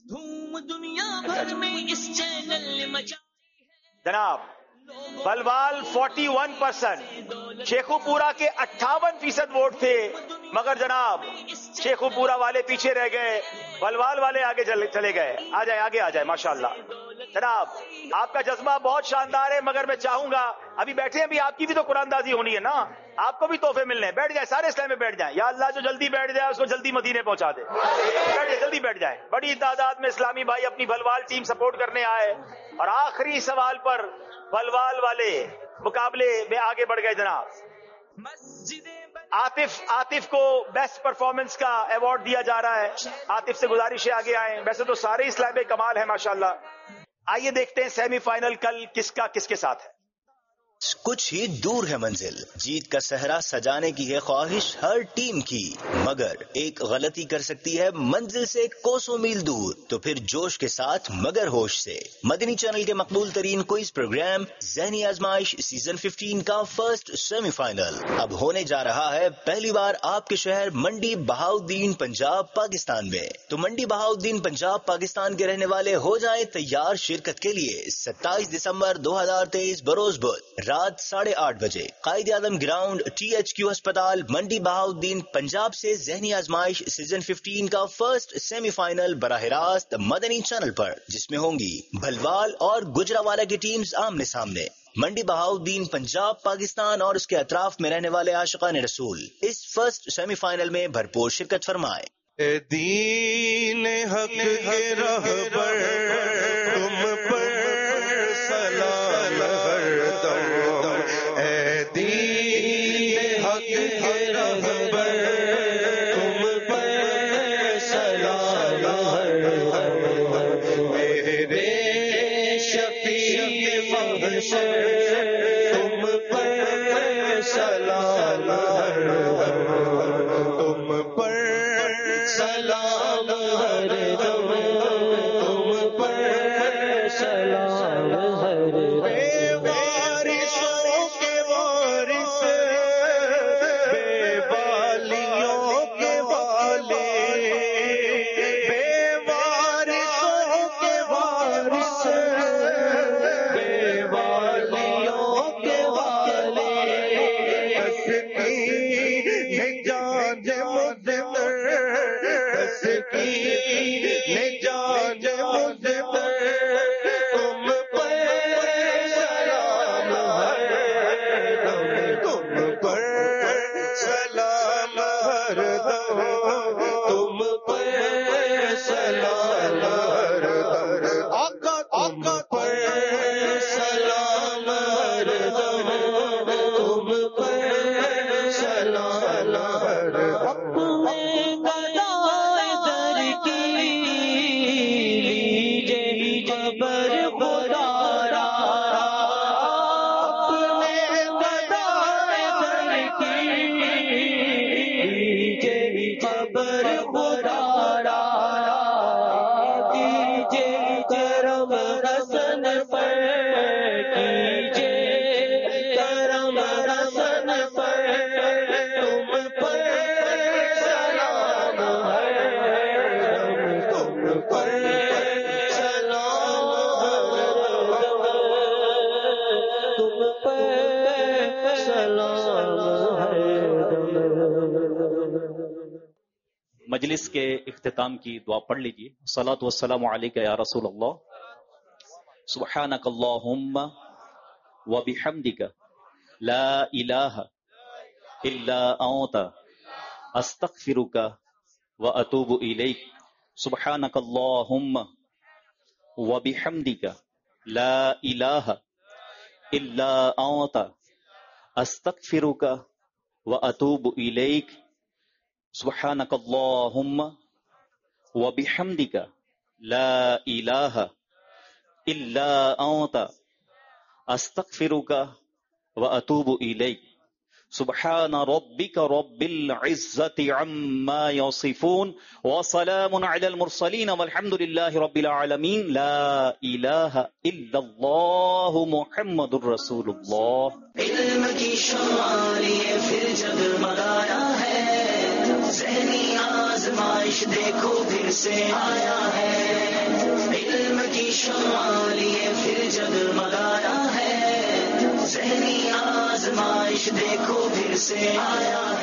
جناب بلوال 41%، شیخو پورا کے 58% ووٹ تھے، مگر جناب شیخو پورا والے پیچھے رہ گئے، بلوال والے آگے چلے گئے. آ جائے آگے آ جائے، ماشاءاللہ. جناب آپ کا جذبہ بہت شاندار ہے، مگر میں چاہوں گا ابھی بیٹھے ہیں بھی، آپ کی بھی تو قرآن دازی ہونی ہے نا، آپ کو بھی تحفے ملنے ہیں. بیٹھ جائیں سارے اسلام میں بیٹھ جائیں. یا اللہ جو جلدی بیٹھ جائے اس کو جلدی مدینے پہنچا دے. بیٹھ جائیں جلدی بیٹھ جائیں. بڑی تعداد میں اسلامی بھائی اپنی بھلوال ٹیم سپورٹ کرنے آئے اور آخری سوال پر بھلوال والے مقابلے میں آگے بڑھ گئے. جناب عاطف کو بیسٹ پرفارمنس کا ایوارڈ دیا جا رہا ہے. عاطف سے گزارش ہے آگے آئیں. ویسے تو سارے اسلام کمال ہیں ماشاءاللہ. آئیے دیکھتے ہیں سیمی فائنل کل کس کا کس کے ساتھ ہے. کچھ ہی دور ہے منزل، جیت کا صحرا سجانے کی ہے خواہش ہر ٹیم کی، مگر ایک غلطی کر سکتی ہے منزل سے کوسوں میل دور. تو پھر جوش کے ساتھ مگر ہوش سے مدنی چینل کے مقبول ترین کوئز پروگرام ذہنی آزمائش سیزن 15 کا فرسٹ سیمی فائنل اب ہونے جا رہا ہے پہلی بار آپ کے شہر منڈی بہاؤدین پنجاب پاکستان میں. تو منڈی بہاؤدین پنجاب پاکستان کے رہنے والے ہو جائیں تیار شرکت کے لیے. 27 دسمبر 2023 بروز بدھ رات 8:30 بجے قائد اعظم گراؤنڈ THQ ہسپتال منڈی بہاؤدین پنجاب سے ذہنی آزمائش سیزن 15 کا فرسٹ سیمی فائنل براہ راست مدنی چینل پر، جس میں ہوں گی بھلوال اور گجراوالا کی ٹیمز آمنے سامنے. منڈی بہاؤدین پنجاب پاکستان اور اس کے اطراف میں رہنے والے عاشقان رسول اس فرسٹ سیمی فائنل میں بھرپور شرکت فرمائیں. دین حق کے رہبر تم پر سلام ہر دم، اے دین حق کے رہبر تم پر سلام ہر دم، میرے شفیع محشر تم پر سلام ہر دم، تم پر سلام ہر دم، تم پر سلام ہر دم. بے وارثوں کے وارث، بے والیوں کے والے، بے وارثوں کے وارث، بے والیوں کے والے، تسکین جان مدبر، نجات مدبر، تم پر سلام ہر دم، تم پر سلام ہر دم، تم پر سلام ہر دم، آقا تم پر سلام ہر دم، تم پر سلام ہر دم. مجلس کے اختتام کی دعا پڑھ لیجیے. الصلاۃ والسلام علیک یا رسول اللہ. سبحانک اللہم وبحمدک لا الہ الا انت استغفرک واتوب الیک. سبحانک اللہم وبحمدک لا الہ الا انت استغفرک واتوب الیک. سبحانک اللہم وبحمدک لا الہ الا انت استغفرک واتوب الیک. سبحان ربک رب العزت عما یصفون وسلام علی المرسلین والحمد للہ رب العالمین. لا الہ الا اللہ محمد الرسول اللہ. علم کی شمع لیے پھر جگمگایا ہے، ذہنی آزمائش دیکھو پھر سے آیا ہے. علم کی شمع لیے پھر جگمگایا ہے، ذہنی آزمائش دیکھو پھر سے آیا